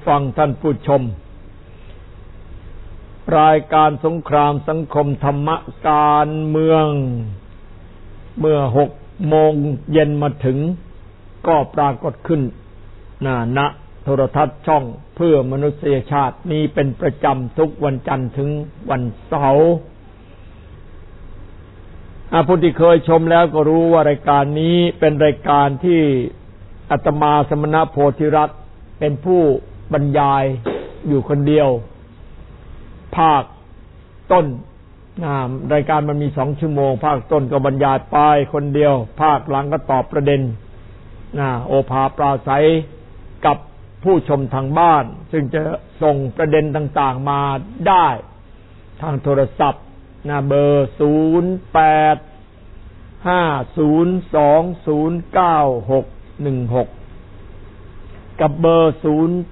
ฟังท่านผู้ชมรายการสงครามสังคมธรรมะการเมืองเมื่อ6 โมงเย็นมาถึงก็ปรากฏขึ้นณโทรทัศน์ช่องเพื่อมนุษยชาตินี้เป็นประจำทุกวันจันทร์ถึงวันเสาร์ผู้ที่เคยชมแล้วก็รู้ว่ารายการนี้เป็นรายการที่อาตมาสมณโพธิรัตน์เป็นผู้บรรยายอยู่คนเดียวภาคต้นรายการมันมี2 ชั่วโมงภาคต้นก็บรรยายไปคนเดียวภาคหลังก็ตอบประเด็นโอภาปราศัยกับผู้ชมทางบ้านซึ่งจะส่งประเด็นต่างๆมาได้ทางโทรศัพท์เบอร์0850209616กับเบอร์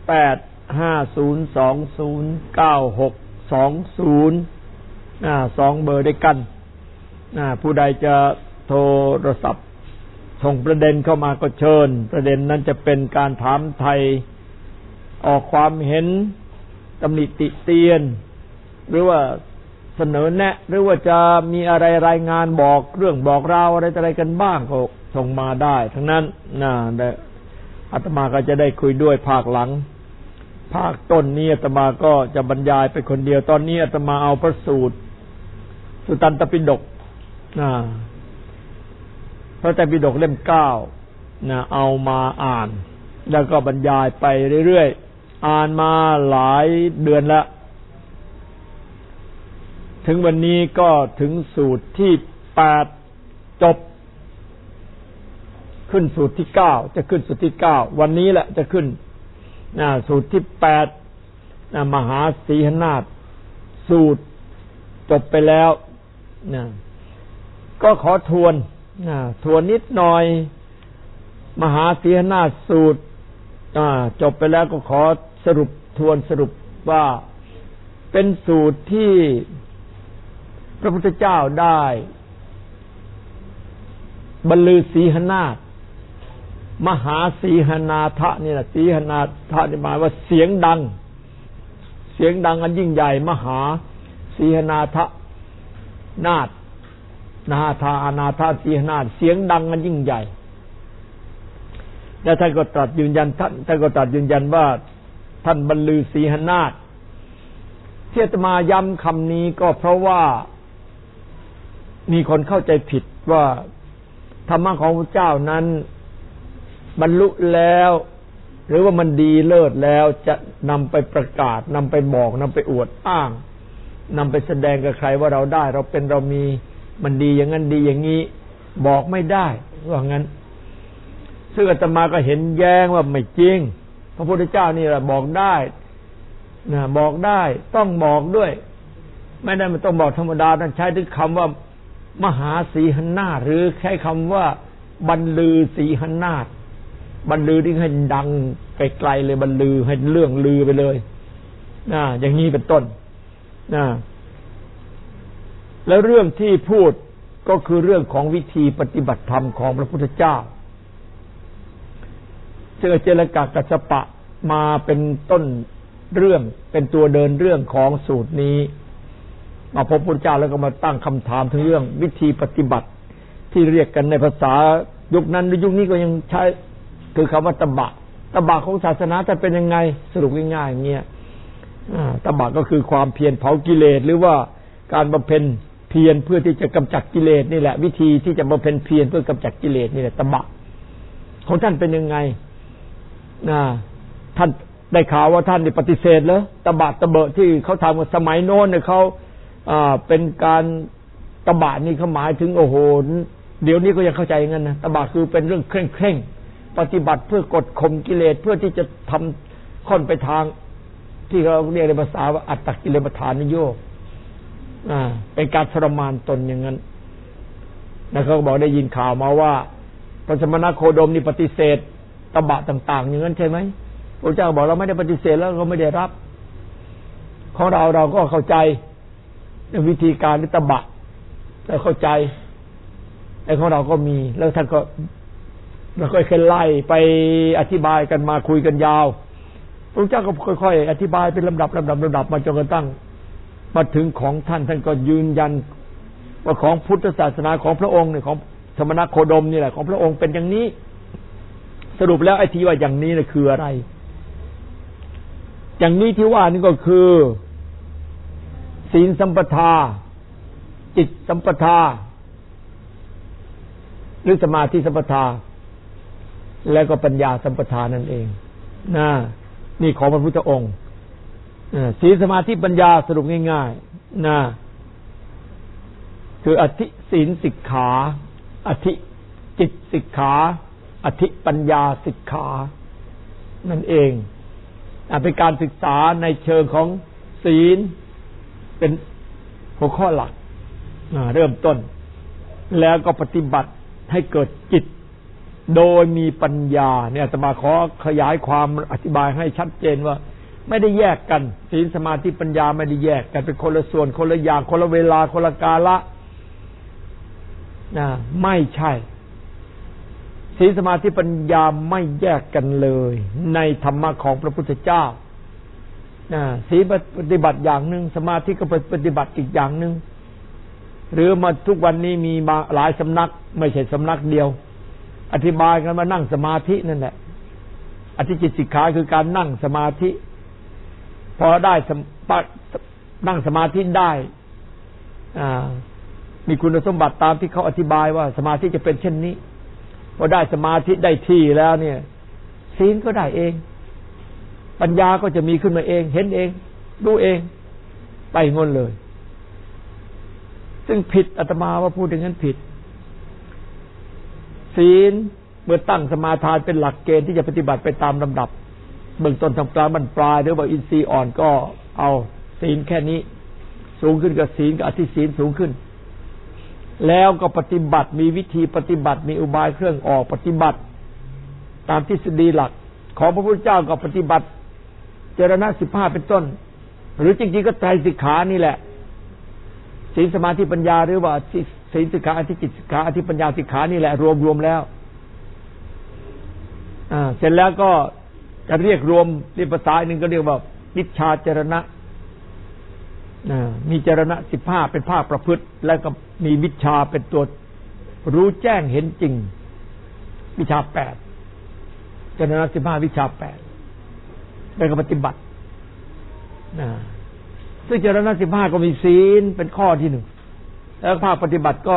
0850209620 2 เบอร์ด้วยกันผู้ใดจะโทรศัพท์ส่งประเด็นเข้ามาก็เชิญประเด็นนั้นจะเป็นการถามไทยออกความเห็นตำหนิติเตียนหรือว่าเสนอแนะหรือว่าจะมีอะไรรายงานบอกเรื่องบอกราวอะไรกันบ้างก็ส่งมาได้ทั้งนั้นอาตมาก็จะได้คุยด้วยภาคหลังภาคต้นนี้อาตมาก็จะบรรยายไปคนเดียวตอนนี้อาตมาเอาพระสูตรสุตตันตปิฎกพระไตรปิฎกเล่ม9เอามาอ่านแล้วก็บรรยายไปเรื่อยๆอ่านมาหลายเดือนแล้วถึงวันนี้ก็ถึงสูตรที่8จบขึ้นสูตรที่9จะขึ้นสูตรที่9วันนี้แหละจะขึ้นสูตรที่8มหาสีหนาฏสูตรจบไปแล้วก็ขอทวนนิดหน่อยมหาสีหนาฏสูตรจบไปแล้วก็ขอสรุปว่าเป็นสูตรที่พระพุทธเจ้าได้บรรลือสีหนาฏมหาสีหนาทะนี่แหละสีหนาทะนี่หมายว่าเสียงดังอันยิ่งใหญ่มหาสีหนาทะนาฏนาธาอนาถาสีหนาฏเสียงดังอันยิ่งใหญ่แล้วท่านก็ตรัสยืนยันว่าท่านบรรลือสีหนาฏที่อาตมาย้ำคำนี้ก็เพราะว่ามีคนเข้าใจผิดว่าธรรมะของพระเจ้านั้นบรรลุแล้วหรือว่ามันดีเลิศแล้วจะนำไปประกาศนำไปบอกนำไปอวดอ้างนำไปแสดงกับใครว่าเราได้เราเป็นเรามีมันดีอย่างนั้นดีอย่างนี้บอกไม่ได้ว่างั้นซึ่งอาตมาก็เห็นแย้งว่าไม่จริงพระพุทธเจ้านี่แหละบอกได้บอกได้ต้องบอกด้วยไม่ได้มันต้องบอกธรรมดาท่านใช้ถึงคำว่ามหาสีหนาฏหรือใช้คำว่าบรรลือสีหนาฏบรรลือที่ให้ดังไกลๆเลยบรรลือให้เรื่องลือไปเลยอย่างนี้เป็นต้นแล้วเรื่องที่พูดก็คือเรื่องของวิธีปฏิบัติธรรมของพระพุทธเจ้าซึ่งเจรกะกัสสปะมาเป็นต้นเรื่องเป็นตัวเดินเรื่องของสูตรนี้มาพบพระพุทธเจ้าแล้วก็มาตั้งคำถามถึงเรื่องวิธีปฏิบัติที่เรียกกันในภาษายุคนั้นหรือยุคนี้ก็ยังใช้คือคำว่าตบะของศาสนาจะเป็นยังไงสรุปง่ายๆอย่างเงี้ยตบะก็คือความเพียรเผากิเลสหรือว่าการบำเพ็ญเพียรเพื่อที่จะกำจัดกิเลสนี่แหละวิธีที่จะบำเพ็ญเพียรเพื่อกำจัดกิเลสนี่แหละตบะของท่านเป็นยังไงท่านได้ข่าวว่าท่านได้ปฏิเสธเหรอตบะตะเบะที่เขาทำกันสมัยโน้นเนี่ยเขาเป็นการตบะนี่เขาหมายถึงโอ้โหเดี๋ยวนี้ก็ยังเข้าใจอย่างนั้นนะตบะคือเป็นเรื่องเคร่งปฏิบัติเพื่อกดข่มกิเลสเพื่อที่จะทำค่อนไปทางที่เราเรียกในภาษาว่าอัตตกิเลสทานนิโยคเป็นการทรมานตนอย่างนั้นแล้วเขาบอกได้ยินข่าวมาว่าพระสมณโคดมนี่ปฏิเสธตบะต่างๆอย่างนั้นใช่ไหมพระเจ้าบอกเราไม่ได้ปฏิเสธแล้วก็ไม่ได้รับของเราก็เข้าใจวิธีการนิตบะแล้วเข้าใจไอ้ของเราก็มีแล้วท่านก็เราก็เคยไล่ไปอธิบายกันมาคุยกันยาวพระเจ้าก็ค่อยๆอธิบายเป็นลำดับมาจนกระทั่งมาถึงของท่านก็ยืนยันว่าของพุทธศาสนาของพระองค์เนี่ยของสมณโคดมนี่แหละของพระองค์เป็นอย่างนี้สรุปแล้วไอ้ที่ว่าอย่างนี้น่ะคืออะไรอย่างนี้ที่ว่านี่ก็คือศีลสัมปทาจิตสัมปทาหรือสมาธิสัมปทาแล้วก็ปัญญาสัมปทานั่นเองนะนี่ของพระพุทธองค์ศีลสมาธิปัญญาสรุปง่ายๆนะคืออธิศีลสิกขาอธิจิตสิกขาอธิปัญญาสิกขานั่นเองเป็นการศึกษาในเชิงของศีลเป็นหัวข้อหลักเริ่มต้นแล้วก็ปฏิบัติให้เกิดจิตโดยมีปัญญาเนี่ยอาตมาขอขยายความอธิบายให้ชัดเจนว่าไม่ได้แยกกันศีลสมาธิปัญญาไม่ได้แยกกันเป็นคนละส่วนคนละอย่างคนละเวลาคนละกาละไม่ใช่ศีลสมาธิปัญญาไม่แยกกันเลยในธรรมะของพระพุทธเจ้าศีลปฏิบัติอย่างหนึ่งสมาธิก็ปฏิบัติอีกอย่างหนึ่งหรือมาทุกวันนี้มีมาหลายสำนักไม่ใช่สำนักเดียวอธิบายกันมานั่งสมาธินั่นแหละอธิจิตสิกขาคือการนั่งสมาธิพอได้นั่งสมาธิได้มีคุณสมบัติตามที่เขาอธิบายว่าสมาธิจะเป็นเช่นนี้พอได้สมาธิได้ที่แล้วเนี่ยศีลก็ได้เองปัญญาก็จะมีขึ้นมาเองเห็นเองดูเองไปงนเลยซึ่งผิดอาตมาว่าพูดอย่างนั้นผิดศีลเมื่อตั้งสมาทานเป็นหลักเกณฑ์ที่จะปฏิบัติไปตามลำดับเบื้องต้นทำกลางบรรปลายหรือว่าอินทรีย์อ่อนก็เอาศีลแค่นี้สูงขึ้นกับศีลกับอธิศีลสูงขึ้นแล้วก็ปฏิบัติมีวิธีปฏิบัติมีอุบายเครื่องออกปฏิบัติตามทฤษฎีหลักของพระพุทธเจ้าก็ปฏิบัติเจรณะ15เป็นต้นหรือจริงๆก็ไตรสิกขานี่แหละศีลสมาธิปัญญาหรือว่าศีลสิกขาอธิจิตสิกขาอธิปัญญาสิกขานี่แหละรวมแล้วเสร็จแล้วก็จะเรียกรวมในภาษาหนึ่งก็เรียกว่าวิชาเจรณะมีเจรณะ15เป็นภาคประพฤติแล้วก็มีวิชาเป็นตัวรู้แจ้งเห็นจริงวิชา8เจรณะ15วิชา8แล้วก็ปฏิบัติซึ่งเจรณะ15ก็มีศีลเป็นข้อที่1แล้วภาคปฏิบัติก็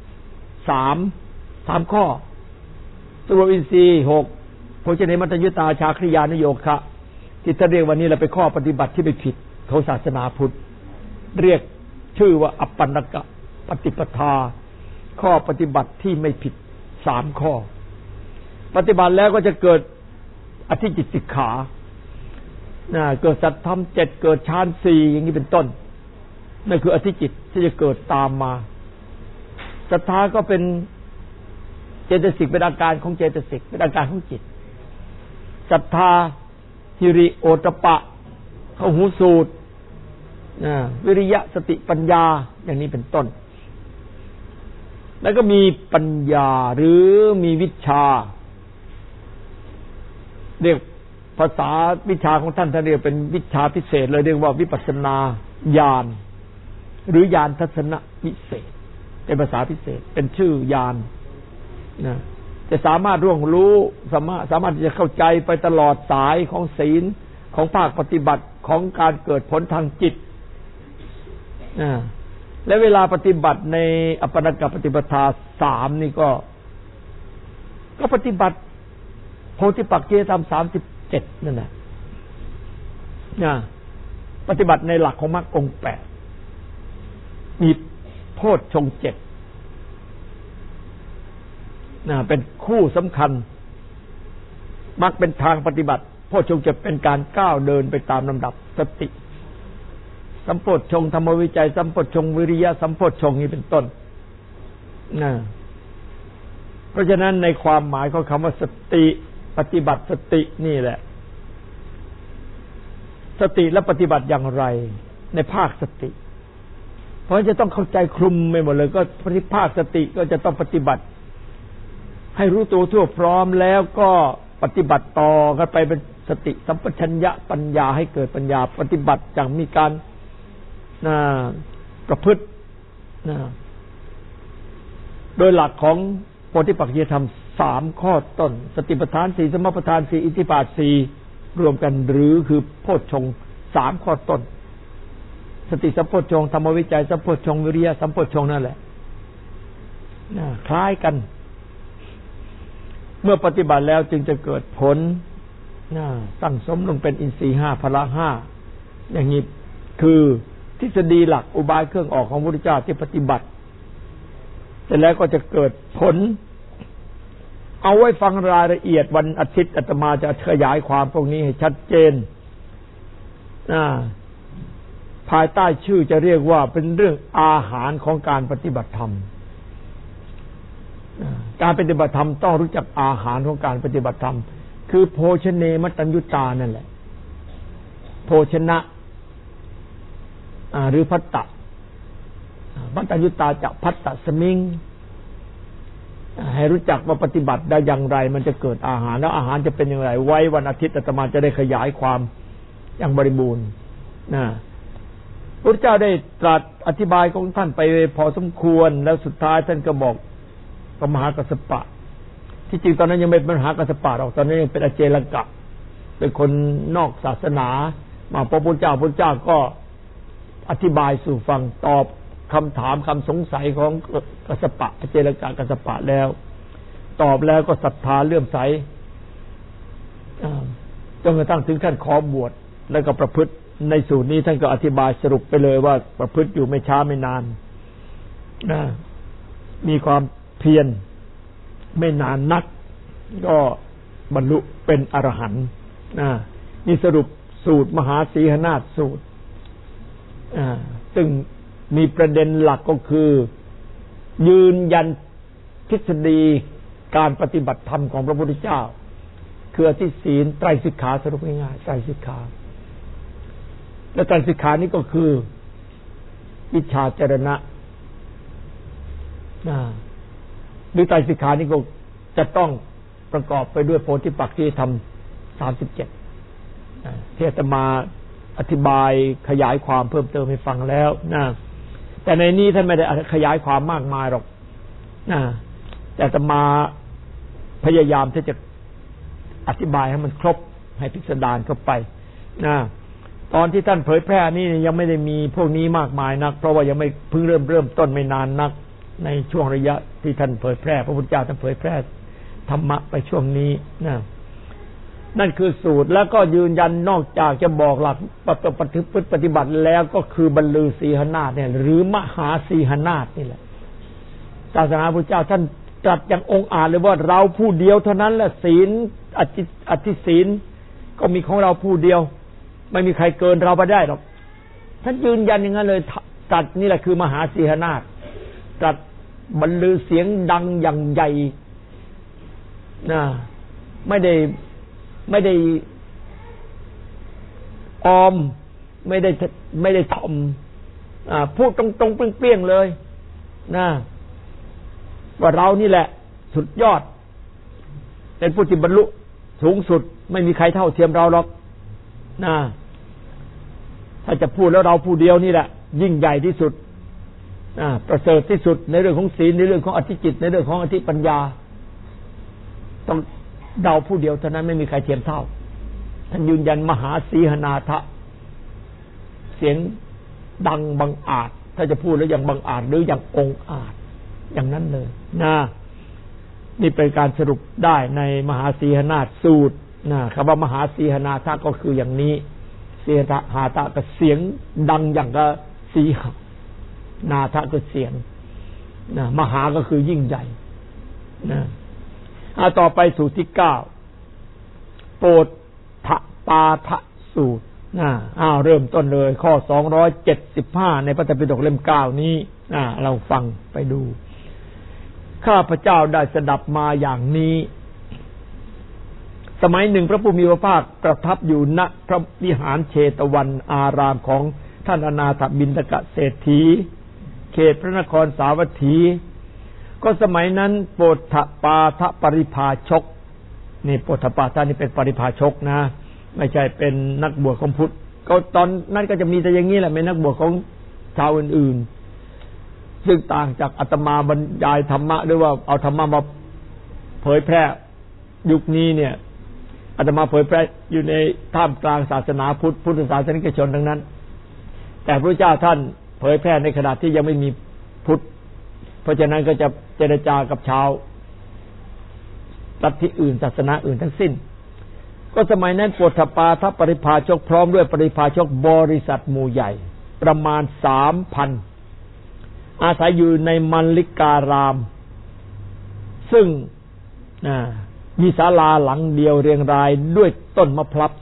3ข้อสุรอินทรีย์6โภชเนมัตตยุตาชาคริยานุโยคะที่ท่านเรียกวันนี้เราเป็นข้อปฏิบัติที่ไม่ผิดของศาสนาพุทธเรียกชื่อว่าอัปปนกะปฏิปทาข้อปฏิบัติที่ไม่ผิด3ข้อปฏิบัติแล้วก็จะเกิดอธิจิตสิกขาเกิดสัตธรรม7เกิดฌาน4อย่างนี้เป็นต้นนั่นคืออธิจิตที่จะเกิดตามมาศรัทธาก็เป็นเจตสิกเป็นอาการของเจตสิกเป็นอาการของจิตศรัทธาหิริโอตปะเข้าหูสูตรวิริยะสติปัญญาอย่างนี้เป็นต้นแล้วก็มีปัญญาหรือมีวิชาเรียกภาษาวิชาของท่านเรียกเป็นวิชาพิเศษเลยเรียกว่าวิปัสสนาญาณหรือญาณทัศนะวิเศษเป็นภาษาพิเศษเป็นชื่อญาณจะสามารถร่วงรู้สามารถที่จะเข้าใจไปตลอดสายของศีลของภาคปฏิบัติของการเกิดผลทางจิตและเวลาปฏิบัติในอัปปนกปฏิปทา3นี่ก็ปฏิบัติโพธิปักขิยธรรม37นั่นแหละปฏิบัติในหลักของมรรคองค์8มีโพชฌงค์7เป็นคู่สำคัญมรรคเป็นทางปฏิบัติโพชฌงค์7เป็นการก้าวเดินไปตามลำดับสติสัมโพชฌงค์ธรรมวิจัยสัมโพชฌงค์วิริยะสัมโพชฌงค์นี้เป็นต้นเพราะฉะนั้นในความหมายของคำว่าสติปฏิบัติสตินี่แหละสติและปฏิบัติอย่างไรในภาคสติเพราะจะต้องเข้าใจคลุมไปหมดเลยก็ภาคสติก็จะต้องปฏิบัติให้รู้ตัวทั่วพร้อมแล้วก็ปฏิบัติต่อกันไปเป็นสติสัมปชัญญะปัญญาให้เกิดปัญญาปฏิบัติอย่างมีการประพฤติโดยหลักของโพธิปักขิยธรรม3ข้อต้นสติปัฏฐาน4สมปัฏฐาน4อิทธิบาท4รวมกันหรือคือโพชฌงค์3ข้อต้นสติสัมโพชฌงค์ธรรมวิจัยสัมโพชฌงค์วิริยะสัมโพชฌงค์นั่นแหละคล้ายกันเมื่อปฏิบัติแล้วจึงจะเกิดผลสั่งสมลงเป็นอินทรีย์5พละ5อย่างนี้คือทฤษฎีหลักอุบายเครื่องออกของพระพุทธเจ้าที่ปฏิบัติเสร็จแล้วก็จะเกิดผลเอาไว้ฟังรายละเอียดวันอาทิตย์อาตมาจะขยายความพวกนี้ให้ชัดเจนภายใต้ชื่อจะเรียกว่าเป็นเรื่องอาหารของการปฏิบัติธรรมการปฏิบัติธรรมต้องรู้จักอาหารของการปฏิบัติธรรมคือโภชเนมัตตัญญุตานั่นแหละโภชนะหรือภัตตะมัตตัญญุตาจะภัตตะสมิงให้รู้จักว่าปฏิบัติได้อย่างไรมันจะเกิดอาหารแล้วอาหารจะเป็นอย่างไรไว้วันอาทิตย์อาตมาจะได้ขยายความอย่างบริบูรณ์พระเจ้าได้ตรัสอธิบายของท่านไปพอสมควรแล้วสุดท้ายท่านก็บอกกับมหากัสสปะที่จริงตอนนั้นยังไม่เป็นมหากัสสปะหรอกตอนนั้นยังเป็นอเจลกะเป็นคนนอกศาสนามาพระพุทธเจ้าก็อธิบายสู่ฟังตอบคำถามคำสงสัยของกัสสปะอเจลกะกัสสปะแล้วตอบแล้วก็ศรัทธาเลื่อมใสจนกระทั่งถึงขั้นขอบวชแล้วก็ประพฤติในสูตรนี้ท่านก็อธิบายสรุปไปเลยว่าประพฤติอยู่ไม่ช้าไม่นานมีความเพียรไม่นานนักก็บรรลุเป็นอรหันต์นี่สรุปสูตรมหาสีหนาฏสูตรซึ่งมีประเด็นหลักก็คือยืนยันทฤษฎีการปฏิบัติธรรมของพระพุทธเจ้าคืออธิศีลไตรสิกขาสรุปง่ายๆไตรสิกขาและไตรสิกขานี้ก็คือวิชชาจรณะหรือไตรสิกขานี้ก็จะต้องประกอบไปด้วยโพธิปักขิยธรรม37ที่อาตมาอธิบายขยายความเพิ่มเติมให้ฟังแล้วแต่ในนี้ท่านไม่ได้ขยายความมากมายหรอกแต่อาตมาพยายามที่จะอธิบายให้มันครบให้พิสดารเข้าไปตอนที่ท่านเผยแพร่นี่ยังไม่ได้มีพวกนี้มากมายนักเพราะว่ายังไม่เพิ่งเริ่มต้นไม่นานนักในช่วงระยะที่ท่านเผยแพร่พระพุทธเจ้าท่านเผยแพร่ธรรมะไปช่วงนี้นั่นคือสูตรแล้วก็ยืนยันนอกจากจะบอกหลักปฏิบัติแล้วก็คือบรรลือสีหนาฏเนี่ยหรือมหาสีหนาฏนี่แหละศาสนาพระพุทธเจ้าท่านตรัสอย่างองค์อาจเลยว่าเราผู้เดียวเท่านั้นแหละศีลอธิศีลก็มีของเราผู้เดียวไม่มีใครเกินเราไปได้หรอกท่านยืนยันอย่างนั้นเลยตรัสนี่แหละคือมหาสีหนาฏตรัสบรรลือเสียงดังอย่างใหญ่ไม่ได้ออมไม่ได้ถ่อมพูดตรงๆเปรี้ยงๆเลยว่าเรานี่แหละสุดยอดเป็นผู้ที่บรรลุสูงสุดไม่มีใครเท่าเทียมเราหรอกถ้าจะพูดแล้วเราผู้เดียวนี่แหละยิ่งใหญ่ที่สุดประเสริฐที่สุดในเรื่องของศีลในเรื่องของอธิจิตในเรื่องของอธิปัญญาต้องเราผู้เดียวเท่านั้นไม่มีใครเทียมเท่าท่านยืนยันมหาสีหนาถะเสียงดังบังอาจถ้าจะพูดแล้วอย่างบังอาจหรืออย่างองอาจอย่างนั้นเลยนี่เป็นการสรุปได้ในมหาสีหนาฏสูตรคำว่ามหาสีหนาถะก็คืออย่างนี้สีหาถะก็เสียงดังอย่างกับสีหนาถะก็เสียงมหาก็คือยิ่งใหญ่ต่อไปสูตรที่9โปฏฐปาทสูตรเริ่มต้นเลยข้อ275ในพระไตรปิฎกเล่ม9นี้เราฟังไปดูข้าพเจ้าได้สดับมาอย่างนี้สมัยหนึ่งพระผู้มีพระภาคประทับอยู่ณพระวิหารเชตวันอารามของท่านอนาถบิณฑกเศรษฐีเขตพระนครสาวัตถีก็สมัยนั้นโปฏฐปาทปริภาชกนี่โปฏฐปาทนี่เป็นปริภาชกนะไม่ใช่เป็นนักบวชของพุทธก็ตอนนั้นก็จะมีแต่อย่างนี้แหละเป็นนักบวชของชาวอื่นๆซึ่งต่างจากอาตมาบรรยายธรรมะด้วยว่าเอาธรรมะมาเผยแพร่ยุคนี้เนี่ยอาตมาเผยแพร่อยู่ในท่ามกลางศาสนาพุทธศาสนิกชนทั้งนั้นแต่พระเจ้าท่านเผยแพร่ในขณะที่ยังไม่มีพุทธเพราะฉะนั้นก็จะเจรจากับชาวลัทธิอื่นศาสนาอื่นทั้งสิ้นก็สมัยนั้นโปฏฐปาทปริภาชกพร้อมด้วยปริภาชกบริษัทหมู่ใหญ่ประมาณ 3,000 อาศัยอยู่ในมัลลิการามซึ่งมีศาลาหลังเดียวเรียงรายด้วยต้นมะพร้าว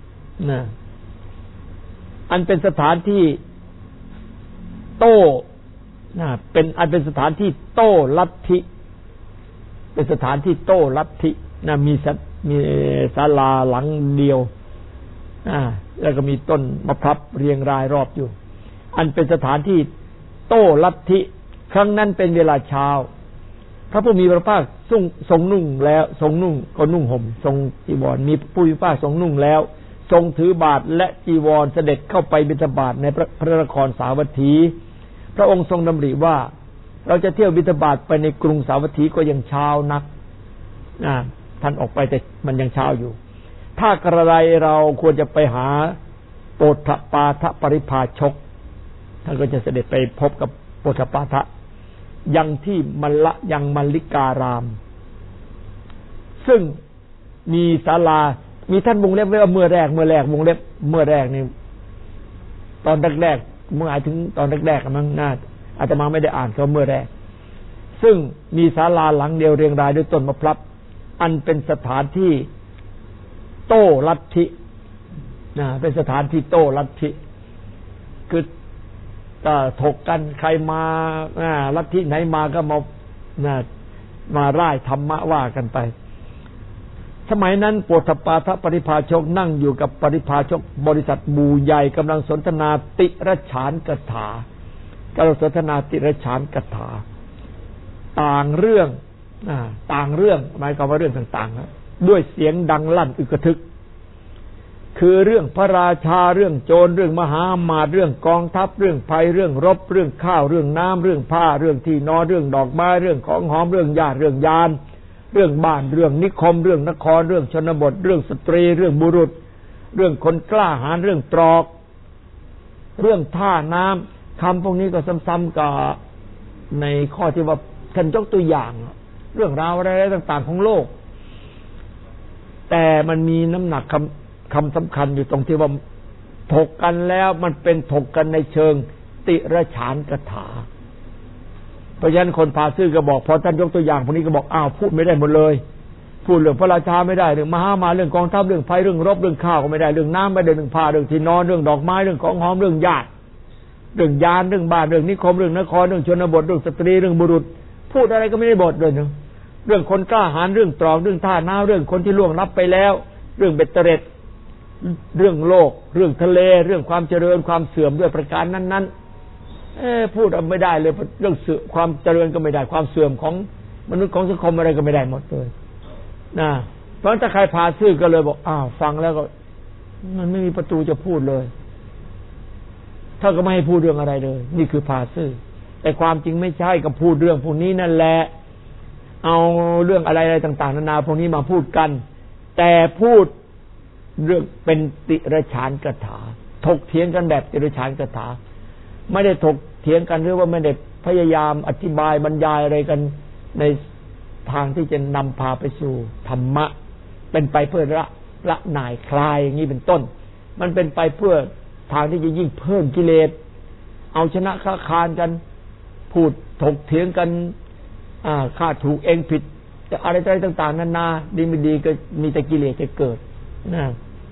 อันเป็นสถานที่โต้เป็นสถานที่โต้ลัทธิเป็นสถานที่โต้ลัทธิมีศาลาหลังเดียวแล้วก็มีต้นมะพร้าวเรียงรายรอบอยู่อันเป็นสถานที่โต้ลัทธิครั้งนั้นเป็นเวลาเช้าพระผู้มีพระภาคทรงนุ่งแล้วทรงนุ่งก็นุ่งห่มทรงจีวรมีผู้มีพระภาคทรงนุ่งแล้วทรงถือบาตรและจีวรเสด็จเข้าไปบิณฑบาตในพระนครสาวัตถีพระองค์ทรงดำริว่าเราจะเที่ยวบิณฑบาตไปในกรุงสาวัตถีก็ยังเช้านักท่านออกไปแต่มันยังเช้าอยู่ถ้ากระไรเราควรจะไปหาโปฏฐปาทปริภาชกท่านก็จะเสด็จไปพบกับโปฏฐปาทยังที่ยังมัลลิการามซึ่งมีศาลามีท่านวงเล็บไว้ว่าเมื่อแรกวงเล็บเมื่อแรกนี่ตอนแรกเมื่อถึงตอนแรกมั้งน่าอาตมาไม่ได้อ่านเขาเมื่อแรกซึ่งมีศาลาหลังเดียวเรียงรายด้วยต้นมะพร้าวอันเป็นสถานที่โต้ลัทธิเป็นสถานที่โต้ลัทธิคือถกกันใครมาลัทธิไหนมาก็มาร่ายธรรมะว่ากันไปสมัยนั้นโปฏฐปาทปริภาชกนั่งอยู่กับปริภาชกบริษัทหมู่ใหญ่กำลังสนทนาติรฉานกถากำลังสนทนาติรฉานกถาต่างเรื่องหมายความว่าเรื่องต่างๆด้วยเสียงดังลั่นอึกทึกคือเรื่องพระราชาเรื่องโจรเรื่องมหาอมาตย์เรื่องกองทัพเรื่องภัยเรื่องรบเรื่องข้าวเรื่องน้ำเรื่องผ้าเรื่องที่นอนเรื่องดอกไม้เรื่องของหอมเรื่องญาติเรื่องยานเรื่องบ้านเรื่องนิคมเรื่องนครเรื่องชนบทเรื่องสตรีเรื่องบุรุษเรื่องคนกล้าหาญเรื่องตรอกเรื่องท่าน้ำคำพวกนี้ก็ซ้ำๆกับในข้อที่ว่าท่านยกตัวอย่างเรื่องราวอะไรต่างๆของโลกแต่มันมีน้ำหนักคำสำคัญอยู่ตรงที่ว่าถกกันแล้วมันเป็นถกกันในเชิงติรฉานกถาเพราะฉะนั้นคนพาซื่อก็บอกพอท่านยกตัวอย่างพวกนี้ก็บอกอ้าวพูดไม่ได้หมดเลยพูดเรื่องพระราชาไม่ได้เรื่องมหามาเรื่องกองทัพเรื่องภัยเรื่องรบเรื่องข้าวก็ไม่ได้เรื่องน้ำไม่ได้เรื่องผ้าเรื่องที่นอนเรื่องดอกไม้เรื่องของหอมเรื่องญาติเรื่องยานเรื่องบ้านเรื่องนิคมเรื่องนครเรื่องชนบทเรื่องสตรีเรื่องบุรุษพูดอะไรก็ไม่ได้บทเลยเรื่องคนกล้าหาญเรื่องตรอกเรื่องท่าน้ำเรื่องคนที่ล่วงลับไปแล้วเรื่องเบ็ดเตร็ดเรื่องโลกเรื่องทะเลเรื่องความเจริญความเสื่อมด้วยประการนั้นๆพูดไม่ได้เลยเรื่องความเจริญก็ไม่ได้ความเสื่อมของมนุษย์ของสังคมอะไรก็ไม่ได้หมดเลยนะเพราะถ้าใครพาซื่อก็เลยบอกอ้าวฟังแล้วก็มันไม่มีประตูจะพูดเลยถ้าก็ไม่ให้พูดเรื่องอะไรเลยนี่คือพาซื่อแต่ความจริงไม่ใช่ก็พูดเรื่องพวกนี้นั่นแหละเอาเรื่องอะไรๆต่างๆนานาพวกนี้มาพูดกันแต่พูดเรื่องเป็นติรฉานกถาถกเถียงกันแบบติรฉานกถาไม่ได้ถกเถียงกันหรือว่าไม่ได้พยายามอธิบายบรรยายอะไรกันในทางที่จะนำพาไปสู่ธรรมะเป็นไปเพื่อละหน่ายคลายอย่างนี้เป็นต้นมันเป็นไปเพื่อทางที่จะยิ่งเพิ่มกิเลสเอาชนะค้าคานกันพูดถกเถียงกันข้าถูกเองผิดแต่อะไรต่างๆนานาดีไม่ดีก็มีแต่กิเลสจะเกิดนะ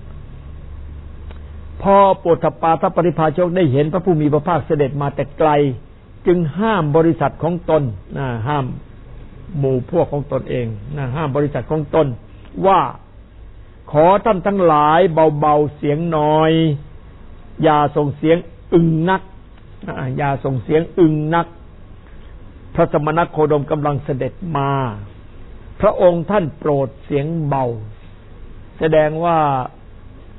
พอโปฏฐปาทปริภาชกได้เห็นพระผู้มีพระภาคเสด็จมาแต่ไกลจึงห้ามบริษัทของตนห้ามหมู่พวกของตนเองห้ามบริษัทของตนว่าขอท่านทั้งหลายเบาๆเสียงหน่อยอย่าส่งเสียงอึงนักอย่าส่งเสียงอึงนักพระสมณโคดมกำลังเสด็จมาพระองค์ท่านโปรดเสียงเบาแสดงว่า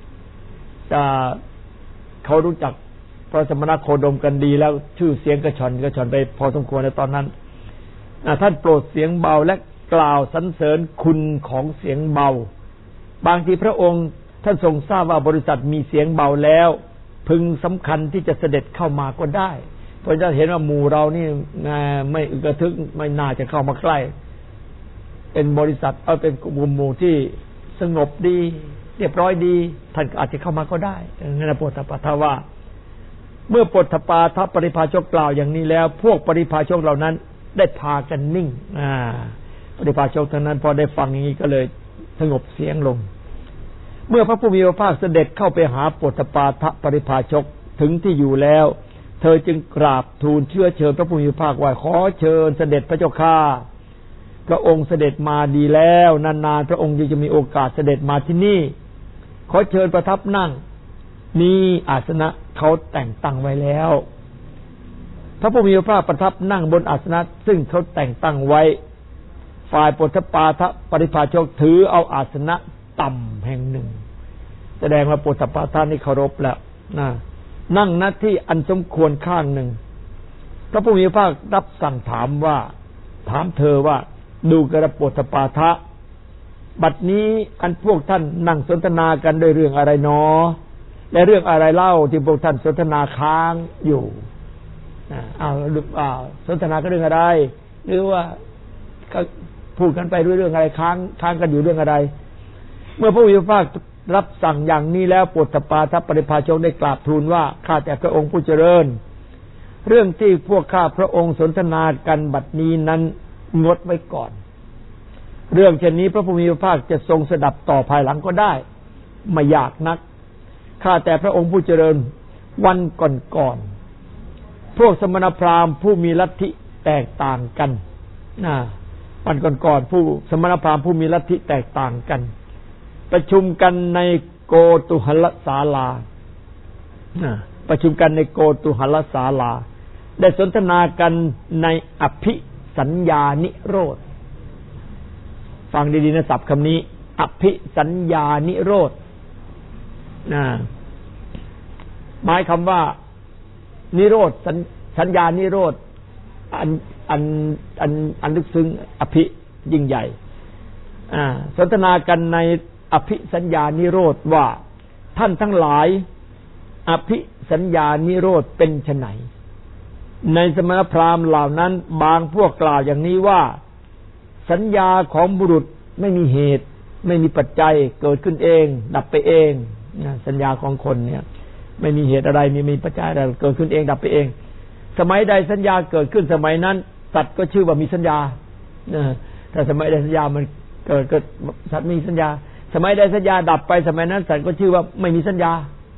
เขารู้จักพระสมณโคดมกันดีแล้วชื่อเสียงกระชอนไปพอสมควรในตอนนั้นท่านโปรดเสียงเบาและกล่าวสรรเสริญคุณของเสียงเบาบางทีพระองค์ท่านทรงทราบว่าบริษัทมีเสียงเบาแล้วพึงสำคัญที่จะเสด็จเข้ามาก็ได้เพราะจะเห็นว่าหมู่เรานี่ไม่อึกระทึกไม่น่าจะเข้ามาใกล้เป็นบริษัทเป็นกลุ่มหมู่ที่สงบดีเรียบร้อยดีท่านอาจจะเข้ามาก็ได้นั่นนะโปตปาทว่าเมื่อโปตปาทปริภาชกกล่าวอย่างนี้แล้วพวกปริภาชกเหล่านั้นได้พากันนิ่งปริภาชกทั้งนั้นพอได้ฟังอย่างนี้ก็เลยสงบเสียงลงเมื่อพระผู้มีพระภาคเสด็จเข้าไปหาโปตปาทปริภาชกถึงที่อยู่แล้วเธอจึงกราบทูลเชื้อเชิญพระผู้มีพระภาคว่าขอเชิญเสด็จพระเจ้าข้าพระองค์เสด็จมาดีแล้วนานๆพระองค์จะมีโอกาสเสด็จมาที่นี่ขอเชิญประทับนั่งมีอาสนะเขาแต่งตั้งไว้แล้วพระผู้มีพระภาคประทับนั่งบนอาสนะซึ่งเขาแต่งตั้งไว้ฝ่ายโปตปาทปริภาชกถือเอาอาสนะต่ำแห่งหนึ่งแสดงว่าโปตปาทนี่เคารพแล้วนั่งณที่อันสมควรข้างหนึ่งพระผู้มีพระภาครับสั่งถามเธอว่าดูกระโปตปาทะบัดนี้อันพวกท่านนั่งสนทนากันด้วยเรื่องอะไรหนอและเรื่องอะไรเล่าที่พวกท่านสนทนาค้างอยู่สนทนากันเรื่องอะไรหรือว่าพูดกันไปเรื่องอะไรค้างกันอยู่เรื่องอะไรเมื่อพระวิภาครับสั่งอย่างนี้แล้วโปตปาทปริภาชกได้กราบทูลว่าข้าแต่พระองค์ผู้เจริญเรื่องที่พวกข้าพระองค์สนทนากันบัดนี้นั้นงดไว้ก่อนเรื่องเช่นนี้พระผู้มีพระภาคจะทรงสดับต่อภายหลังก็ได้ไม่ยากนักข้าแต่พระองค์ผู้เจริญวันก่อนพวกสมณพราหมณ์ผู้มีลัทธิแตกต่างกันวันก่อนผู้สมณพราหมณ์ผู้มีลัทธิแตกต่างกันประชุมกันในโกตุหลศาลาประชุมกันในโกตุหลศาลาได้สนทนากันในอภิสัญญานิโรธฟังดีๆนะศัพท์คำนี้อภิสัญญานิโรธหมายคำว่านิโรธสัญญานิโรธอันลึกซึ้งอภิยิ่งใหญ่สนทนากันในอภิสัญญานิโรธว่าท่านทั้งหลายอภิสัญญานิโรธเป็นไฉนในสมณพราหมณ์เหล่านั้นบางพวกกล่าวอย่างนี้ว่าสัญญาของบุรุษไม่มีเหตุไม่มีปัจจัยเกิดขึ้นเองดับไปเองสัญญาของคนเนี่ยไม่มีเหตุอะไรมีปัจจัยอะไรเกิดขึ้นเองดับไปเองสมัยใดสัญญาเกิดขึ้นสมัยนั้นสัตว์ก็ชื่อว่ามีสัญญาถ้าสมัยใดสัญญามันเกิดสัตว์มีสัญญาสมัยใดสัญญาดับไปสมัยนั้นสัตว์ก็ชื่อว่าไม่มีสัญญา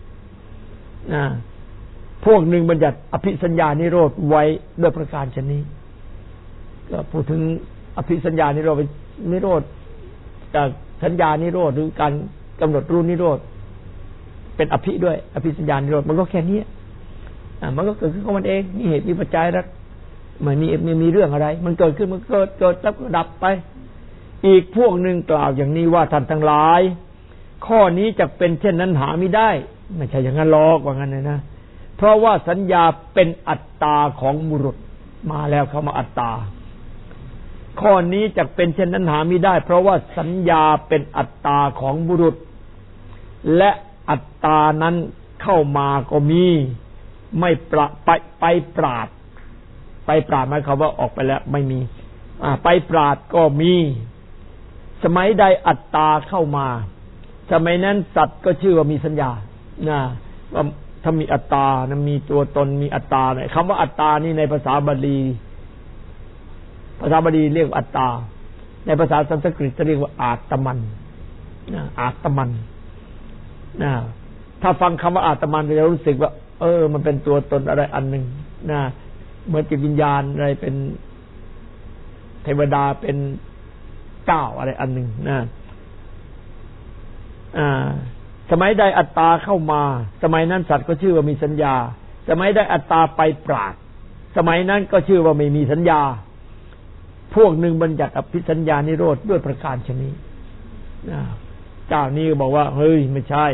พวกหนึ่งบัญญัติอภิสัญญานิโรธไว้ด้วยประการชนนี้ก็พูดถึงอภิสัญญานิโรธเป็นนิโรธจากสัญญานิโรธหรือการกำหนดรู้นิโรธเป็นอภิด้วยอภิสัญญานิโรธมันก็แค่นี้มันก็เกิดขึ้นของมันเองมีเหตุมีปัจจัยแล้วไม่มีเรื่องอะไรมันเกิดขึ้นมันเกิดแล้วก็ดับไปอีกพวกหนึ่งกล่าวอย่างนี้ว่าท่านทั้งหลายข้อนี้จะเป็นเช่นนั้นหาไม่ได้ไม่ใช่อย่างนั้นหรอกว่างั้นเลยนะเพราะว่าสัญญาเป็นอัตตาของบุรุษมาแล้วเข้ามาอัตตาข้อนี้จะเป็นเช่นนั้นหาไม่ได้เพราะว่าสัญญาเป็นอัตตาของบุรุษและอัตตานั้นเข้ามาก็มีไม่ไปปราดหมายความว่าออกไปแล้วไม่มีไปปราดก็มีสมัยใดอัตตาเข้ามาสมัยนั้นสัตว์ก็ชื่อว่ามีสัญญาว่าถ้ามีอัตตานะมีตัวตนมีอัตตาเนี่ยคำว่าอัตตานี่ในภาษาบาลีเรียกว่าอัตตาในภาษาสันสกฤตจะเรียกว่าอาตมันอาตมันถ้าฟังคำว่าอาตมันจะรู้สึกว่ามันเป็นตัวตนอะไรอันหนึ่งเหมือนจิตวิญญาณอะไรเป็นเทวดาเป็นเจ้าอะไรอันหนึ่งสมัยใดอัตตาเข้ามาสมัยนั้นสัตว์ก็ชื่อว่ามีสัญญาสมัยใดอัตตาไปปราดสมัยนั้นก็ชื่อว่าไม่มีสัญญาพวกหนึ่งบัญญัติอภิสัญญานิโรธด้วยประการชนี้เจ้านี้บอกว่าเฮ้ยไม่ใช่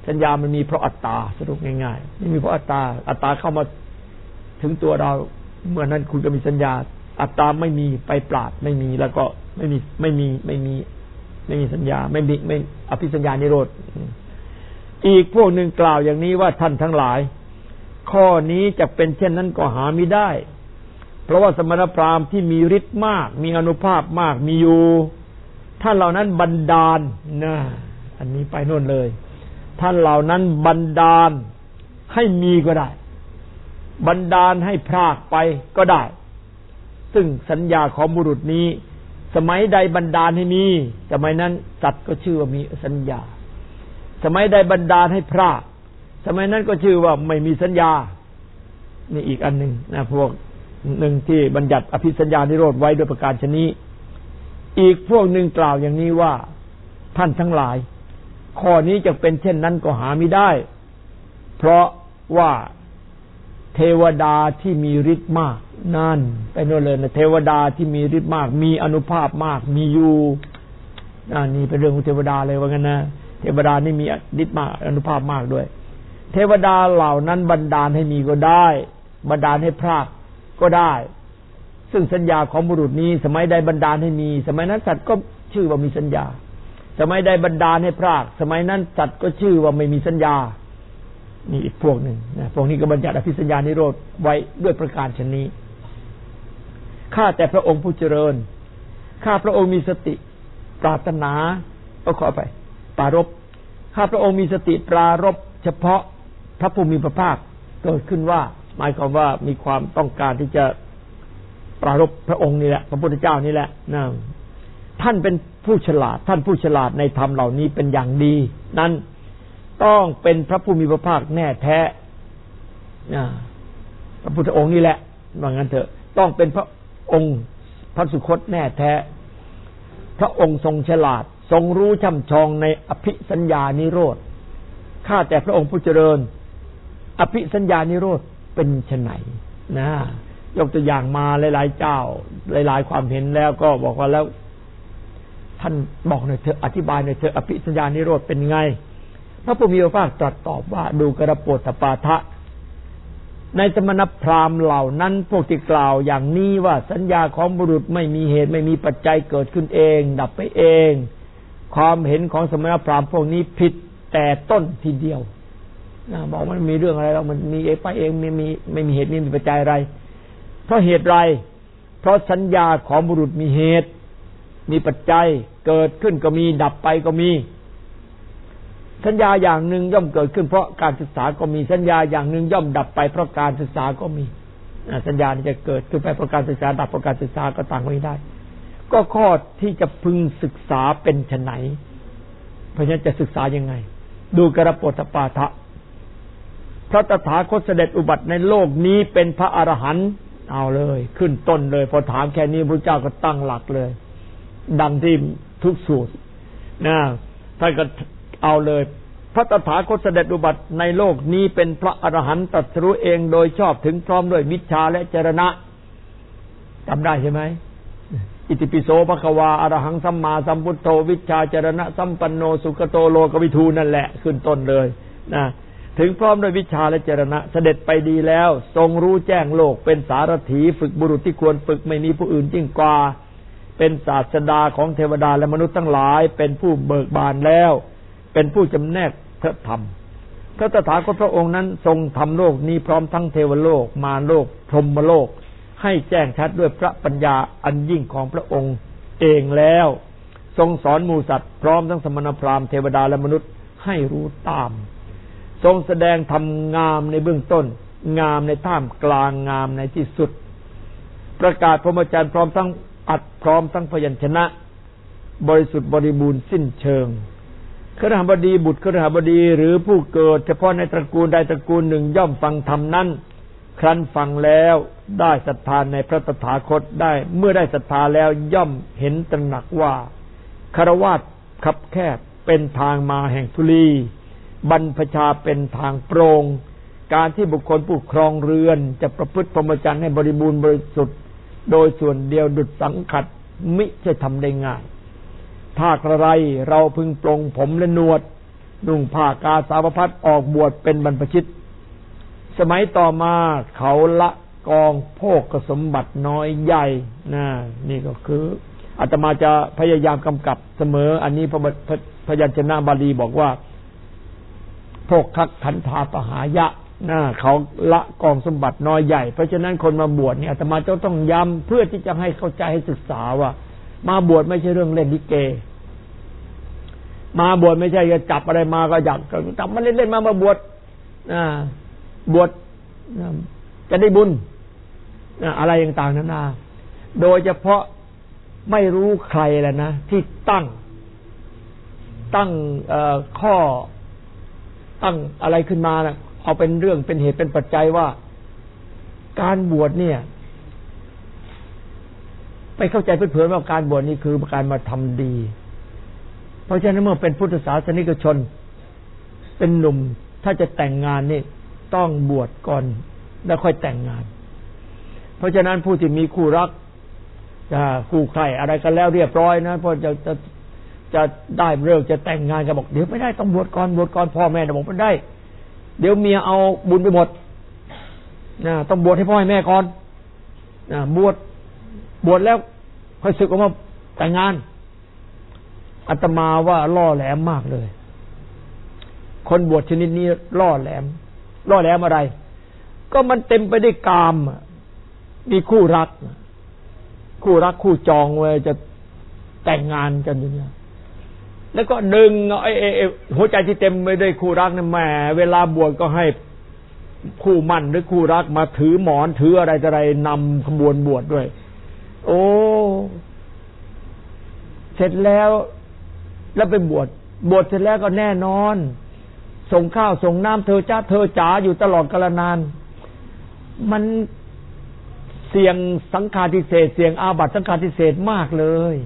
สัญญามันมีเพราะอัตตาสรุปง่ายๆไม่มีเพราะอัตตาเข้ามาถึงตัวเราเมื่อนั้นคุณก็มีสัญญาอัตตาไม่มีไปปราดไม่มีแล้วก็ไม่มีสัญญาไม่อภิสัญญานิโรธอีกพวกหนึ่งกล่าวอย่างนี้ว่าท่านทั้งหลายข้อนี้จะเป็นเช่นนั้นก็หาไม่ได้เพราะว่าสมณพราหมณ์ที่มีฤทธิ์มากมีอานุภาพมากมีอยู่ท่านเหล่านั้นบันดาลนะอันนี้ไปโน่นเลยท่านเหล่านั้นบันดาลให้มีก็ได้บันดาลให้พรากไปก็ได้ซึ่งสัญญาของบุรุษนี้สมัยใดบันดาลให้มีสมัยนั้นสัตว์ก็ชื่อว่ามีสัญญาสมัยใดบันดาลให้พรากสมัยนั้นก็ชื่อว่าไม่มีสัญญานี่อีกอันหนึ่งนะพวกหนึ่งที่บัญญัติอภิสัญญานิโรธไว้ด้วยประการชนี้อีกพวกหนึ่งกล่าวอย่างนี้ว่าท่านทั้งหลายข้อนี้จะเป็นเช่นนั้นก็หาไม่ได้เพราะว่าเทวดาที่มีฤทธิ์มากนั่นไปโน่นเลยนะเทวดาที่มีฤทธิ์มากมีอานุภาพมากมีอยู่นี่เป็นเรื่องของเทวดาเลยว่างั้นนะเทวดานี่มีฤทธิ์มากอานุภาพมากด้วยเทวดาเหล่านั้นบันดาลให้มีก็ได้บันดาลให้พรากก็ได้ซึ่งสัญญาของบุรุษนี้สมัยใดบันดาลให้มีสมัยนั้นสัตว์ก็ชื่อว่ามีสัญญาสมัยใดบันดาลให้พรากสมัยนั้นสัตว์ก็ชื่อว่าไม่มีสัญญานี่อีกพวกหนึ่งนะพวกนี้ก็บัญญัติอภิสัญญานิโรธไว้ด้วยประการชนี้ข้าแต่พระองค์ผู้เจริญข้าพระองค์มีสติปรารถนาขอไปปรารภข้าพระองค์มีสติปรารภเฉพาะพระผู้มีพระภาคเกิดขึ้นว่าหมายความว่ามีความต้องการที่จะปรารภพระองค์นี่แหละพระพุทธเจ้านี่แหละนะท่านเป็นผู้ฉลาดท่านผู้ฉลาดในธรรมเหล่านี้เป็นอย่างดีนั้นต้องเป็นพระผู้มีพระภาคแน่แท้พระพุทธองค์นี่แหละว่างั้นเถอะต้องเป็นพระองค์พระสุคตแน่แท้พระองค์ทรงฉลาดทรงรู้ช่ำชองในอภิสัญญานิโรธข้าแต่พระองค์ผู้เจริญอภิสัญญานิโรธเป็นไฉนนะยกตัวอย่างมาหลายๆเจ้าหลายๆความเห็นแล้วก็บอกว่าแล้วท่านบอกหน่อยเถอะอธิบายหน่อยเถอะอภิสัญญานิโรธเป็นไงพระผู้มีพระภาคตรัสตอบว่าดูกระโปตปาทะในสมณพราหมณ์เหล่านั้นพวกที่กล่าวอย่างนี้ว่าสัญญาของบุรุษไม่มีเหตุไม่มีปัจจัยเกิดขึ้นเองดับไปเองความเห็นของสมณพราหมณ์พวกนี้ผิดแต่ต้นทีเดียวบอกมันมีเรื่องอะไรแล้วมันมีเองไปเองไม่มีเหตุไม่มีปัจจัยอะไรเพราะเหตุไรเพราะสัญญาของบุรุษมีเหตุมีปัจจัยเกิดขึ้นก็มีดับไปก็มีสัญญาอย่างหนึ่งย่อมเกิดขึ้นเพราะการศึกษาก็มีสัญญาอย่างหนึ่งย่อมดับไปเพราะการศึกษาก็มีสัญญาที่จะเกิดขึ้นไปเพราะการศึกษาดับเพราะการศึกษาก็ต่างไม่ได้ก็ข้อที่จะพึงศึกษาเป็นไฉนเพราะฉะนั้นจะศึกษายังไงดูกระโปตปาทะพระตถาคตเสด็จอุบัติในโลกนี้เป็นพระอรหันต์เอาเลยขึ้นต้นเลยพอถามแค่นี้พระเจ้าก็ตั้งหลักเลยดังที่ทุกสูตรนะท่านก็เอาเลยพระตถาคตเสด็จอุบัติในโลกนี้เป็นพระอรหันต์ตรัสรู้เองโดยชอบถึงพร้อมด้วยวิชชาและจรณะจำได้ใช่ไหมอิติปิโสภควาอรหังสัมมาสัมพุทโธวิชชาจรณะสัมปันโนสุขโตโลกวิทูนั่นแหละขึ้นต้นเลยนะถึงพร้อมด้วยวิชาและจรณะเสด็จไปดีแล้วทรงรู้แจ้งโลกเป็นสารถีฝึกบุรุษที่ควรฝึกไม่มีผู้อื่นยิ่งกว่าเป็นศาสดาของเทวดาและมนุษย์ทั้งหลายเป็นผู้เบิกบานแล้วเป็นผู้จำแนกพระธรรมพระตถาคตพระองค์นั้นทรงทำโลกนี้พร้อมทั้งเทวโลกมารโลกพรหมโลกให้แจ้งชัดด้วยพระปัญญาอันยิ่งของพระองค์เองแล้วทรงสอนหมู่สัตว์พร้อมทั้งสมณพราหมณ์เทวดาและมนุษย์ให้รู้ตามทรงแสดงธรรมงามในเบื้องต้นงามในท่ามกลางงามในที่สุดประกาศพรหมจรรย์พร้อมทั้งอัดพร้อมทั้งพยัญชนะบริสุทธิ์บริบูรณ์สิ้นเชิงคฤหบดีบุตรคฤหบดีหรือผู้เกิดเฉพาะในตระกูลใดตระกูลหนึ่งย่อมฟังธรรมนั้นครั้นฟังแล้วได้ศรัทธาในพระตถาคตได้เมื่อได้ศรัทธาแล้วย่อมเห็นตระหนักว่าคฤหัสถ์คับแคบเป็นทางมาแห่งทุลีบรรพชาเป็นทางโปร่งการที่บุคคลผู้ครองเรือนจะประพฤติพรหมจรรย์ให้บริบูรณ์บริสุทธิ์โดยส่วนเดียวดุจสังขัดมิใช่ทำได้ง่ายถ้าใครเราพึงปลงผมและหนวดนุ่งผ้ากาสาวพัดออกบวชเป็นบรรพชิตสมัยต่อมาเขาละกองโภคสมบัติน้อยใหญ่นี่ก็คืออาตมาจะพยายามกำกับเสมออันนี้พยัญชนะบาลีบอกว่าโภคคักขันธาปหายะเขาละกองสมบัติน้อยใหญ่เพราะฉะนั้นคนมาบวชเนี่ยอาตมาจะต้องย้ำเพื่อที่จะให้เข้าใจให้ศึกษาว่ามาบวชไม่ใช่เรื่องเล่นลิเกมาบวชไม่ใช่จะจับอะไรมาก็อยากจับมาเล่นๆมาบวชบวชจะได้บุญอะไรต่างๆนั้นโดยเฉพาะไม่รู้ใครแหละนะที่ตั้งข้อตั้งอะไรขึ้นมานะเอาเป็นเรื่องเป็นเหตุเป็นปัจจัยว่าการบวชเนี่ยไปเข้าใจเพื่อนๆว่าการบวชนี่คือการมาทำดีเพราะฉะนั้นเมื่อเป็นพุทธศาสนิกชนเป็นหนุ่มถ้าจะแต่งงานนี่ต้องบวชก่อนแล้วค่อยแต่งงานเพราะฉะนั้นผู้ที่มีคู่รักคู่ใครอะไรกันแล้วเรียบร้อยนะพอจะได้เลิกจะแต่งงานก็บอกเดี๋ยวไม่ได้ต้องบวชก่อนพ่อแม่บอกไม่ได้เดี๋ยวเมียเอาบุญไปหมดต้องบวชให้พ่อให้แม่ก่อนบวชแล้วค่อยสึกออกมาแต่งงานอาตมาว่าล่อแหลมมากเลยคนบวชชนิดนี้ล่อแหลมอะไรก็มันเต็มไปด้วยกามมีคู่รักคู่จองไว้จะแต่งงานกันอย่างเงี้ยแล้วก็ดึงไอ้หัวใจที่เต็มไปด้วยคู่รักนั่นแหมเวลาบวชก็ให้คู่มั่นหรือคู่รักมาถือหมอนถืออะไรนำขบวนบวชด้วยโอ้เสร็จแล้วไปบวชเสร็จแล้วก็แน่นอนส่งข้าวส่งน้ำเธอจ๋าอยู่ตลอดกาลนานมันเสี่ยงสังฆาทิเศษเสี่ยงอาบัติสังฆาทิเศษมากเลย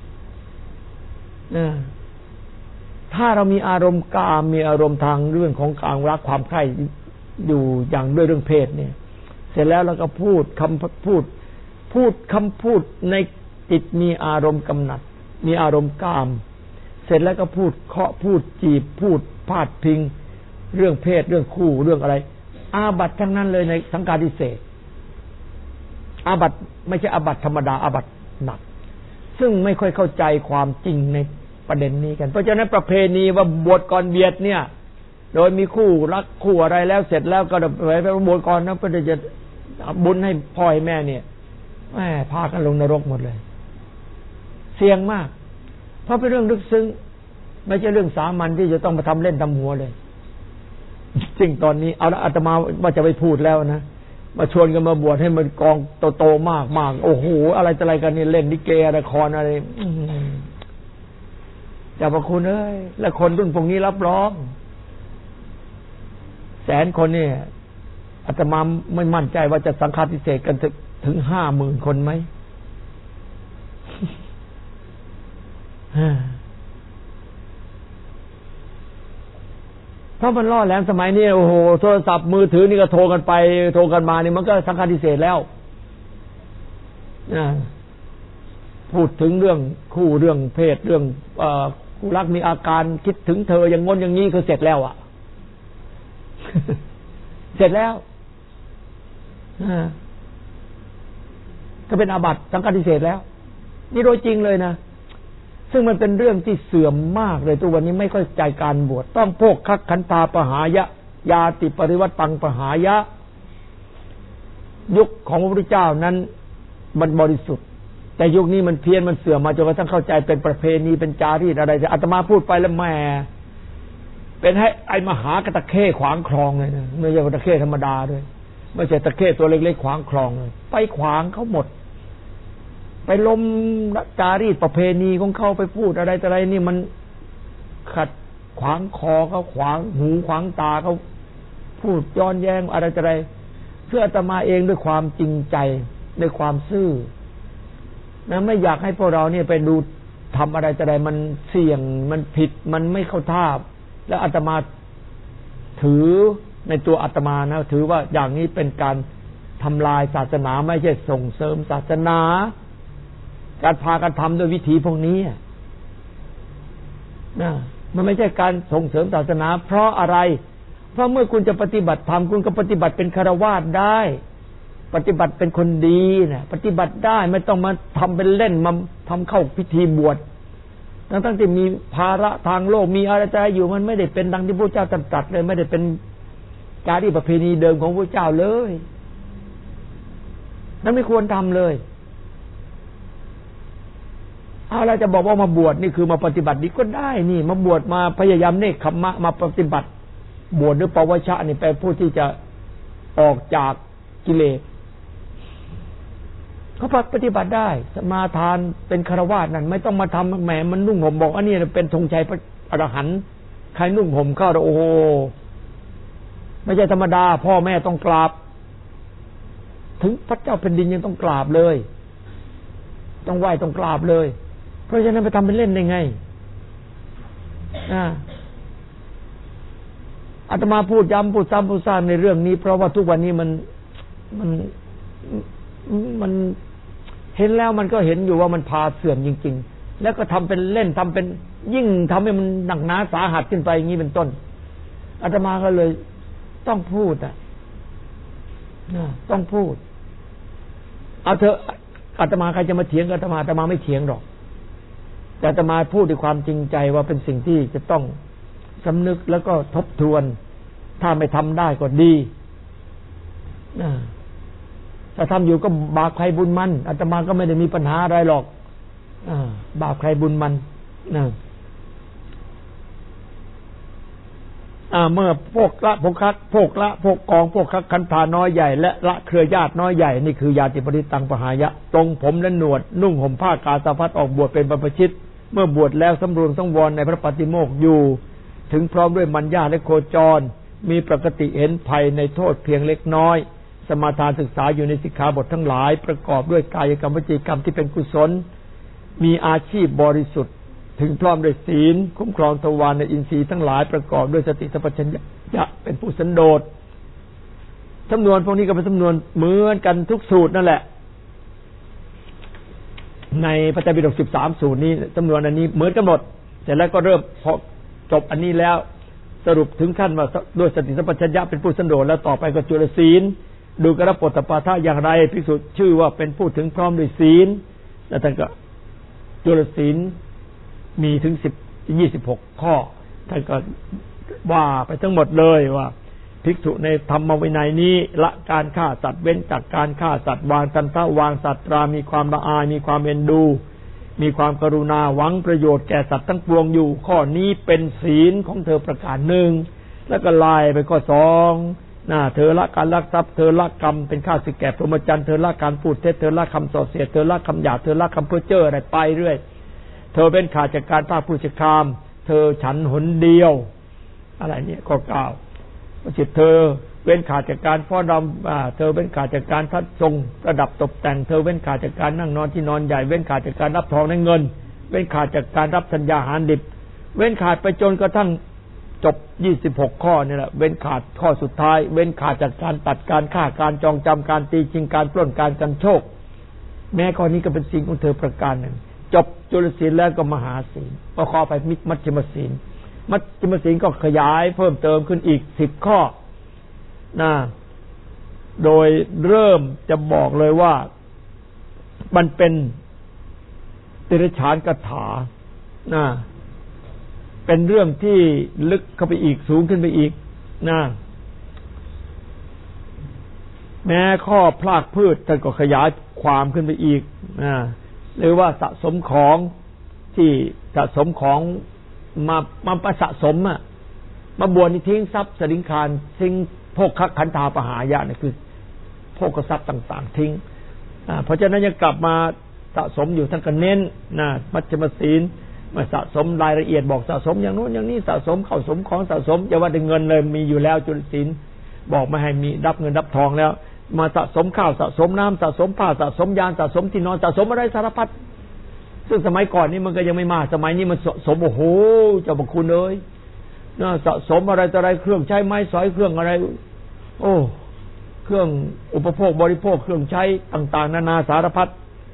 ถ้าเรามีอารมณ์กามมีอารมณ์ทางเรื่องของการรักความใคร่อยู่อย่างด้วยเรื่องเพศเนี่ยเสร็จแล้วเราก็พูดคำพูดในจิตมีอารมณ์กำหนัดมีอารมณ์กามเสร็จแล้วก็พูดเคาะพูดจีบพูดพาดพิงเรื่องเพศเรื่องคู่เรื่องอะไรอาบัติทั้งนั้นเลยในสังฆาทิเศษอาบัติไม่ใช่อาบัติธรรมดาอาบัติหนักซึ่งไม่ค่อยเข้าใจความจริงในประเด็นนี้กันเพราะฉะนั้นประเพณีว่าบวชก่อนเบียดเนี่ยโดยมีคู่รักคู่อะไรแล้วเสร็จแล้วก็ไปบวชก่อนนะเพื่อจะบุญให้พ่อให้แม่เนี่ยแม่พากันลงนรกหมดเลยเสี่ยงมากเพราะเป็นเรื่องลึกซึ้งไม่ใช่เรื่องสามัญที่จะต้องมาทำเล่นทำหัวเลยจริงตอนนี้เอาละอาตมาว่าจะไปพูดแล้วนะมาชวนกันมาบวชให้มันกองโตๆมากโอ้โหอะไรกันนี่เล่นลิเกละครอะไรแต่พระคุณเอ้ยและคนรุ่นพวกนี้รับรองแสนคนเนี่ยอาตมาไม่มั่นใจว่าจะสังฆาทิเศษกันถึง 50,000 คนไหมเพราะมันล่อแหลมสมัยนี้โอ้โหโทรศัพท์มือถือนี่ก็โทรกันไปโทรกันมานี่มันก็สังฆาทิเศษแล้วพูดถึงเรื่องคู่เรื่องเพศเรื่องคู่รักมีอาการคิดถึงเธออย่างงนอย่างนี้คือเสร็จแล้วอ่ะ เสร็จแล้วก็เป็นอาบัติสังฆาทิเศษแล้วนี่โดยจริงเลยนะซึ่งมันเป็นเรื่องที่เสื่อมมากเลยตัววันนี้ไม่ค่อยใจการบวชต้องโภคคักขันธาปหายะยาติปริวัตตังปหายะยุคของพระพุทธเจ้านั้นมันบริสุทธิ์แต่ยุคนี้มันเพี้ยนมันเสื่อมมาจนกระทั่งเข้าใจเป็นประเพณีเป็นจารีตอะไรอาตมาพูดไปแล้วแม่เป็นให้ไอ้มหากระตะเข้ขวางคลองเลยนะไม่ใช่กระตะเข้ธรรมดาด้วยไม่ใช่ตะเข้ตัวเล็กๆขวางคลองเลยไปขวางเขาหมดไปล้มจารีตประเพณีของเขาไปพูดอะไรนี่มันขัดขวางคอเขาขวางหูขวางตาเขาพูดย้อนแย้งอะไรเพื่ออาตมาเองด้วยความจริงใจด้วยความซื่อนะไม่อยากให้พวกเราเนี่ยไปดูทำอะไรมันเสี่ยงมันผิดมันไม่เข้าท่าแล้วอาตมาถือในตัวอาตมานะถือว่าอย่างนี้เป็นการทำลายศาสนาไม่ใช่ส่งเสริมศาสนาการพากันทำด้วยวิธีพวกนี้นะมันไม่ใช่การส่งเสริมศาสนาเพราะอะไรเพราะเมื่อคุณจะปฏิบัติธรรมคุณก็ปฏิบัติเป็นฆราวาสได้ปฏิบัติเป็นคนดีนะปฏิบัติได้ไม่ต้องมาทำเป็นเล่นมาทำเข้าพิธีบวชทั้งที่มีภาระทางโลกมีอะไรใจอยู่มันไม่ได้เป็นดังที่พระเจ้าตรัสเลยไม่ได้เป็นจารีตประเพณีเดิมของพระเจ้าเลยนั่นไม่ควรทำเลยเอาเราจะบอกว่ามาบวชนี่คือมาปฏิบัติดีก็ได้นี่มาบวชมาพยายามเนกขัมมะมาปฏิบัติบวชหรือปวชะนี่เป็นผู้ที่จะออกจากกิเลสเขาปฏิบัติได้สมาทานเป็นฆราวาสนั่นไม่ต้องมาทำแหมมันนุ่งห่มบอกอันนี้เป็นธงชัยพระอรหันต์ใครนุ่งห่มเข้าโอ้โหไม่ใช่ธรรมดาพ่อแม่ต้องกราบถึงพระเจ้าแผ่นดินยังต้องกราบเลยต้องไหว้ต้องกราบเลยเพราะฉะนั้นไปทำเป็นเล่นได้ไงอาตมาพูดย้ำพูดซ้ำพูดซ้ำในเรื่องนี้เพราะว่าทุกวันนี้มันเห็นแล้วมันก็เห็นอยู่ว่ามันพาเสื่อมจริงๆแล้วก็ทำเป็นเล่นทำเป็นยิ่งทำให้มันหนักหนาสาหัสขึ้นไปอย่างนี้เป็นต้นอาตมาก็เลยต้องพูดต้องพูดเอาเถอะอาตมาใครจะมาเถียงกับอาตมาไม่เถียงหรอกแต่อาตมาพูดด้วยความจริงใจว่าเป็นสิ่งที่จะต้องสำนึกแล้วก็ทบทวนถ้าไม่ทำได้ก็ดีถ้าทำอยู่ก็บาปใครบุญมันอาตมาก็ไม่ได้มีปัญหาอะไรหรอกบาปใครบุญมันเมื่อพวกละพวกคักพวกละพวกกองพวกคักคันธาน้อยใหญ่และละเครือญาติน้อยใหญ่นี่คือญาติปริตังปหายะตรงผมและหนวดนุ่งห่มผ้ากาสาวพัสออกบวชเป็นบรรพชิตเมื่อบวชแล้วสำรวมสังวรในพระปฏิโมกข์อยู่ถึงพร้อมด้วยมัญญาและโคจรมีปกติเห็นภัยในโทษเพียงเล็กน้อยสมาทานศึกษาอยู่ในสิกขาบททั้งหลายประกอบด้วยกายกรรมวจีกรรมที่เป็นกุศลมีอาชีพบริสุทธิ์ถึงพร้อมด้วยศีลคุ้มครองทวารในอินทรีย์ทั้งหลายประกอบด้วยสติสัมปชัญญะเป็นผู้สันโดษจำนวนพวกนี้ก็เป็นจำนวนเหมือนกันทุกสูตรนั่นแหละในพระไตรปิฎก13สูตรนี้จำนวนอันนี้เหมือนกันหมดแต่แล้วก็เริ่มพอจบอันนี้แล้วสรุปถึงขั้นว่าด้วยสติสัมปชัญญะเป็นผู้สันโดษแล้วต่อไปก็จุลศีลดูกระปตปาทะอย่างไรภิกษุชื่อว่าเป็นผู้ถึงพร้อมด้วยศีลแล้วท่านก็จุลศีลมีถึง26ข้อท่านก็ว่าไปทั้งหมดเลยว่าภิกษุในธรรมวินัยนี้ละการฆ่าสัตว์เว้นจากการฆ่าสัตว์วางทันทะวางสัตรามีความละอายมีความเอ็นดูมีความกรุณาหวังประโยชน์แก่สัตว์ทั้งปวงอยู่ข้อนี้เป็นศีลของเธอประการหนึ่งแล้วก็ไล่ไปข้อ2เธอละการลักทรัพย์เธอละกรรมเป็นข้าศึกแก่พรหมจรรย์เธอละการพูดเท็จเธอละคำส่อเสียดเธอละคำหยาบเธอละคำเพ้อเจ้ออะไรไปเรื่อยเธอเป็นขาดจากการภาคผู้จักคามเธอฉันหนเดียวอะไรเนี่ยก็กล่าวว่าจิตเธอเว้นขาดจากการฟ้อนรำเธอเว้นขาดจากการทัดทรงประดับตกแต่งเธอเว้นขาดจากการนั่งนอนที่นอนใหญ่เว้นขาดจากการรับทองและเงินเว้นขาดจากการรับสัญญาหารดิบเว้นขาดไปจนกระทั่งจบ26ข้อนี่แหละเว้นขาดข้อสุดท้ายเว้นขาดจากการตัดการฆ่าการจองจำการตีชิงการปล้นการกันโชคแม้ข้อนี้ก็เป็นสิ่งของเธอประการหนึ่งจบจุลศีลแล้วก็มหาศีลก็ข้อไปมัชฌิมศีลมัชฌิมศีลก็ขยายเพิ่มเติมขึ้นอีก10ข้อโดยเริ่มจะบอกเลยว่ามันเป็นติรฉานคาถาเป็นเรื่องที่ลึกเข้าไปอีกสูงขึ้นไปอีกแม้ข้อพลากพืชท่านก็ขยายความขึ้นไปอีกหรือว่าสะสมของที่สะสมของมาสะสมมาบวชนี่ทิ้งทรัพย์สลิงคารทิ้งโภคขันธาปหายะนี่คือโภคทรัพย์ต่างๆทิ้งเพราะฉะนั้นยังกลับมาสะสมอยู่ท่านก็เน้นมัชฌิมศีลมาสะสมรายละเอียดบอกสะสมอย่างโน้นอย่างนี้สะสมเข้าสมของสะสมอย่าว่าแต่เงินเลยมีอยู่แล้วจุลศีลบอกไม่ให้มีรับเงินรับทองแล้วมาสะสมข้าวสะสมน้ำสะสมผ้าสะสมยานสะสมที่นอนสะสมอะไรสารพัดซึ่งสมัยก่อนนี่มันก็ยังไม่มากสมัยนี้มันสะสมโอ้โหเจ้าพระคุณเอ้ยสะสมอะไรต่ออะไรเครื่องใช้ไม้สอยเครื่องอะไรโอ้เครื่องอุปโภคบริโภคเครื่องใช้ต่างๆนานาสารพัด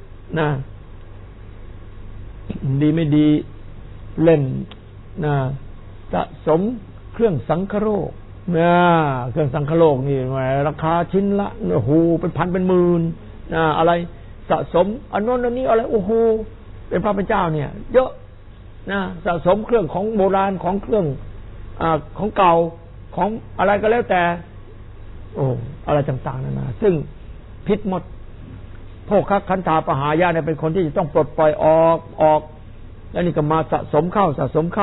ดีไม่ดีเล่นสะสมเครื่องสังคโลกเครื่องสังคโลกนี่ราคาชิ้นละโอ้โหเป็นพันเป็นหมื่นอะไรสะสมอันโน้นอันนี้อะไรโอ้โหเป็นพระพุทธเจ้าเนี่ยเยอะสะสมเครื่องของโบราณของเครื่องของเก่าของอะไรก็แล้วแต่โอ้อะไรต่างๆนานาซึ่งผิดหมดโภคคันธาปหายะเนี่ยเป็นคนที่จะต้องปลดปล่อยออกแล้วนี่ก็มาสะสมเข้า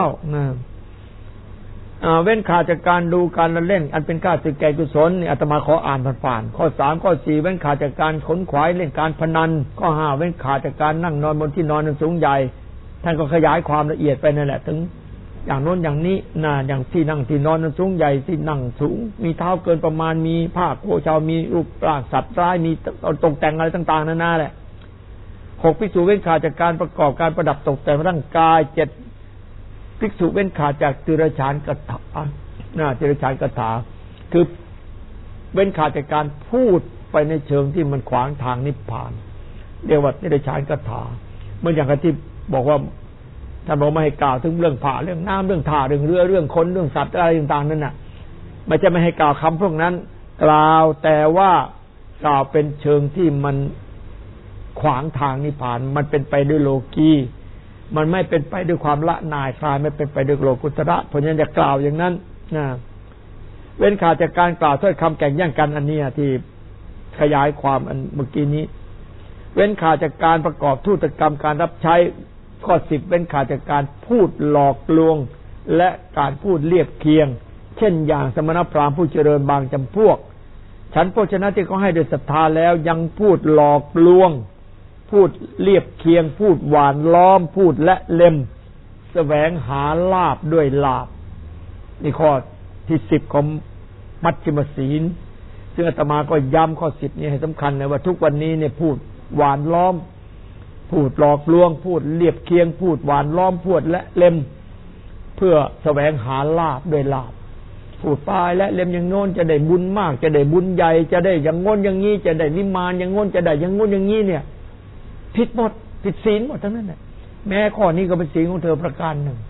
เว้นขาดจากการดูการเล่นอันเป็นข้าศึกแก่กุศลนี่อาตมาขออ่านผ่านๆข้อ3ข้อ4เว้นขาดจากการขนขวายเล่นการพนันข้อ5เว้นขาดจากการนั่งนอนบนที่นอนสูงใหญ่ท่านก็ขยายความละเอียดไปนั่นแหละถึงอย่างโน้นอย่างนี้อย่างที่นั่งที่นอนสูงใหญ่ที่นั่งสูงมีเท้าเกินประมาณมีผ้าโคชาวมีรูปร่างสัตว์ร้ายมีตกแต่งอะไรต่างๆนานาแหละ6ภิกษุเว้นขาดจากการประกอบการประดับตกแต่งร่างกาย7ภิกษุเว้นขาดจากติรฉานคาถาติรฉานคาถาคือเว้นขาดจากการพูดไปในเชิงที่มันขวางทางนิพพานเรียกว่าติรฉานคาถาเหมือนอย่างที่บอกว่าท่านบอกไม่ให้กล่าวถึงเรื่องผ่าเรื่องน้ำเรื่องท่าเรื่องเรือเรื่องคนเรื่องสัตว์อะไรต่างๆนั่นน่ะไม่ใช่ไม่ให้กล่าวคำพวกนั้นกล่าวแต่ว่ากล่าวเป็นเชิงที่มันขวางทางนิพพานมันเป็นไปด้วยโลกีมันไม่เป็นไปด้วยความละนายคลายไม่เป็นไปด้วยโลกุตระเพราะฉะนั้นจะกล่าวอย่างนั้นเว้นขาดจากการกล่าวถ้อยคำแข่งแย่งกันอันนี้ที่ขยายความอันเมื่อกี้นี้เว้นขาดจากการประกอบธุรกรรมการรับใช้ข้อ10เว้นขาดจากการพูดหลอกลวงและการพูดเลียบเคียงเช่นอย่างสมณพราหมณ์ผู้เจริญบางจำพวกฉันโภชนะที่เขาให้โดยศรัทธาแล้วยังพูดหลอกลวงพูดเลียบเคียงพูดหวานล้อมพูดและเล็มแสวงหาลาภด้วยลาภนี่ข้อที่10ของมัชฌิมศีลซึ่งอาตมาก็ย้ำข้อ10นี้ให้สำคัญนะว่าทุกวันนี้เนี่ยพูดหวานล้อมพูดหลอกลวงพูดเลียบเคียงพูดหวานล้อมพูดและเล็มเพื่อแสวงหาลาภด้วยลาภพูดปลายและเล็มอย่างโน้นจะได้บุญมากจะได้บุญใหญ่จะได้อย่างโน้นอย่างนี้จะได้นิมมานอย่างโน้นจะได้อย่างโน้นอย่างนี้เนี่ยผิดหมดผิดศีลหมดทั้งนั้นแหละแม้ข้อนี้ก็เป็นศีลของเธอประการหนึ่ง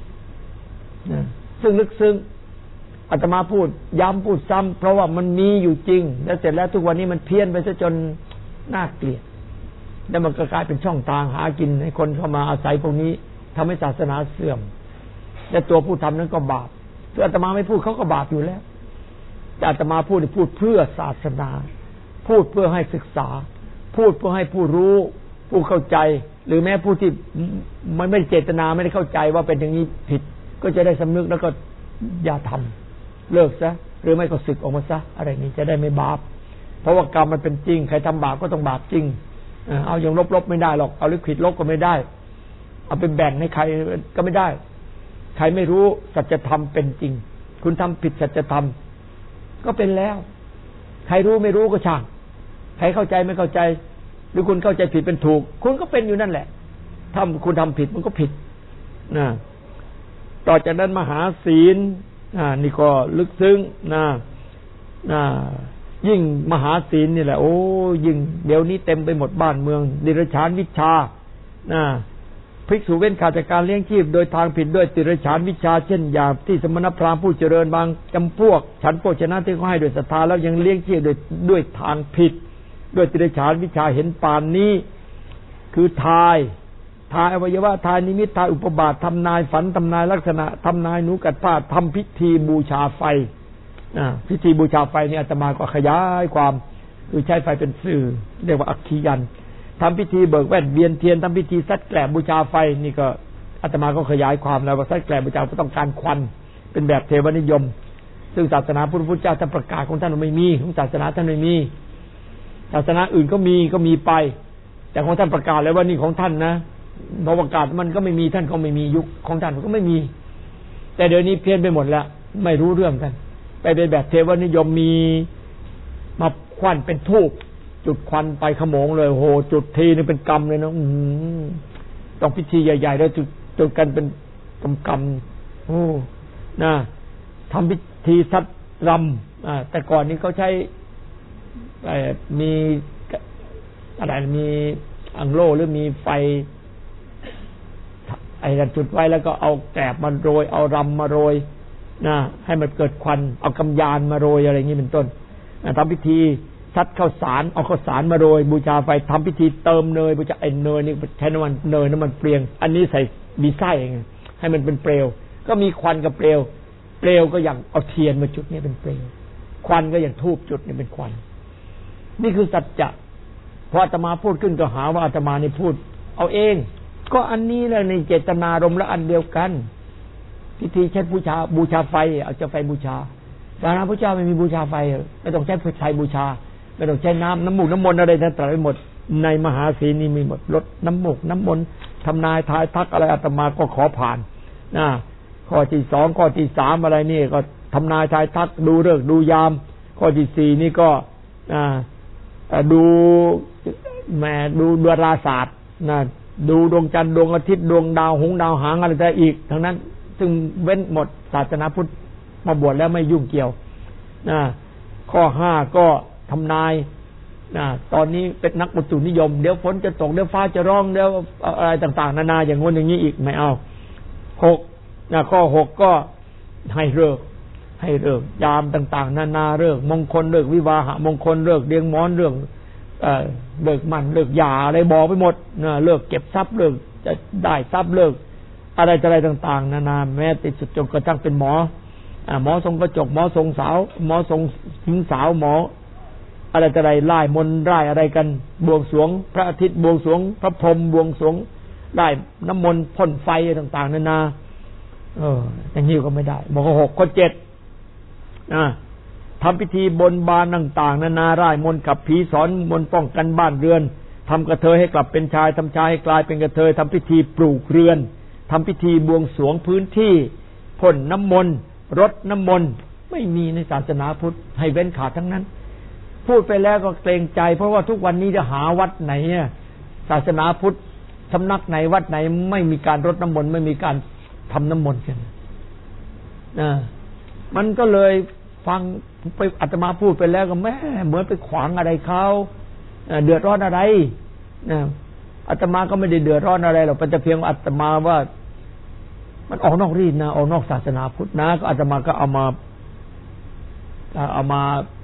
ซึ่งลึกซึ้งอาตมาพูดย้ำพูดซ้ำเพราะว่ามันมีอยู่จริงแล้วเสร็จแล้วทุกวันนี้มันเพี้ยนไปซะจนน่าเกลียดแล้วมันก็กลายเป็นช่องทางหากินให้คนเข้ามาอาศัยพวกนี้ทำให้ศาสนาเสื่อมและตัวผู้ทำนั้นก็บาปคืออาตมาไม่พูดเขาก็บาปอยู่แล้วแต่อาตมาพูดเพื่อศาสนาพูดเพื่อให้ศึกษาพูดเพื่อให้ผู้รู้ผู้เข้าใจหรือแม้ผู้ที่ไม่เจตนาไม่ได้เข้าใจว่าเป็นอย่างนี้ผิดก็จะได้สำนึกแล้วก็อย่าทำเลิกซะหรือไม่ก็สึกออกมาซะอะไรนี้จะได้ไม่บาปเพราะว่ากรรมมันเป็นจริงใครทำบาปก็ต้องบาปจริงเอาอย่างลบๆไม่ได้หรอกเอาลิขิตลบก็ไม่ได้เอาไปแบ่งให้ใครก็ไม่ได้ใครไม่รู้สัจธรรมเป็นจริงคุณทำผิดสัจธรรมก็เป็นแล้วใครรู้ไม่รู้ก็ช่างใครเข้าใจไม่เข้าใจหรือคุณเข้าใจผิดเป็นถูกคุณก็เป็นอยู่นั่นแหละถ้าคุณทำผิดมันก็ผิดต่อจากนั้นมหาศีลนี่ก็ลึกซึ้งยิ่งมหาศีลนี่แหละโอ้ยิ่งเดี๋ยวนี้เต็มไปหมดบ้านเมืองดิรฉานวิชาภิกษุเว้นขาดจากการเลี้ยงชีพโดยทางผิดด้วยติรฉานวิชาเช่นอย่างที่สมณพราหมณ์ผู้เจริญบางจำพวกฉันโภชนะที่เขาให้โดยศรัทธาแล้วยังเลี้ยงชีพด้วยทางผิดด้วยติรฉานวิชาเห็นปานนี้คือทายอวัยวะทายนิมิตทายอุปบาททำนายฝันทำนายลักษณะทำนายหนูกัดผ้าทำพิธีบูชาไฟพิธีบูชาไฟนี่อาตมาก็ขยายความคือใช้ไฟเป็นสื่อเรียกว่าอัคคียันทำพิธีเบิกแว่นเวียนเทียนทำพิธีซัดแกลบบูชาไฟนี่ก็อาตมาก็ขยายความแล้วว่าซัดแกลบบูชาต้องการควันเป็นแบบเทวนิยมซึ่งศาสนาพุทธเจ้าท่านประกาศของท่านไม่มีของศาสนาท่านไม่มีศาสนาอื่นก็มีไปแต่ของท่านประกาศเลยว่านี่ของท่านนะพอประกาศมันก็ไม่มีท่านก็ไม่มียุคของท่านก็ไม่มีแต่เดี๋ยวนี้เพี้ยนไปหมดแล้วไม่รู้เรื่องกันไปเป็นแบบเทวนิยมมีมาควันเป็นธูปจุดควันไปขโมงเลยโหจุดทีนี่เป็นกรรมเลยนะต้องพิธีใหญ่ๆแล้วจุดกันเป็นกรรมโอ้นะทำพิธีซัดรำแต่ก่อนนี้เขาใช้มีอะไรมีอังโล่หรือมีไฟไอ้นั่นจุดไว้แล้วก็เอาแกลบมาโรยเอารำมาโรยนะให้มันเกิดควันเอากำยานมาโรยอะไรอย่างนี้เป็นต้นทำพิธีซัดข้าวสารเอาข้าวสารมาโรยบูชาไฟทำพิธีเติมเนยบูชาไอ้เนยนี่ใช้น้ำมันเนยน้ำมันเปลียงอันนี้ใส่มีไส้ไงให้มันเป็นเปลวก็มีควันกับเปลวเปลวก็อย่างเอาเทียนมาจุดนี่เป็นเปลวควันก็อย่างธูปจุดนี่เป็นควันนี่คือสัจจะพออาตมาพูดขึ้นก็หาว่าอาตมานี่พูดเอาเองก็อันนี้แหละในเจตนารมณ์และอันเดียวกันพิธีใช้บูชาไฟเอาจะไฟบูชาศาสนาพระเจ้าไม่มีบูชาไฟไม่ต้องใช้ไฟบูชาไม่ต้องใช้น้ำมูกน้ำมนต์อะไรทั้งหมดในมหาศีลนี่มีหมดลดน้ำมูกน้ำมนต์ทำนายทายทักอะไรอาตมาก็ขอผ่านนะข้อที่2ข้อที่3อะไรนี่ก็ทำนายทายทักดูฤกษ์ดูยามข้อที่4นี่ก็ดูดาราศาสตร์นะดูดวงจันทร์ดวงอาทิตย์ดวงดาวหงดาวหางอะไรแต่อีกทั้งนั้นซึ่งเว้นหมดศาสนาพุทธมาบวชแล้วไม่ยุ่งเกี่ยวนะข้อ5ก็ทำนายนะตอนนี้เป็นนักอุตุนิยมเดี๋ยวฝนจะตกเดี๋ยวฟ้าจะร้องเดี๋ยวอะไรต่างๆนานาอย่างงี้อย่างนี้อีกไม่เอา6นะข้อ6ก็ให้เลิกยามต่างๆนานาเลิกมงคลเลิกวิวาหะมงคลเลิกเลี้ยงม้อนเรื่องเลิกมันเลิกหย่าอะไรบอกไปหมดนะเลิกเก็บทรัพย์เลิกจะได้ทรัพย์เลิกอะไรต่างๆนานาแม้ติดสุดจนกระทั่งเป็นหมอทรงกระจกหมอทรงสาวหมอทรงหญิงสาวหมออะไรไล่มนต์ไล่อะไรกันบวงสรวงพระอาทิตย์บวงสรวงพระพรหมบวงสรวงไล่น้ำมนต์พ่นไฟต่างๆนานาอย่างนี้ก็ไม่ได้บอกข้อ6ข้อ7ทำพิธีบนบานต่างๆนานาไล่มนต์กับผีสอนมนต์ป้องกันบ้านเรือนทำกระเทยให้กลับเป็นชายทำชายให้กลายเป็นกระเทยทำพิธีปลูกเรือนทำพิธีบวงสรวงพื้นที่พ่นน้ำมนต์รดน้ำมนต์ไม่มีในศาสนาพุทธให้เว้นขาดทั้งนั้นพูดไปแล้วก็เกรงใจเพราะว่าทุกวันนี้จะหาวัดไหนศาสนาพุทธสำนักไหนวัดไหนไม่มีการรดน้ำมนต์ไม่มีการทำน้ำมนต์กันมันก็เลยฟังไปอาตมาพูดไปแล้วก็แม่เหมือนไปขวางอะไรเขาเดือดร้อนอะไรอาตมาก็ไม่ได้เดือดร้อนอะไรหรอกแต่เพียงอาตมาว่ามันออกนอกรีดนะออกนอกศาสนาพุทธนะก็อาตมาก็เอามา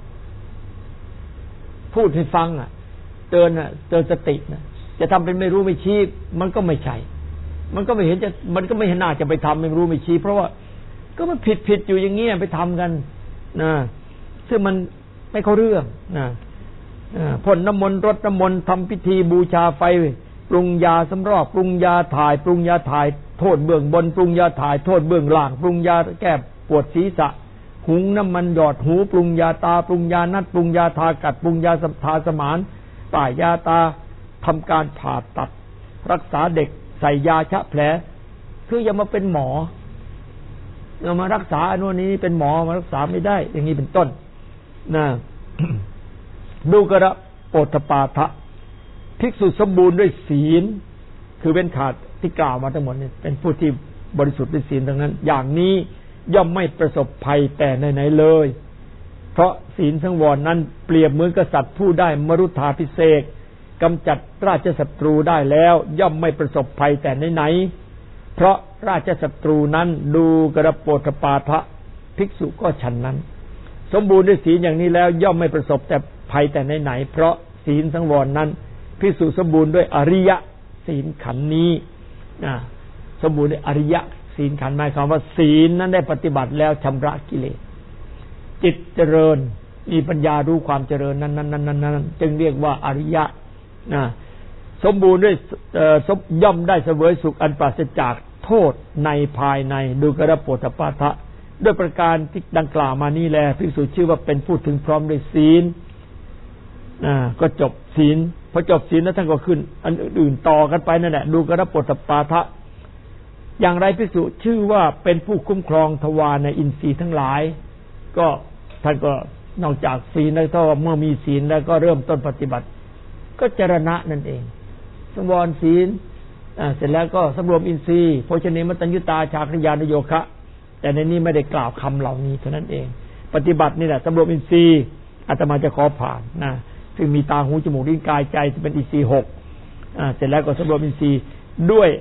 พูดให้ฟังเตือนสตินะจะทำเป็นไม่รู้ไม่ชี้มันก็ไม่ใช่มันก็ไม่เห็นน่าจะไปทำไม่รู้ไม่ชี้เพราะว่าก็มันผิดอยู่อย่างเงี้ยไปทำกันนะซึ่งมันไม่เข้าเรื่องนะพ่นน้ำมนต์รดน้ำมนต์ทำพิธีบูชาไฟปรุงยาสำรอกปรุงยาถ่ายปรุงยาถ่ายโทษเบื้องบนปรุงยาถ่ายโทษเบื้องล่างปรุงยาแก้ปวดศีรษะหุงน้ำมันหยอดหูปรุงยาตาปรุงยานัดปรุงยาทากัดปรุงยาทาสมานป้ายยาตาทำการผ่าตัดรักษาเด็กใส่ยาชะแผลคืออย่ามาเป็นหมออย่ามารักษาอันนี้เป็นหมอมารักษาไม่ได้อย่างนี้เป็นต้นนะ ดูกระโอตปาทะภิกษุสมบูรณ์ด้วยศีลคือเว้นขาดที่กล่าวมาทั้งหมดนี่เป็นผู้ที่บริสุทธิ์ด้วยศีลทั้งนั้นอย่างนี้ย่อมไม่ประสบภัยแต่ไหนๆเลยเพราะศีลสังวรนั้นเปรียบเหมือนกษัตริย์ผู้ได้มรุธาภิเษกกำจัดราชศัตรูได้แล้วย่อมไม่ประสบภัยแต่ไหนๆเพราะราชศัตรูนั้นดูกระโปตปาทะภิกษุก็ฉันนั้นสมบูรณ์ด้วยศีลอย่างนี้แล้วย่อมไม่ประสบแต่ภัยแต่ไหนๆเพราะศีลสังวรนั้นภิกษุสมบูรณ์ด้วยอริยศีลขันธ์นี้สมบูรณ์ด้วยอริยศีลขันธ์หมายความว่าศีลนั้นได้ปฏิบัติแล้วชำระกิเลสจิตเจริญมีปัญญารู้ความเจริญนั้นจึงเรียกว่าอริยะสมบูรณ์ด้วยย่อมได้เสวยสุขอันปราศจากโทษในภายในดูกระโปตปาทะด้วยประการที่ดังกล่าวมานี้แลภิกษุชื่อว่าเป็นผู้ถึงพร้อมด้วยศีลก็จบศีลพอจบศีลแล้วท่านก็ขึ้นอันอื่นต่อกันไปนั่นแหละดูกระโปตปาทะอย่างไรภิกษุชื่อว่าเป็นผู้คุ้มครองทวารในอินทรีย์ทั้งหลายก็ท่านก็นอกจากศีลแล้วก็เมื่อมีศีลแล้วก็เริ่มต้นปฏิบัติก็จรณะนั่นเองสังวรศีลเสร็จแล้วก็สำรวมอินทรีย์โภชเนมัตตัญญุตาชาคริยานโยคะแต่ในนี้ไม่ได้กล่าวคำเหล่านี้เท่านั้นเองปฏิบัตินี่แหละสำรวมอินทรีย์อาตมาจะขอผ่านนะซึ่งมีตาหูจมูกลิ้นกายใจจะเป็นอินทรีย์6เสร็จแล้วก็สำรวมอินทรีย์ด้วย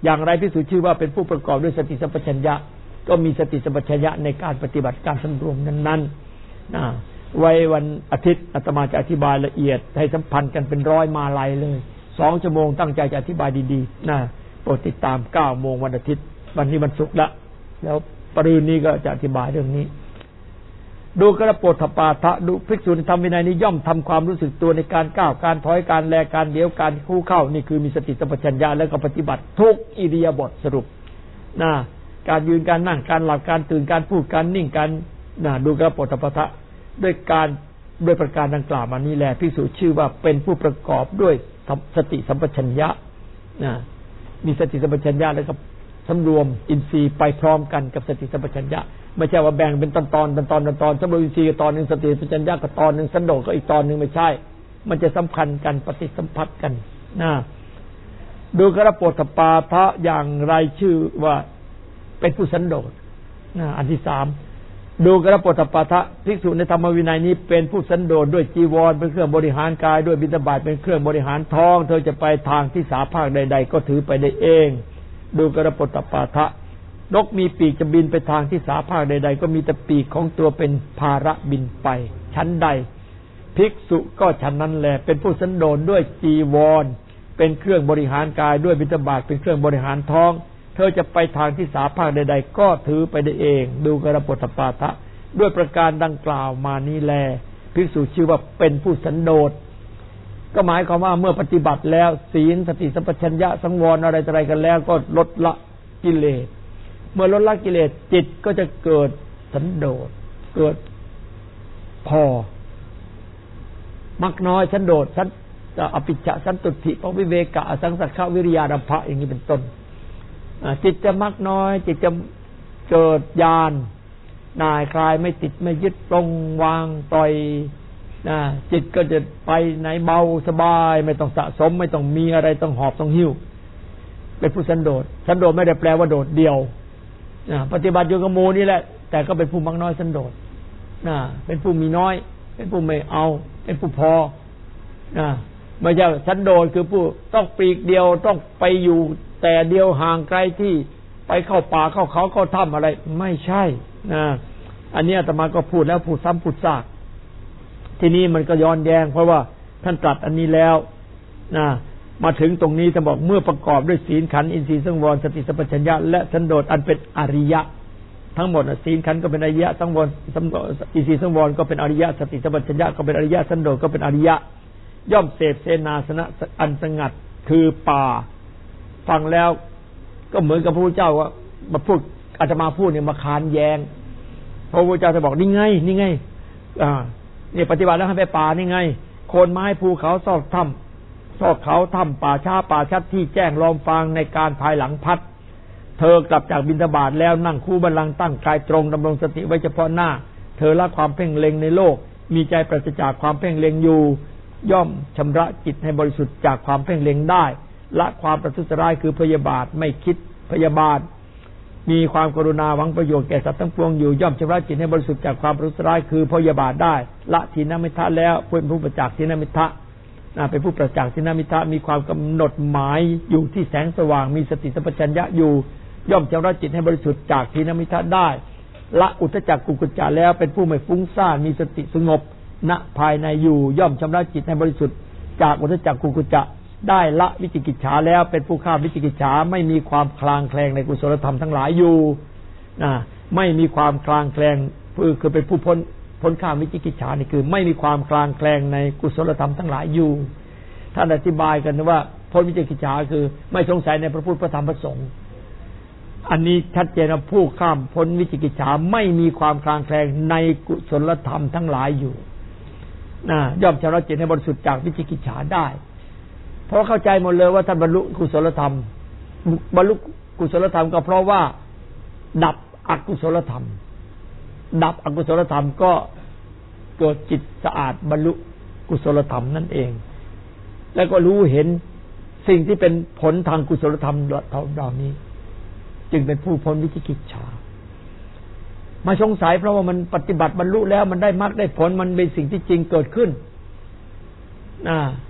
อย่างไรภิกษุชื่อว่าเป็นผู้ประกอบด้วยสติสัมปชัญญะก็มีสติสัมปชัญญะในการปฏิบัติการสำรวมนั้นๆไว้วันอาทิตย์อาตมาจะอธิบายละเอียดให้สัมพันธ์กันเป็นร้อยมาลัยเลย2 ชั่วโมงตั้งใจจะอธิบายดีๆโปรดติดตาม9 โมงวันอาทิตย์วันนี้วันศุกร์ละแล้วปรืนนี้ก็จะอธิบายเรื่องนี้ดูกระโปฏฐปาทะดูภิกษุในธรรมวินัยนี้ย่อมทำความรู้สึกตัวในการก้าวการถอยการแลการเดี๋ยวการคู่เข้านี่คือมีสติสัมปชัญญะแล้วก็ปฏิบัติทุกอิริยาบถสรุปการยืนการนั่งการหลับการตื่นการพูดการนิ่งการดูกระโปฏฐปาทะด้วยประการดังกล่าวมานี้แหละภิกษุชื่อว่าเป็นผู้ประกอบด้วยสติสัมปชัญญะมีสติสัมปชัญญะแล้วก็สำรวมอินทรีย์ไปพร้อมกันกับสติสัมปชัญญะไม่ใช่ว่าแบ่งเป็นตอนสำรวมอินทรีย์ตอนนึงสติสัมปชัญญะก็ตอนนึงสันโดษก็อีกตอนนึงไม่ใช่มันจะสัมพันธ์กันปฏิสัมพัทธ์กันดูกระโปฏฐปาทะอย่างไรชื่อว่าเป็นผู้สันโดษอันที่3ดูกระโปฏฐปาทะภิกษุในธรรมวินัยนี้เป็นผู้สันโดษด้วยจีวรเป็นเครื่องบริหารกายด้วยบิณฑบาตเป็นเครื่องบริหารท้องเธอจะไปทางที่สาภาคใดๆก็ถือไปได้เองดูกระโปฏฐปาทะนกมีปีกจะบินไปทางที่สาภาคใดๆก็มีแต่ปีกของตัวเป็นภาระบินไปชั้นใดภิกษุก็ฉันนั้นแหละเป็นผู้สันโดษด้วยจีวรเป็นเครื่องบริหารกายด้วยบิณฑบาตเป็นเครื่องบริหารท้องเธอจะไปทางที่สาภาคใดๆก็ถือไปได้เองดูกระโปฏฐปาทะด้วยประการดังกล่าวมานี้แลภิกษุชื่อว่าเป็นผู้สันโดษก็หมายความว่าเมื่อปฏิบัติแล้วศีลสติสัมปชัญญะสังวรอะไรกันแล้วก็ลดละกิเลสเมื่อลดละกิเลสจิตก็จะเกิดสันโดษเกิดพอมักน้อยสันโดษสันอภิชฌะสันตุถิปวิเวกะอสังสักขวิริยารัมภะอย่างนี้เป็นต้นจิตจะมักน้อยจิตจะเกิดญาณนายคลายไม่ติดไม่ยึดปลงวางปล่อยจิตก็จะไปไหนเบาสบายไม่ต้องสะสมไม่ต้องมีอะไรต้องหอบต้องหิ้วเป็นผู้สันโดษสันโดษไม่ได้แปลว่าโดดเดี่ยวปฏิบัติอยู่กับหมู่นี่แหละแต่ก็เป็นผู้มักน้อยสันโดษเป็นผู้มีน้อยเป็นผู้ไม่เอาเป็นผู้พอไม่ใช่สันโดษคือผู้ต้องปลีกเดียวต้องไปอยู่แต่เดียวห่างไกลที่ไปเข้าป่าเข้าเขาเข้าถ้ำอะไรไม่ใช่อันนี้อาตมาก็พูดแล้วพูดซ้ำพูดซากทีนี้มันก็ย้อนแย้งเพราะว่าท่านตรัสอันนี้แล้วมาถึงตรงนี้ท่านบอกเมื่อประกอบด้วยศีลขันธ์อินทรีย์สังวรสติสัมปชัญญะและสันโดษอันเป็นอริยะทั้งหมดศีลขันธ์ก็เป็นอริยะสังวรอินทรีย์สังวรก็เป็นอริยะสติสัมปชัญญะก็เป็นอริยะสันโดษก็เป็นอริยะย่อมเสพเสนาสนะอันสงัดคือป่าฟังแล้วก็เหมือนกับพระพุทธเจ้าว่ามาพูดอาตมาพูดเนี่ยมาค้านแย้งพระพุทธเจ้าจะบอกนี่ไงเนี่ยปฏิบัติแล้วให้ไปป่านี่ไงโคนไม้ภูเขาซอกถ้ำซอกเขาถ้ำป่าช้าป่าชัดที่แจ้งลอมฟางในการภายหลังพัดเธอกลับจากบิณฑบาตแล้วนั่งคู่บัลลังก์ตั้งกายตรงดำรงสติไว้เฉพาะหน้าเธอละความเพ่งเล็งในโลกมีใจปราศจากความเพ่งเล็งอยู่ย่อมชำระจิตให้บริสุทธิ์จากความเพ่งเล็งได้ละความประทุษร้ายคือพยาบาทไม่คิดพยาบาทมีความกรุณาหวังประโยชน์แก่สัตว์ทั้งปวงอยู่ย่อมชำระจิตให้บริสุทธิ์จากความประทุษร้ายคือพยาบาทได้ละทีนมิทธะแล้วเป็นผู้ประจักษ์ทีนมิทธะเป็นผู้ประจักษ์ทีนมิทธะมีความกำหนดหมายอยู่ที่แสงสว่างมีสติสัมปชัญญะอยู่ย่อมชำระจิตให้บริสุทธิ์จากทีนมิทธะได้ละอุทธัจจะกุกุจจะแล้วเป็นผู้ไม่ฟุ้งซ่านมีสติสงบณภายในอยู่ย่อมชำระจิตให้บริสุทธิ์จากอุทธัจจะกุกุจจะได้ละวิจิกิจฉาแล้วเป็นผู้ข้ามวิจิกิจฉาไม่มีความคลางแคลงในกุศลธรรมทั้งหลายอยู่ไม่มีความคลางแคลงคือเป็นผู้พ้นข้ามวิจิกิจฉานี่คือไม่มีความคลางแคลงในกุศลธรรมทั้งหลายอยู่ท่านอธิบายกันว่าพ้นวิจิกิจฉาคือไม่สงสัยในพระพุทธพระธรรมพระสงฆ์อันนี้ชัดเจนว่าผู้ข้ามพ้นวิจิกิจฉาไม่มีความคลางแคลงในกุศลธรรมทั้งหลายอยู่ย่อมชำระจิตให้บริสุทธิ์จากวิจิกิจฉาได้เพราะเข้าใจหมดเลยว่าท่านบรรลุกุศลธรรมบรรลุกุศลธรรมก็เพราะว่าดับอกุศลธรรมดับอกุศลธรรมก็เกิดจิตสะอาดบรรลุกุศลธรรมนั่นเองแล้วก็รู้เห็นสิ่งที่เป็นผลทางกุศลธรรมเหล่านี้จึงเป็นผู้พ้นวิจิกิจฉามาสงสัยเพราะว่ามันปฏิบัติบรรลุแล้วมันได้มรรคได้ผลมันเป็นสิ่งที่จริงเกิดขึ้น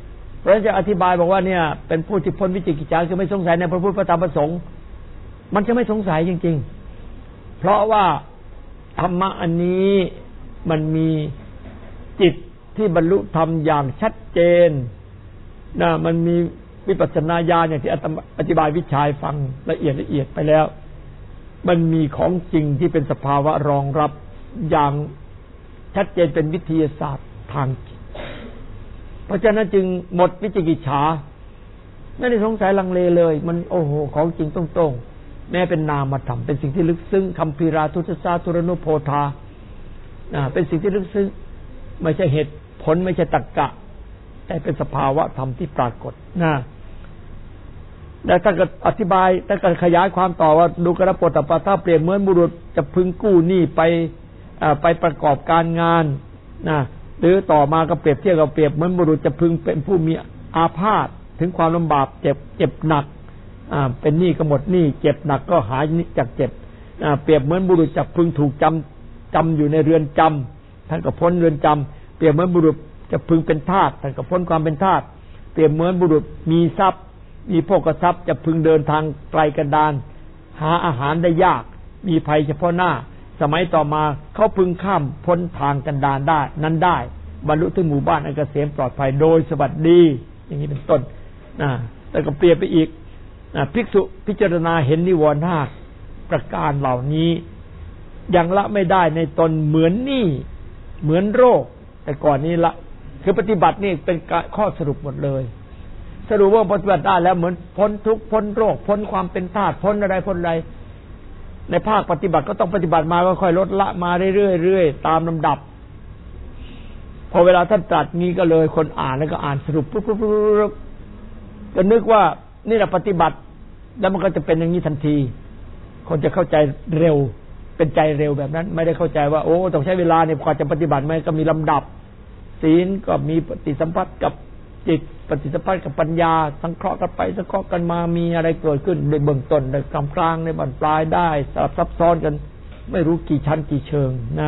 เพราะฉะนั้นจะอธิบายบอกว่าเนี่ยเป็นผู้ที่พ้นวิจิกิจฉาคือไม่สงสัยในพระพุทธพระธรรมพระสงฆ์มันจะไม่สงสัยจริงๆเพราะว่าธรรมะอันนี้มันมีจิตที่บรรลุธรรมอย่างชัดเจนนะมันมีวิปัสสนาญาณอย่างที่อธิบายวิชัยฟังละเอียดไปแล้วมันมีของจริงที่เป็นสภาวะรองรับอย่างชัดเจนเป็นวิทยาศาสตร์ทางจิตเพราะฉะนั้นจึงหมดวิจิกิจฉาไม่ได้สงสัยลังเลเลยมันโอ้โหของจริงตรงๆแม้เป็นนามธรรมเป็นสิ่งที่ลึกซึ้งคัมภีราทุตสาธุรนุโพธาเป็นสิ่งที่ลึกซึ้งไม่ใช่เหตุผลไม่ใช่ตรรกะแต่เป็นสภาวะธรรมที่ปรากฏนะแล้วถ้าก็อธิบายถ้าก็ขยายความต่อว่าดูกระโปตปาถ้าเปรียบเหมือนบุรุษจะพึงกู้หนี้ไปประกอบการงานนะหรือต่อมาก็เปรียบเทียบกับเปรียบเหมือนบุรุษจะพึงเป็นผู้มีอาพาธถึงความลำบากเจ็บหนักเป็นหนี้ก็หมดหนี้เจ็บหนักก็หายจากเจ็บเปรียบเหมือนบุรุษจะพึงถูกจำอยู่ในเรือนจำท่านก็พ้นเรือนจำเปรียบเหมือนบุรุษจะพึงเป็นทาสท่านก็พ้นความเป็นทาสเปรียบเหมือนบุรุษมีทรัพย์มีโภคทรัพย์จะพึงเดินทางไกลกันดารหาอาหารได้ยากมีภัยเฉพาะหน้าสมัยต่อมาเขาพึงข้ามพ้นทางกันดารได้นั้นได้บรรลุถึงหมู่บ้านอันเกษมปลอดภัยโดยสวัสดีอย่างนี้เป็นต้นแล้วก็เปรียบไปอีกภิกษุพิจารณาเห็นนิวรณ์ห้าประการเหล่านี้ยังละไม่ได้ในตนเหมือนหนี้เหมือนโรคแต่ก่อนนี้ละคือปฏิบัตินี่เป็นข้อสรุปหมดเลยสรุปว่าปฏิบัติได้แล้วเหมือนพ้นทุกข์พ้นโรคพ้นความเป็นธาตุพ้นอะไรพ้นอะไรในภาคปฏิบัติก็ต้องปฏิบัติมาก็ค่อยลดละมาเรื่อยๆตามลำดับพอเวลาท่านตรัสนี้ก็เลยคนอ่านแล้วก็อ่านสรุปปุ๊บก็นึกว่านี่แหละปฏิบัติแล้วมันก็จะเป็นอย่างนี้ทันทีคนจะเข้าใจเร็วเป็นใจเร็วแบบนั้นไม่ได้เข้าใจว่าโอ้ต้องใช้เวลาเนี่ยกว่าจะปฏิบัติมันก็มีลำดับศีลก็มีปฏิสัมพัทธ์กับจิตปฏิสัมพัทธ์กับปัญญาสังเคราะห์กันไปสังเคราะห์กันมามีอะไรเกิดขึ้นในเบื้องต้นในกลางกลางในบรรปลายได้ซับซ้อนกันไม่รู้กี่ชั้นกี่เชิงนะ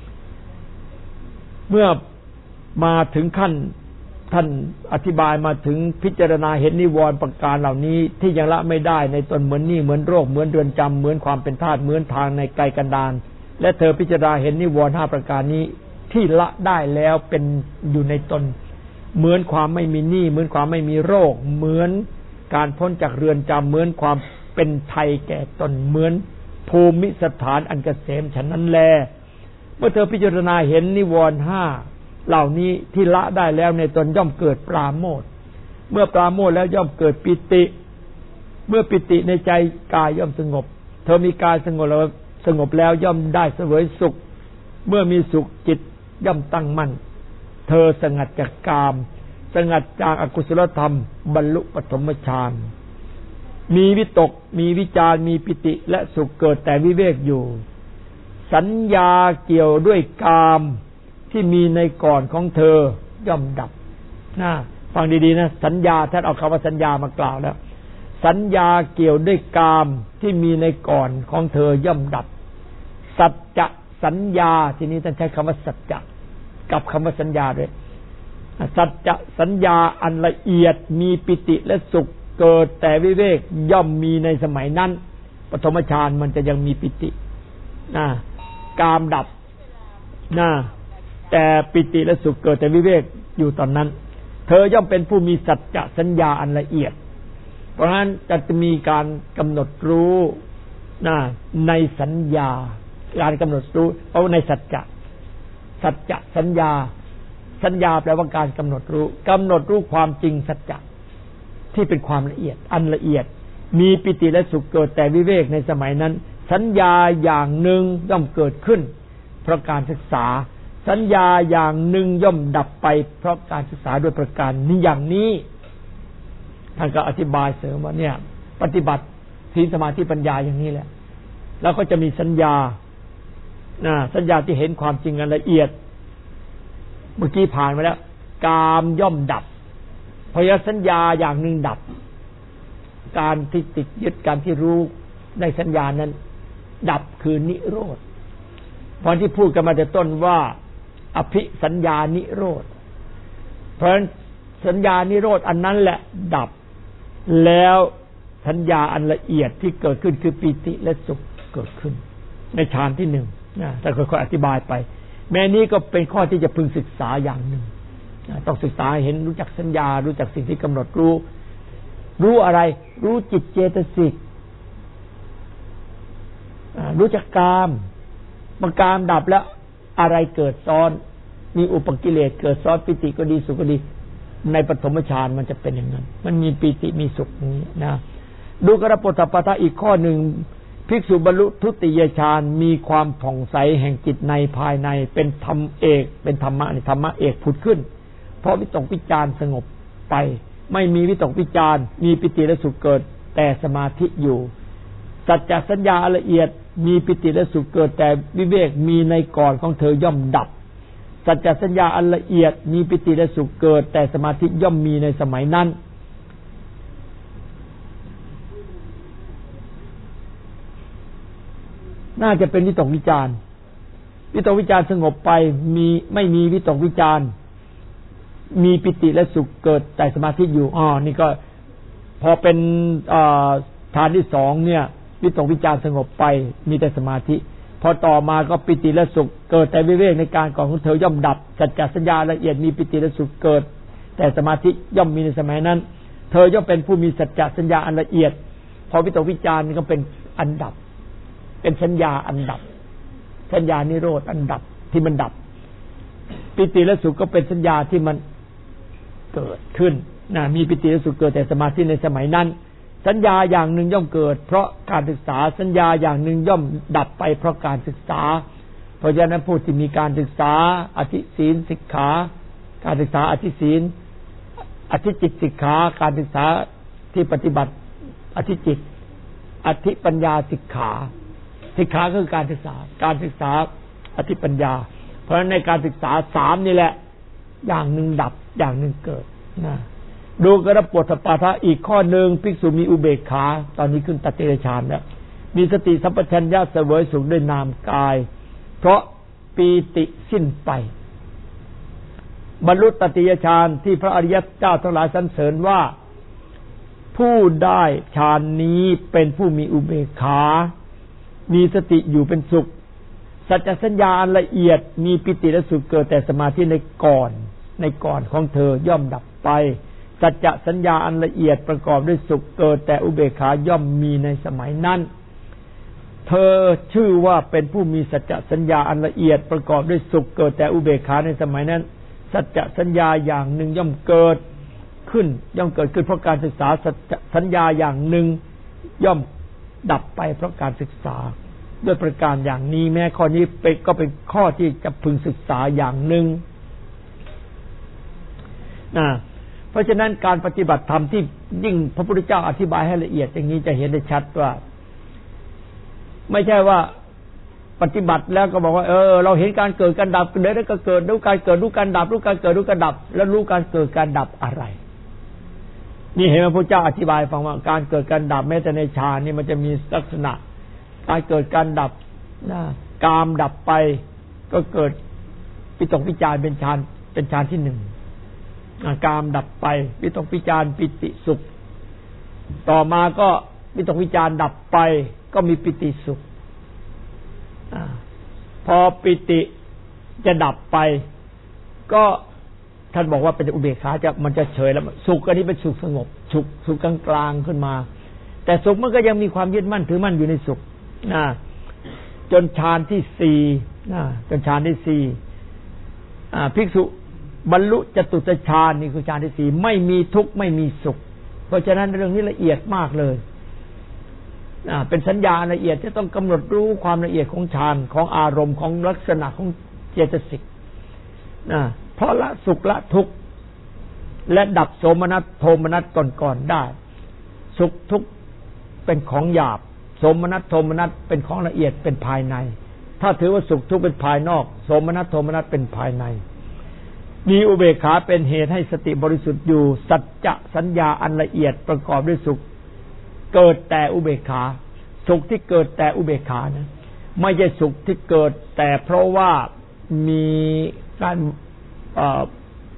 เมื่อมาถึงขั้นท่านอธิบายมาถึงพิจารณาเห็นนิวรณ์ประการเหล่านี้ที่ยังละไม่ได้ในตนเหมือนหนี้เหมือนโรคเหมือนเรือนจำเหมือนความเป็นธาตุเหมือนทางในไกลกันดารและเธอพิจารณาเห็นนิวรณ์ห้าประการนี้ที่ละได้แล้วเป็นอยู่ในตนเหมือนความไม่มีหนี้เหมือนความไม่มีโรคเหมือนการพ้นจากเรือนจำเหมือนความเป็นไทยแก่ตนเหมือนภูมิสถานอันเกษมฉะนั้นแลเมื่อเธอพิจารณาเห็นนิวรณ์ห้าเหล่านี้ที่ละได้แล้วในตนย่อมเกิดปราโมทย์เมื่อปราโมทย์แล้วย่อมเกิดปิติเมื่อปิติในใจกายย่อมสงบเธอมีกายสงบแล้วย่อมได้เสวยสุขเมื่อมีสุขจิตย่อมตั้งมั่นเธอสงัดจากกามสงัดจากอกุศลธรรมบรรลุปฐมฌานมีวิตกมีวิจารมีปิติและสุขเกิดแต่วิเวกอยู่สัญญาเกี่ยวด้วยกามที่มีในก่อนของเธอย่อมดับนะฟังดีๆนะสัญญาท่านเอาคำว่าสัญญามากล่าวแล้วสัญญาเกี่ยวด้วยกามที่มีในก่อนของเธอย่อมดับสัจจะสัญญาทีนี้ท่านใช้คำว่าสัจจะกับคำว่าสัญญาด้วยสัจจะสัญญาอันละเอียดมีปิติและสุขเกิดแต่วิเวกย่อมมีในสมัยนั้นปฐมฌานมันจะยังมีปิติกามดับแต่ปิติและสุขเกิดแต่วิเวกอยู่ตอนนั้นเธอย่อมเป็นผู้มีสัจจะสัญญาอันละเอียดเพราะฉะนั้นจะมีการกำหนดรู้ในสัญญาการกำหนดรู้เพราะในสัจจะสัญญาแปลว่าการกำหนดรู้ความจริงสัจจะที่เป็นความละเอียดอันละเอียดมีปิติและสุขเกิดแต่วิเวกในสมัยนั้นสัญญาอย่างหนึ่งย่อมเกิดขึ้นเพราะการศึกษาสัญญาอย่างหนึ่งย่อมดับไปเพราะการศึกษาโดยประการนี้อย่างนี้ท่านก็อธิบายเสริมว่าเนี่ยปฏิบัติศีลสมาธิปัญญาอย่างนี้แหละแล้วก็จะมีสัญญาที่เห็นความจริงอันละเอียดเมื่อกี้ผ่านมาแล้วกามย่อมดับพยสัญญาอย่างหนึ่งดับการที่ติดยึดการที่รู้ในสัญญานั้นดับคือนิโรธตอนที่พูดกันมาแต่ต้นว่าอภิสัญญานิโรธเพราะฉะนั้นสัญญานิโรธอันนั้นแหละดับแล้วสัญญาอันละเอียดที่เกิดขึ้นคือปีติและสุขเกิดขึ้นในฌานที่หนึ่งนะแต่ค่อยๆอธิบายไปแม้นี้ก็เป็นข้อที่จะพึงศึกษาอย่างหนึ่งต้องศึกษาเห็นรู้จักสัญญารู้จักสิ่งที่กำหนดรู้อะไรรู้จิตเจตสิกรู้จักกามกามดับแล้วอะไรเกิดซ้อนมีอุปกิเลสเกิดซ้อนปิติก็ดีสุขก็ดีในปฐมฌานมันจะเป็นอย่างนั้นมันมีปิติมีสุขนี้นะดูกระปุถปทะอีกข้อหนึ่งภิกษุบรรลุทุติยฌานมีความผ่องใสแห่งจิตในภายในเป็นธรรมเอกเป็นธรรมะในธรรมะเอกผุดขึ้นเพราะวิตกวิจารสงบไปไม่มีวิตกวิจารมีปิติและสุขเกิดแต่สมาธิอยู่สัจจสัญญาละเอียดมีปิติและสุขเกิดแต่วิเวกมีในก่อนของเธอย่อมดับสัจจสัญญาอันละเอียดมีปิติและสุขเกิดแต่สมาธิย่อมมีในสมัยนั้นน่าจะเป็นวิตกวิจารวิตกวิจารสงบไปมีไม่มีวิตกวิจารมีปิติและสุขเกิดแต่สมาธิอยู่นี่ก็พอเป็นฐานที่สองเนี่ยวิตกวิจารสงบไปมีแต่สมาธิพอต่อมาก็ปิติและสุขเกิดแต่วิเวกในการก่อนของเธอย่อมดับสัจจสัญญาละเอียดมีปิติและสุขเกิดแต่สมาธิย่อมมีในสมัยนั้นเธอย่อมเป็นผู้มีสัจจสัญญาอันละเอียดพอวิตกวิจารนี่ก็เป็นอันดับเป็นสัญญาอันดับสัญญานิโรธอันดับที่มันดับปิติและสุขก็เป็นสัญญาที่มันเกิดขึ้นมีปิติและสุขเกิดแต่สมาธิในสมัยนั้นสัญญาอย่างหนึ่งย่อมเกิดเพราะการศึกษาสัญญาอย่างหนึ่งย่อมดับไปเพราะการศึกษาเพราะฉะนั้นผู้ที่มีการศึกษาอธิศีลสิกขาการศึกษาอธิศีลอธิจิตสิกขาการศึกษาที่ปฏิบัติอธิจิตอธิปัญญาสิกขาสิกขาคือการศึกษาอธิปัญญาเพราะฉะนั้นในการศึกษาสามนี่แหละอย่างหนึ่งดับอย่างหนึ่งเกิดนะดูกระปุถปทะอีกข้อหนึ่งภิกษุมีอุเบกขาตอนนี้ขึ้นตติยฌานแล้วมีสติสัมปชัญญะเสวยสุขด้วยนามกายเพราะปีติสิ้นไปบรรลุตติยฌานที่พระอริยเจ้าทั้งหลายสรรเสริญว่าผู้ได้ฌานนี้เป็นผู้มีอุเบกขามีสติอยู่เป็นสุขสัจจสัญญาอันละเอียดมีปิติและสุขเกิดแต่สมาธิในก่อนของเธอย่อมดับไปสัจจสัญญาอันละเอียดประกอบด้วยสุขเกิดแต่อุเบกขาย่อมมีในสมัยนั้นเธอชื่อว่าเป็นผู้มีสัจจสัญญาอันละเอียดประกอบด้วยสุขเกิดแต่อุเบกขาในสมัยนั้นสัจจสัญญาอย่างหนึ่งย่อมเกิดขึ้นเพราะการศึกษาสัจจสัญญาอย่างหนึ่งย่อมดับไปเพราะการศึกษาด้วยประการอย่างนี้แม้ข้อนี้ก็เป็นข้อที่จะพึงศึกษาอย่างหนึ่งเพราะฉะนั้นการปฏิบัติธรรมที่ยิ่งพระพุทธเจ้าอธิบายให้ละเอียดอย่างนี้จะเห็นได้ชัดว่าไม่ใช่ว่าปฏิบัติแล้วก็บอกว่าเราเห็นการเกิดการดับเดี๋ยวก็เกิดรู้การเกิดรู้การดับรู้การเกิดรู้การดับแล้วรู้การเกิดการดับอะไรนี่เห็นไหมพระพุทธเจ้าอธิบายฟังว่าการเกิดการดับแม้แต่ในฌานนี่มันจะมีลักษณะการเกิดการดับกามดับไปก็เกิดวิตกวิจารเป็นฌานที่หนึ่งกามดับไปวิตกวิจารปิติสุขต่อมาก็วิตกวิจารดับไปก็มีปิติสุขพอปิติจะดับไปก็ท่านบอกว่าเป็นอุเบกขามันจะเฉยแล้วสุขอันนี้เป็นสุขสงบสุขกลางๆขึ้นมาแต่สุขมันก็ยังมีความยึดมั่นถือมั่นอยู่ในสุขจนฌานที่สี่จนฌานที่สี่ภิกษุบรรลุจตุตฌานนี่คือฌานที่สี่ไม่มีทุกข์ไม่มีสุขเพราะฉะนั้นเรื่องนี้ละเอียดมากเลยเป็นสัญญาละเอียดที่ต้องกำหนดรู้ความละเอียดของฌานของอารมณ์ของลักษณะของเจตสิกเพราะละสุขละทุกข์และดับโสมนัสโทมนัสก่อนได้สุขทุกข์เป็นของหยาบโสมนัสโทมนัสเป็นของละเอียดเป็นภายในถ้าถือว่าสุขทุกข์เป็นภายนอกโสมนัสโทมนัสเป็นภายในมีอุเบกขาเป็นเหตุให้สติบริสุทธิ์อยู่สัจจะสัญญาอันละเอียดประกอบด้วยสุขเกิดแต่อุเบกขาสุขที่เกิดแต่อุเบกขานะไม่ใช่สุขที่เกิดแต่เพราะว่ามีการโส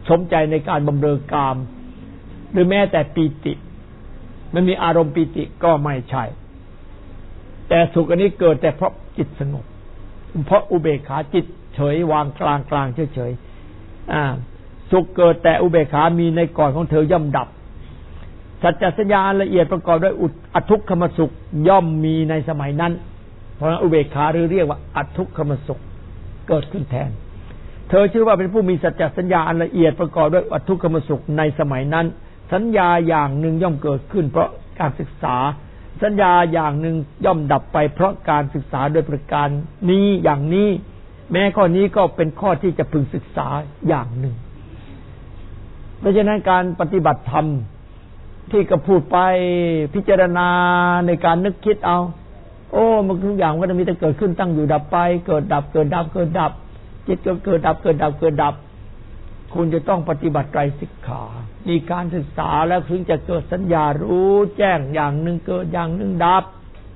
สมใจในการบำเรอกามหรือแม้แต่ปีติมันมีอารมณ์ปีติก็ไม่ใช่แต่สุขอันนี้เกิดแต่เพราะจิตสงบเพราะอุเบกขาจิตเฉยวางกลางเฉยๆสุขเกิดแต่อุเบกขามีในก่อนของเธอย่อมดับสัจจสัญญาละเอียดประกอบด้วยอทุกขมสุขย่อมมีในสมัยนั้นเพราะนั้นอุเบกขาหรือเรียกว่าอทุกขมสุขเกิดขึ้นแทนเธอชื่อว่าเป็นผู้มีสัจจสัญญาอันละเอียดประกอบด้วยอทุกขมสุขในสมัยนั้นสัญญาอย่างหนึ่งย่อมเกิดขึ้นเพราะการศึกษาสัญญาอย่างหนึ่งย่อมดับไปเพราะการศึกษาโดยประการนี้อย่างนี้แม้ข้อนี้ก็เป็นข้อที่จะพึงศึกษาอย่างหนึ่งเพราะฉะนั้นการปฏิบัติธรรมที่ก็พูดไปพิจารณาในการนึกคิดเอามันทุกอย่างก็จะมีแต่เกิดขึ้นตั้งอยู่ดับไปเกิดดับเกิดดับเกิดดับจิตก็เกิดดับเกิดดับเกิดดับคุณจะต้องปฏิบัติไตรสิกขามีการศึกษาแล้วถึงจะเกิดสัญญารู้แจ้งอย่างหนึ่งเกิดอย่างหนึ่งดับ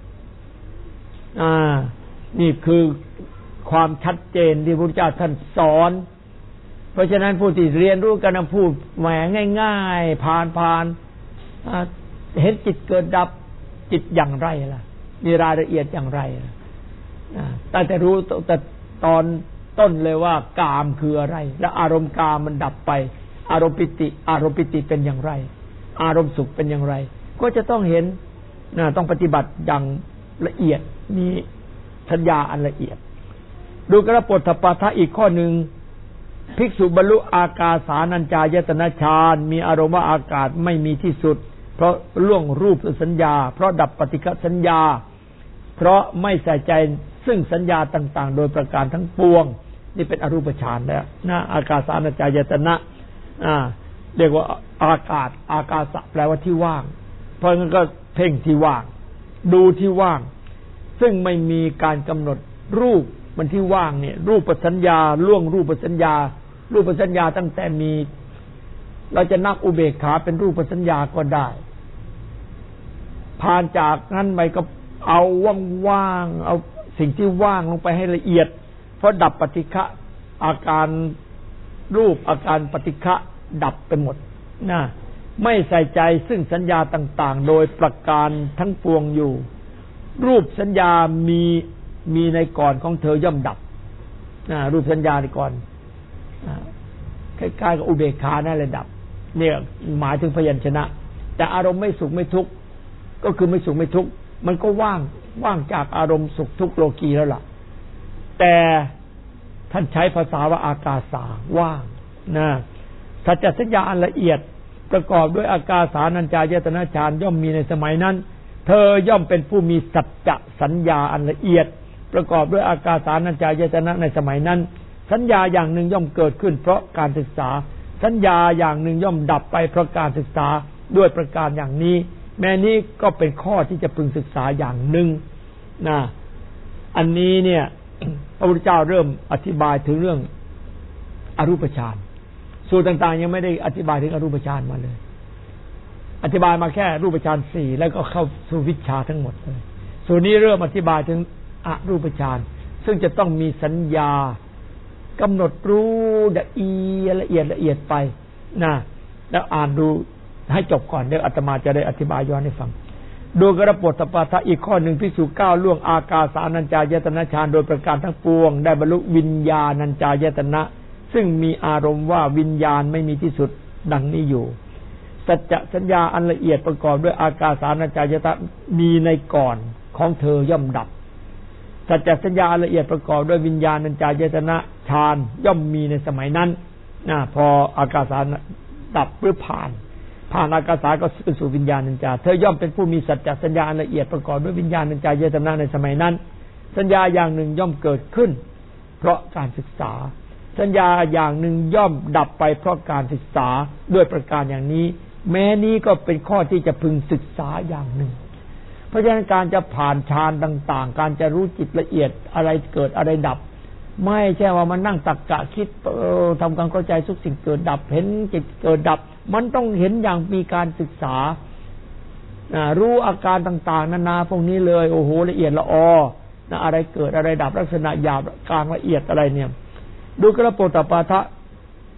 นี่คือความชัดเจนที่พระพุทธเจ้าท่านสอนเพราะฉะนั้นผู้ที่เรียนรู้กันพูดแหมง่ายๆผ่านเห็นจิตเกิดดับจิตอย่างไรล่ะมีรายละเอียดอย่างไรล่ะแต่รู้แต่ตอนต้นเลยว่ากามคืออะไรและอารมณ์กามมันดับไปอารมณ์ปิติเป็นอย่างไรอารมณ์สุขเป็นอย่างไรก็จะต้องเห็นต้องปฏิบัติอย่างละเอียดมีสัญญาอันละเอียดดูกระปุถปาทะอีกข้อหนึ่งภิกษุบรรลุอากาสานัญจายตนะฌานมีอารมณ์ว่าอากาศไม่มีที่สุดเพราะล่วงรูปสัญญาเพราะดับปฏิฆะสัญญาเพราะไม่ใส่ใจซึ่งสัญญาต่างๆโดยประการทั้งปวงนี่เป็นอรูปฌานแล้วนะอากาสานัญจายตนะเรียกว่าอากาศแปลว่าที่ว่างเพราะงั้นก็เพ่งที่ว่างดูที่ว่างซึ่งไม่มีการกำหนดรูปมันที่ว่างเนี่ยรูปสัญญาล่วงรูปสัญญาตั้งแต่มีเราจะนับอุเบกขาเป็นรูปสัญญาก็ได้ผ่านจากนั้นไปก็เอาว่างๆเอาสิ่งที่ว่างลงไปให้ละเอียดเพราะดับปฏิฆะอาการรูปอาการปฏิฆะดับไปหมดนะไม่ใส่ใจซึ่งสัญญาต่างๆโดยประการทั้งปวงอยู่รูปสัญญามีในก่อนของเธอย่อมดับรูปสัญญาในก่อนคล้ายๆกับอุเบกขานั่นแหละดับเนี่ยหมายถึงพยัญชนะแต่อารมณ์ไม่สุขไม่ทุกข์ก็คือไม่สุขไม่ทุกข์มันก็ว่างจากอารมณ์สุขทุกข์โลกีแล้วล่ะแต่ท่านใช้ภาษาว่าอากาสาว่างนะสัจจสัญญาอันละเอียดประกอบด้วยอากาสานัญจายตนะฌานย่อมมีในสมัยนั้นเธอย่อมเป็นผู้มีสัจจะสัญญาอันละเอียดประกอบด้วยอากาสานัญจายตนะในสมัยนั้นสัญญาอย่างหนึ่งย่อมเกิดขึ้นเพราะการศึกษาสัญญาอย่างหนึ่งย่อมดับไปเพราะการศึกษาด้วยประการอย่างนี้แม้นี้ก็เป็นข้อที่จะพึงศึกษาอย่างหนึ่งนะอันนี้เนี่ยพระพุทธเจ้าเริ่มอธิบายถึงเรื่องอรูปฌานสูตรต่างๆยังไม่ได้อธิบายถึงอรูปฌานมาเลยอธิบายมาแค่รูปฌานสี่แล้วก็เข้าสู่วิชชาทั้งหมดเลยส่วนนี้เริ่มอธิบายถึงอรูปฌานซึ่งจะต้องมีสัญญากำหนดรู้ละเอียดไปนะแล้วอ่านดูให้จบก่อนเดี๋ยวอาตมาจะได้อธิบายย้อนให้ฟังดูกระปุถปาทะอีกข้อหนึ่งภิกษุก้าวล่วงอากาสานัญจายตนะฌานโดยประการทั้งปวงได้บรรลุวิญญาณัญจายตนะซึ่งมีอารมณ์ว่าวิญญาณไม่มีที่สุดดังนี้อยู่สัจจะสัญญาอันละเอียดประกอบด้วยอากาสานัญจายตนะมีในก่อนของเธอย่อมดับสัจจะสัญญาอันละเอียดประกอบด้วยวิญญาณัญจายตนะฌานย่อมมีในสมัยนั้นพออากาสาดับหรือผ่านอากาสาก็ขึ้นสู่วิญญาณัญจาเธอย่อมเป็นผู้มีสัจจะสัญญาอันละเอียดประกอบด้วยวิญญาณัญจายตนะในสมัยนั้นสัญญาอย่างหนึ่งย่อมเกิดขึ้นเพราะการศึกษาสัญญาอย่างหนึ่งย่อมดับไปเพราะการศึกษาด้วยประการอย่างนี้แม้นี้ก็เป็นข้อที่จะพึงศึกษาอย่างหนึ่งเพราะฉะนั้นการจะผ่านฌานต่างๆการจะรู้จิตละเอียดอะไรเกิดอะไรดับไม่ใช่ว่ามันนั่งตรรกะคิดทำความเข้าใจทุกสิ่งเกิดดับเห็นจิตเกิดดับมันต้องเห็นอย่างมีการศึกษารู้อาการต่างๆนานาพวกนี้เลยโอ้โหละเอียดละอออะไรเกิดอะไรดับลักษณะหยาบกลางละเอียดอะไรเนี่ยดูกระปุถปาทะ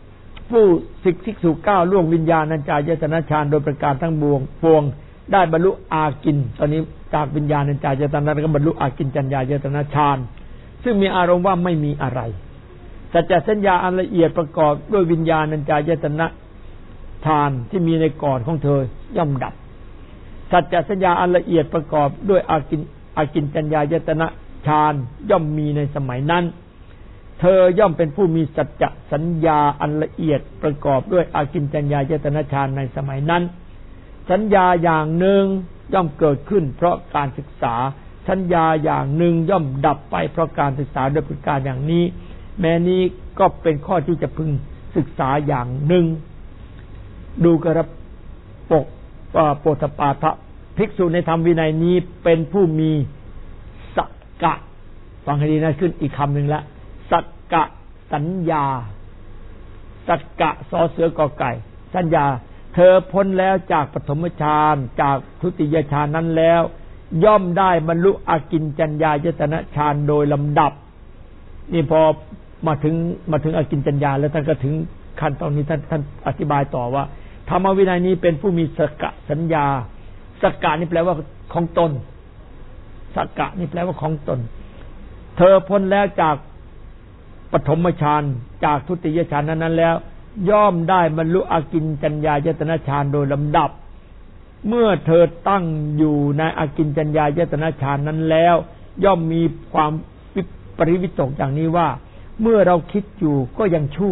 ผู้ภิกษุ9ล่วงวิญญาณัญจายตนะฌานโดยประการทั้งปวงได้บรรลุอากินตอนนี้จากวิญญาณัญจายตนะก็บรรลุอากินจัญญายตนะฌานซึ่งมีอารมณ์ว่าไม่มีอะไรสัจจสัญญาอันละเอียดประกอบด้วยวิญญาณัญจายตนะฌานที่มีในก่อนของเธอย่อมดับสัจจสัญญาอันละเอียดประกอบด้วยอากินจัญญายตนะฌานย่อมมีในสมัยนั้นเธอย่อมเป็นผู้มีสัจจสัญญาอันละเอียดประกอบด้วยอากินจัญญายตนะฌานในสมัยนั้นสัญญาอย่างหนึ่งย่อมเกิดขึ้นเพราะการศึกษาสัญญาอย่างหนึ่งย่อมดับไปเพราะการศึกษาโดยประการอย่างนี้แม้นี้ก็เป็นข้อที่จะพึงศึกษาอย่างหนึ่งดูกระปกโปธปาทะภิกษุในธรรมวินัยนี้เป็นผู้มีสักกะฟังให้ดีนะขึ้นอีกคำหนึ่งละสักกะสัญญาสักกะสอเสือกอไก่สัญญาเธอพ้นแล้วจากปฐมฌานจากทุติยฌานนั้นแล้วย่อมได้บรรลุอากินจัญญายตนะฌานโดยลำดับนี่พอมาถึงอากินจัญญาแล้วท่านก็ถึงขั้นตอนนี้ท่านอธิบายต่อว่าธรรมวินัยนี้เป็นผู้มีสักกะสัญญาสักกะนี่แปลว่าของตนสักกะนี่แปลว่าของตนเธอพ้นแล้วจากปฐมฌานจากทุติยฌานนั้นแล้วย่อมได้บรรลุอากินจัญญายตนะฌานโดยลำดับเมื่อเธอตั้งอยู่ในอากินจัญญายตนะฌานนั้นแล้วย่อมมีความปริวิตกอย่างนี้ว่าเมื่อเราคิดอยู่ก็ยังชั่ว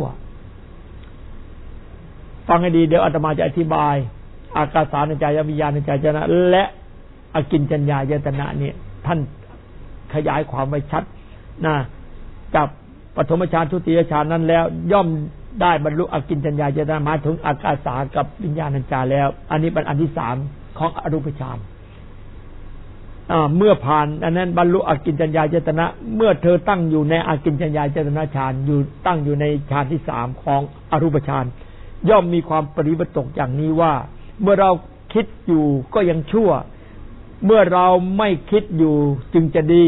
ฟังให้ดีเดี๋ยวอาตมาจะอธิบายอากาสานัญจายวิญญาณัญจายตนะและอากินจัญญายตนะเนี่ยท่านขยายความไว้ชัดนะจากปฐมฌานทุติยฌานนั้นแล้วย่อมได้บรรลุอากินจัญญายตนะมาถึงอากาสากับวิญญาณัญจาแล้วอันนี้เป็นอันที่3ของอรูปฌานเมื่อผ่านอันนั้นบรรลุอากินจัญญายตนะเมื่อเธอตั้งอยู่ในอากินจัญญายตนะฌานอยู่ตั้งอยู่ในฌานที่3ของอรูปฌานย่อมมีความปริวิตกอย่างนี้ว่าเมื่อเราคิดอยู่ก็ยังชั่วเมื่อเราไม่คิดอยู่จึงจะดี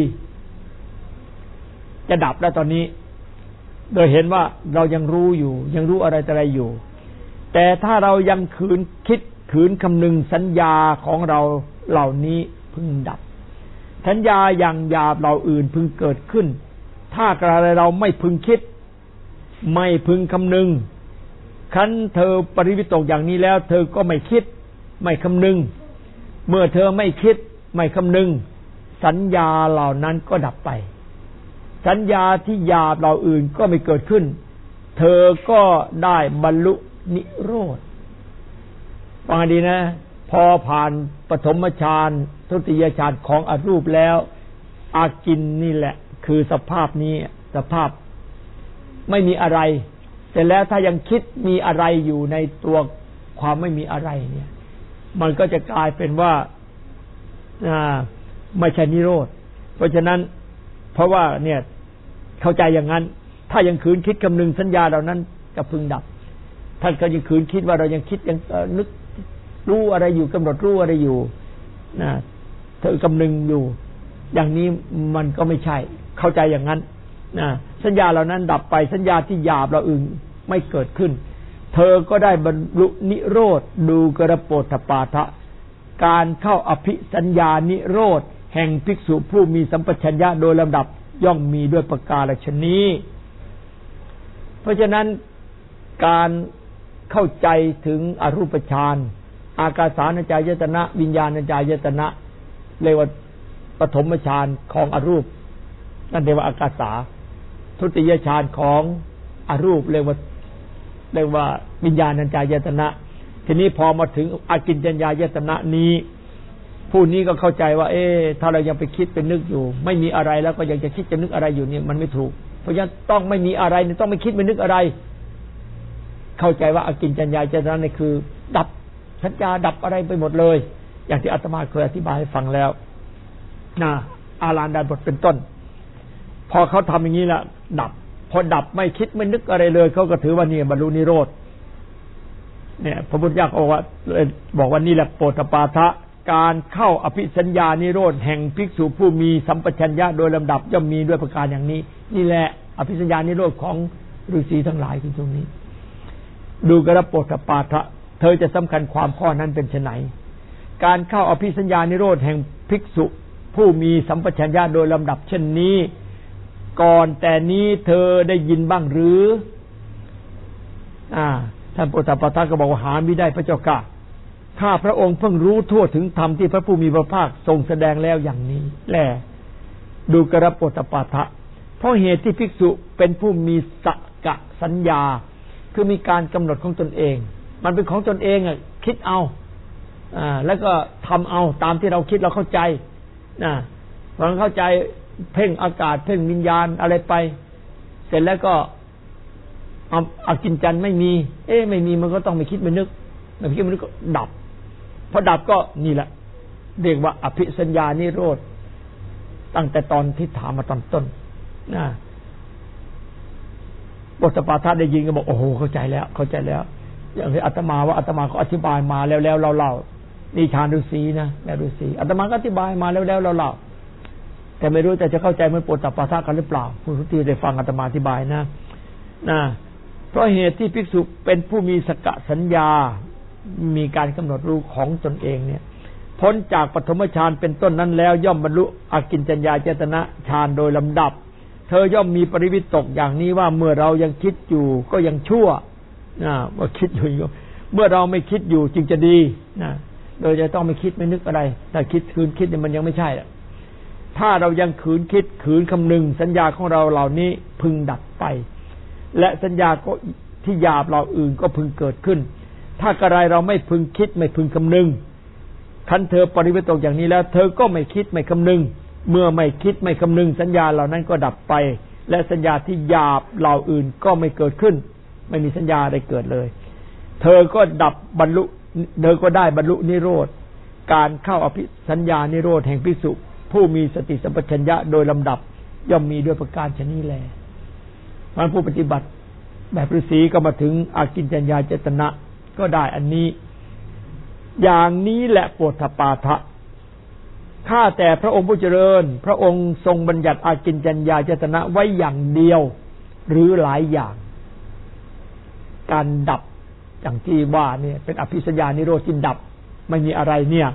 จะดับแล้วตอนนี้โดยเห็นว่าเรายังรู้อยู่ยังรู้อะไรต่ออะไรอยู่แต่ถ้าเรายังขืนคำนึงสัญญาของเราเหล่านี้พึงดับสัญญาอย่างหยาบเหล่าอื่นพึงเกิดขึ้นถ้ากระไรเราไม่พึงคิดไม่พึงคำนึงคันเธอปริวิตกอย่างนี้แล้วเธอก็ไม่คิดไม่คำนึงเมื่อเธอไม่คิดไม่คำนึงสัญญาเหล่านั้นก็ดับไปสัญญาที่หยาบเหล่าอื่นก็ไม่เกิดขึ้นเธอก็ได้บรรลุนิโรธฟังดีนะพอผ่านปฐมฌานทุติยฌานของอรูปแล้วอากินนี่แหละคือสภาพนี้สภาพไม่มีอะไรแต่แล้วถ้ายังคิดมีอะไรอยู่ในตัวความไม่มีอะไรเนี่ยมันก็จะกลายเป็นว่าไม่ใช่นิโรธเพราะฉะนั้นเพราะว่าเนี่ยเข้าใจอย่างนั้นถ้ายังขืนคิดคำนึงสัญญาเหล่านั้นจะพึงดับท่านก็ยังขืนคิดว่าเรายังคิดยังนึกรู้อะไรอยู่กำหนดรู้อะไรอยู่นะเธอกำนึงอยู่อย่างนี้มันก็ไม่ใช่เข้าใจอย่างนั้นนะสัญญาเหล่านั้นดับไปสัญญาที่หยาบเราอื่นไม่เกิดขึ้นเธอก็ได้บรรลุนิโรธดูกระโปธปาทะการเข้าอภิสัญญานิโรธแห่งภิกษุผู้มีสัมปชัญญะโดยลำดับย่อมมีด้วยประการฉะนี้เพราะฉะนั้นการเข้าใจถึงอรูปฌานอากาสานัญจายตนะวิญญาณัญจายตนะเรียกว่าปฐมฌานของอรูปนั่นเรียกว่าอากาสาทุติยฌานของอรูปเรียกว่าวิญญาณัญจายตนะทีนี้พอมาถึงอากินจัญญายตนะนี้ผู้นี้ก็เข้าใจว่าถ้าเรายังไปคิดไปนึกอยู่ไม่มีอะไรแล้วก็ยังจะคิดจะนึกอะไรอยู่เนี่ยมันไม่ถูกเพราะฉะนั้นต้องไม่มีอะไรต้องไม่คิดไม่นึกอะไรเข้าใจว่าอากินจัญญายตนะนี่คือดับสัญญาดับอะไรไปหมดเลยอย่างที่อาตมาเคยอธิบายให้ฟังแล้วนะอาลานดาบทเป็นต้นพอเขาทำอย่างนี้ละดับพอดับไม่คิดไม่นึกอะไรเลยเขาก็ถือว่านี่บรรลุนิโรธเนี่ยพระพุทธเจ้าบอกว่านี่แหละโปธปาทะการเข้าอภิสัญญานิโรธแห่งภิกษุผู้มีสัมปชัญญะโดยลำดับย่อมมีด้วยประการอย่างนี้นี่แหละอภิสัญญานิโรธของฤาษีทั้งหลายคือตรงนี้ดูกระโปตปาทะเธอจะสำคัญความข้อนั้นเป็นไฉนการเข้าอภิสัญญานิโรธแห่งภิกษุผู้มีสัมปชัญญะโดยลำดับเช่นนี้ก่อนแต่นี้เธอได้ยินบ้างหรือท่านโปตปาทะก็บอกว่าหามิได้พระเจ้าค่ะข้าพระองค์เพิ่งรู้ทั่วถึงธรรมที่พระผู้มีพระภาคทรงแสดงแล้วอย่างนี้แลดูกระโปตปาทะเพราะเหตุที่ภิกษุเป็นผู้มีสักกะสัญญาคือมีการกำหนดของตนเองมันเป็นของตนเองคิดเอาแล้วก็ทำเอาตามที่เราคิดเราเข้าใจเราเข้าใจเพ่งอากาศเพ่งวิญญาณอะไรไปเสร็จแล้วก็อากินจันไม่มีไม่มีมันก็ต้องไม่คิดไม่นึกไม่คิดไม่นึกก็ดับพอดับก็นี่แหละเรียกว่าอภิสัญญานิโรธตั้งแต่ตอนที่ถามมาตอนต้นบทปาทะได้ยินก็บอกโอ้โหเข้าใจแล้วอย่างที่อาตมาว่าอาตมาเขาอธิบายมาแล้วเราเล่านี่ฌานฤาษีนะแล้วฤาษีอาตมาก็อธิบายมาแล้วเราเล่าแต่ไม่รู้แต่จะเข้าใจมันปตปาทะกันหรือเปล่าผู้ที่ได้ฟังอาตมาอธิบายนะเพราะเหตุที่ภิกษุเป็นผู้มีสักกะสัญญามีการกำหนดรู้ของตนเองเนี่ยพ้นจากปฐมฌานเป็นต้นนั้นแล้วย่อมบรรลุอกิญจญาเจตนะฌานโดยลำดับเธอย่อมมีปริวิตกอย่างนี้ว่าเมื่อเรายังคิดอยู่ก็ยังชั่วว่าคิดอยู่เมื่อเราไม่คิดอยู่จึงจะดีโดยจะต้องไม่คิดไม่นึกอะไรแต่คิดคืนคิดเนี่ยมันยังไม่ใช่ถ้าเรายังขืนคิดขืนคำนึงสัญญาของเราเหล่านี้พึงดับไปและสัญญาก็ที่หยาบเราอื่นก็พึงเกิดขึ้นถ้ากระไรเราไม่พึงคิดไม่พึงคำนึงคันเธอปริวิตกอย่างนี้แล้วเธอก็ไม่คิดไม่คำนึงเมื่อไม่คิดไม่คำนึงสัญญาเหล่านั้นก็ดับไปและสัญญาที่หยาบเหล่าอื่นก็ไม่เกิดขึ้นไม่มีสัญญาอะไรเกิดเลยเธอก็ดับบรรลุเธอก็ได้บรรลุนิโรธการเข้าอภิสัญญานิโรธแห่งภิกษุผู้มีสติสัมปชัญญะโดยลำดับย่อมมีด้วยประการชนี้แลมันผู้ปฏิบัติแบบฤาษีก็มาถึงอากิญจญาเจตนะก็ได้อันนี้อย่างนี้แหละโปตปาทะข้าแต่พระองค์ผู้เจริญพระองค์ทรงบัญญัติอากิญจญาเจตนะไว้อย่างเดียวหรือหลายอย่างการดับอย่างที่ว่าเนี่ยเป็นอภิสัญญานิโรธที่ดับไม่มีอะไรเนี่ย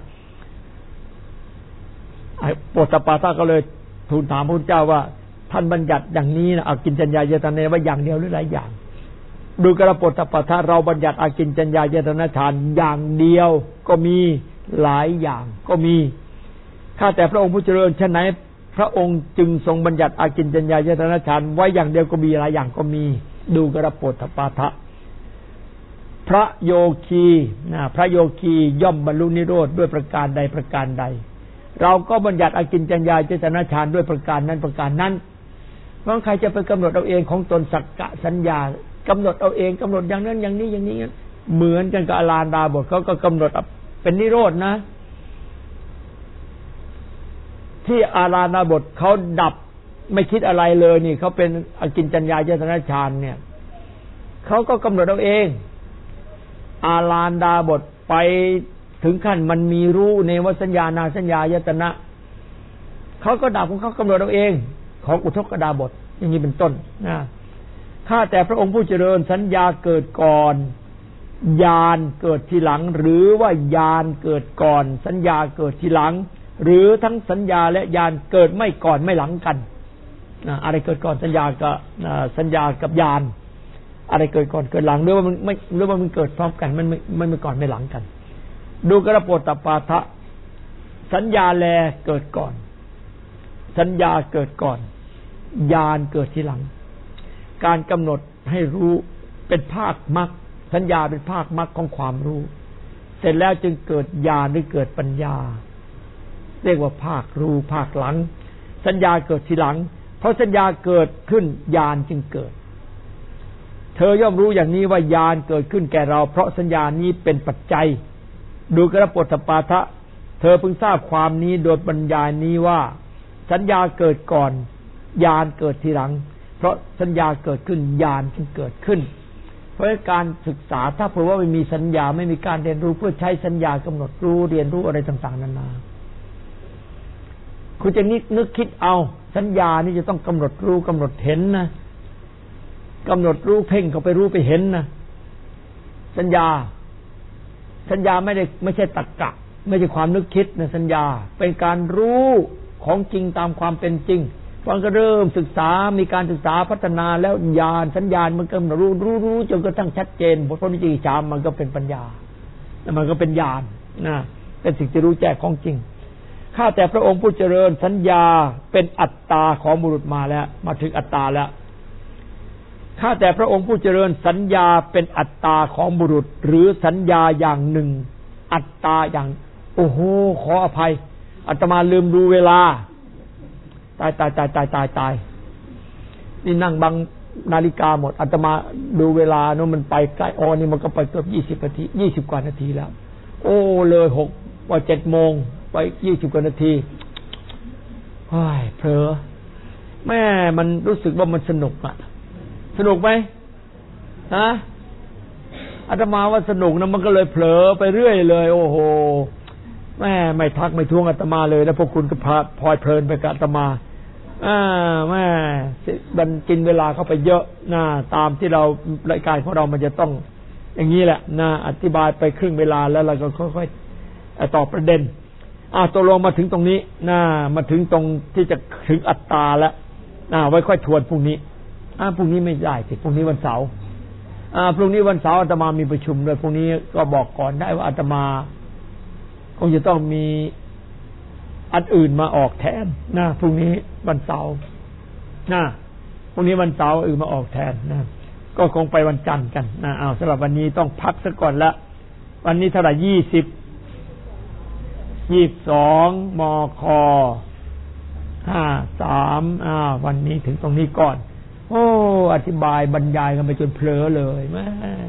โปตปาทะก็เลยทูลถามพระพุทธเจ้าว่าท่านบัญญัติอย่างนี้นะอากิญจญาเจตนะไว้อย่างเดียวหรือหลายอย่างดูกระโปตปาทะเราบัญญัติอากิญจญาเจตนะฌานอย่างเดียวก็มีหลายอย่างก็มีข้าแต่พระองค์ผู้เจริญฉะไหนพระองค์จึงทรงบัญญัติอากิญจญาเจตนะฌานไว้อย่างเดียวก็มีหลายอย่างก็มีดูกระโปตปาทะพระโยคีพระโยคีย่อมบรรลุนิโรธด้วยประการใดประการใดเราก็บัญญัติอากิญจญาเจตนะฌานด้วยประการนั้นประการนั้นเพราะใครจะไปกำหนดเอาเองของตนสักกะสัญญากำหนดเอาเองกำหนดอย่างนั้นอย่างนี้อย่างนี้เหมือนกันกับอาราดาบทเขาก็กำหนดเป็นนิโรธนะที่อาราดาบทเขาดับไม่คิดอะไรเลยนี่เขาเป็นอากิญจญาเจตนะฌานเนี่ยเขาก็กำหนดเอาเองอาราดาบทไปถึงขั้นมันมีรู้เนวสัญญานาสัญญายตนะเขาก็ดับของเขากำหนดเอาเองของอุทกดาบทอย่างนี้เป็นต้นนะข้าแต่พระองค์ผู้เจริญสัญญาเกิดก่อนญาณเกิดทีหลังหรือว่าญาณเกิดก่อนสัญญาเกิดทีหลังหรือทั้งสัญญาและญาณเกิดไม่ก่อนไม่หลังกันอะไรเกิดก่อนสัญญากับญาณอะไรเกิดก่อนเกิดหลังหรือว่ามันไม่หรือว่ามันเกิดพร้อมกันมันไม่ก่อนไม่หลังกันดูกระโปตปาทะสัญญาแลเกิดก่อนสัญญาเกิดก่อนญาณเกิดทีหลังการกำหนดให้รู้เป็นภาคมรรคสัญญาเป็นภาคมรรคของความรู้เสร็จแล้วจึงเกิดญาณหรือเกิดปัญญาเรียกว่าภาครู้ภาคหลังสัญญาเกิดทีหลังเพราะสัญญาเกิดขึ้นญาณจึงเกิดเธอย่อมรู้อย่างนี้ว่าญาณเกิดขึ้นแก่เราเพราะสัญญานี้เป็นปัจจัยดูกระโปตปาทะเธอพึงทราบความนี้โดยปัญญานี้ว่าสัญญาเกิดก่อนญาณเกิดทีหลังเพราะสัญญาเกิดขึ้นญาณจึงเกิดขึ้นเพราะการศึกษาถ้าเผื่อว่าไม่มีสัญญาไม่มีการเรียนรู้เพื่อใช้สัญญากำหนดรู้เรียนรู้อะไรต่างๆนานาคุณจะนึกคิดเอาสัญญานี่จะต้องกำหนดรู้กำหนดเห็นนะกำหนดรู้เพ่งเข้าไปรู้ไปเห็นนะสัญญาไม่ใช่ตรรกะไม่ใช่ความนึกคิดนะสัญญาเป็นการรู้ของจริงตามความเป็นจริงมันก็เริ่มศึกษามีการศึกษาพัฒนาแล้วญาณสัญญาณมันก็รู้จนกระทั่งชัดเจนบทพระวิจิตรฌานมันก็เป็นปัญญาแล้วมันก็เป็นญาณนะเป็นสิ่งที่รู้แจ้งของจริงข้าแต่พระองค์ผู้เจริญสัญญาเป็นอัตตาของบุรุษมาแล้วมาถึงอัตตาแล้วข้าแต่พระองค์ผู้เจริญสัญญาเป็นอัตตาของบุรุษหรือสัญญาอย่างหนึ่งอัตตาอย่างโอ้โหขออภัยอาตมาลืมดูเวลาตายนี่นั่งบังนาฬิกาหมดอาตมาดูเวลาโน้มันไปใกล้นี่มันก็ไปเกือบ20 นาที20 กว่านาทีแล้วโอ้เลย7 โมงไป20 กว่านาทีเฮ้ยเผลอแม่มันรู้สึกว่ามันสนุกไหมฮะอาตมาว่าสนุกนะมันก็เลยเผลอไปเรื่อยเลยโอ้โหแม่ไม่ทักไม่ทวงอาตมาเลยแล้วพวกคุณก็พลอยเพลินไปกับอาตมาแม่มันกินเวลาเข้าไปเยอะนะตามที่เรารายการของเรามันจะต้องอย่างนี้แหละนะอธิบายไปครึ่งเวลาแล้วเราก็ค่อยๆตอบประเด็นตกลงมาถึงตรงนี้นะมาถึงตรงที่จะถึงอัตตาแล้วไว้ค่อยทวนพรุ่งนี้พรุ่งนี้ไม่ได้สิพรุ่งนี้วันเสาร์พรุ่งนี้วันเสาร์อาตมามีประชุมด้วยพรุ่งนี้ก็บอกก่อนได้ว่าอาตมาคงจะต้องมีอันอื่นมาออกแทนนะพรุ่งนี้วันเสาร์นะพรุ่งนี้วันเสาร์อื่นมาออกแทนนะก็คงไปวันจันทร์กันนะสำหรับวันนี้ต้องพักซะก่อนละวันนี้เท่าไหร่22 มค53วันนี้ถึงตรงนี้ก่อนโอ้อธิบายบรรยายกันไปจนเผลอเลยแม่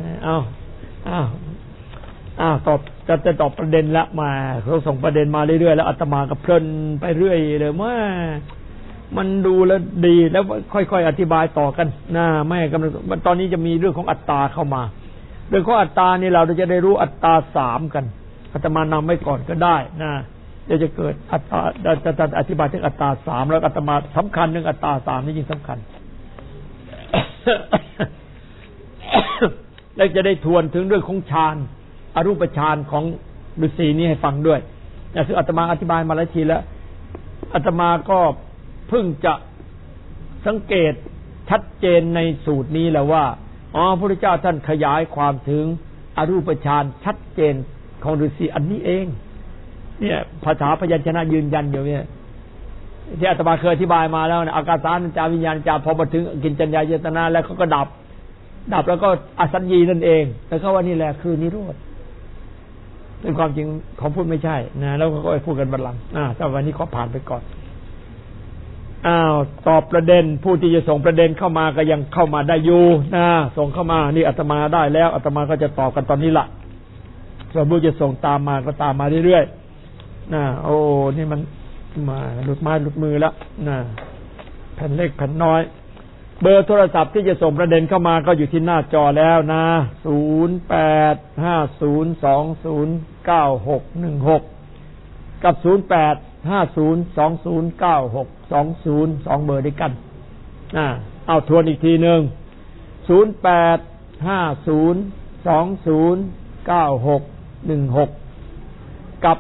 ตอบจะตอบประเด็นละมาเขาส่งประเด็นมาเรื่อยๆแล้วอาตมาก็เพลินไปเรื่อยเลยว่ามันดูแล้วดีแล้วค่อยๆอธิบายต่อกันนะแม่กำลังตอนนี้จะมีเรื่องของอัตตาเข้ามาเรื่องของอัตตานี่เราจะได้รู้อัตตา3กันอาตมานำไว้ก่อนก็ได้นะเดี๋ยวจะเกิดอัตตาจะอธิบายถึงอัตตา3แล้วอาตมาสำคัญเรื่องอัตตา3นี่ยิ่งสำคัญ แล้วจะได้ทวนถึงเรื่องของฌานอรูปฌานของฤาษีนี้ให้ฟังด้วยซึ่งอาตมาอธิบายมาหลายทีแล้วอาตมาก็เพิ่งจะสังเกตชัดเจนในสูตรนี้แล้วว่าพระพุทธเจ้าท่านขยายความถึงอรูปฌานชัดเจนของฤาษีอันนี้เองเนี่ยภาษาพยัญชนะยืนยันอยู่เนี่ยที่อาตมาเคยอธิบายมาแล้วนะอากาสานัญจาวิญญาณจาพอมาถึงกินจัญญายตนะแล้วเขาก็ดับแล้วก็อสัญญีนั่นเองแล้วเขาว่านี่แหละคือนิโรธเป็นความจริงของพูดไม่ใช่นะแล้วก็พูดกันบัดหลังแต่วันนี้ขอผ่านไปก่อนตอบประเด็นผู้ที่จะส่งประเด็นเข้ามาก็ยังเข้ามาได้อยู่นะส่งเข้ามานี่อาตมาได้แล้วอาตมาก็จะตอบกันตอนนี้ละส่วนผู้จะส่งตามมาก็ตามมาเรื่อยๆโอ้นี่มันมาหลุดไม้หลุดมือแล้วนะแผ่นเล็กแผ่นน้อยเบอร์โทรศัพท์ที่จะส่งประเด็นเข้ามาก็อยู่ที่หน้าจอแล้วนะ0850209616กับ0850209620 2เบอร์ด้วยกันเอาทวนอีกทีนึง0850209616กับ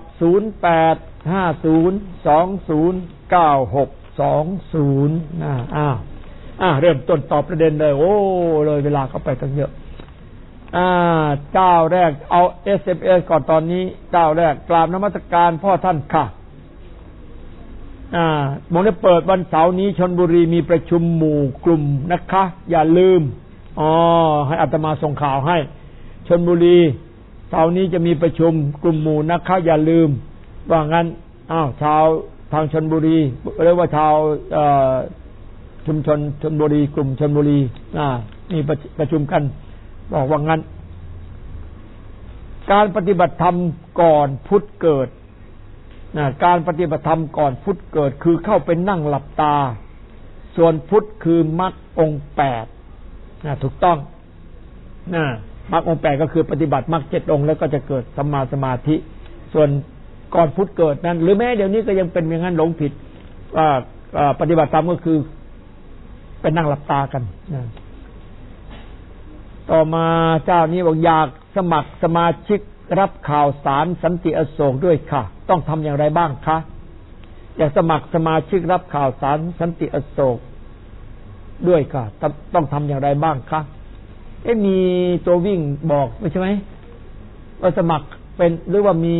0850209620เริ่มต้นตอบประเด็นเลยโอ้เลยเวลาเข้าไปตั้งเยอะเจ้าแรกเอา SMS ก่อนตอนนี้เจ้าแรกกราบนมัสการพ่อท่านค่ะมองได้เปิดวันเสาร์นี้ชลบุรีมีประชุมหมู่กลุ่มนะคะอย่าลืมให้อาตมาส่งข่าวให้ชลบุรีเสาร์นี้จะมีประชุมกลุ่มหมู่นะคะอย่าลืมว่างั้นชาวทางชลบุรีเรียกว่าชาวชุมชนชลบุรีกลุ่มชลบุรีมีประชุมกันบอกว่างั้นการปฏิบัติธรรมก่อนพุทธเกิดการปฏิบัติธรรมก่อนพุทธเกิดคือเข้าไปนั่งหลับตาส่วนพุทธคือมรรคองค์8ถูกต้องมรรคองค์8ก็คือปฏิบัติมรรค7องค์แล้วก็จะเกิดสัมมาสมาธิส่วนก่อนพุทธเกิดนั้นหรือแม้เดี๋ยวนี้ก็ยังเป็นอย่างนั้นหลงผิดว่าปฏิบัติธรรมก็คือไปนั่งหลับตากันตต่อมาเจ้านี้บอกอยากสมัครสมาชิกรับข่าวสารสันติอโศกด้วยค่ะต้องทำอย่างไรบ้างคะอยากสมัครสมาชิกรับข่าวสารสันติอโศกด้วยค่ะต้องทำอย่างไรบ้างคะมีตัววิ่งบอกไม่ใช่ไหมว่าสมัครเป็นหรือว่ามี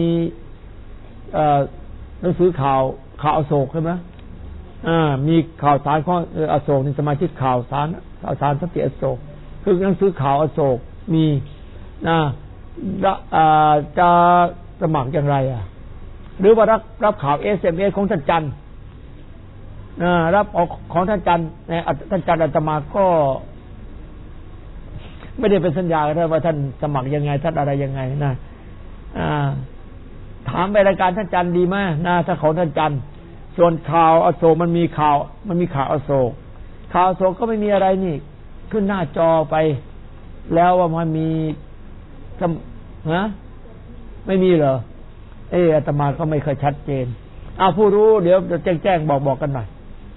หนังสือข่าวอโศกใช่ไหมมีข่าวสารของอโศกในสมาชิกข่าวสารสันติอโศกคือหนังสือข่าวอโศกมีจะสมัครอย่างไรหรือว่ารับข่าว SMS ของท่านจันทร์รับของท่านจันทร์ท่านจันทร์อาตมาก็ไม่ได้เป็นสัญญากันว่าท่านสมัครยังไงท่านอะไรยังไงนะถามไปรายการท่านจันทร์ดีไหมถ้าของท่านจันทร์ส่วนข่าวอโศกมันมีข่าวอโศกก็ไม่มีอะไรนี่ขึ้นหน้าจอไปแล้วว่ามันมีไม่มีเหรออาตมาก็ไม่เคยชัดเจนผู้รู้เดี๋ยวแจ้งบอกกันหน่อย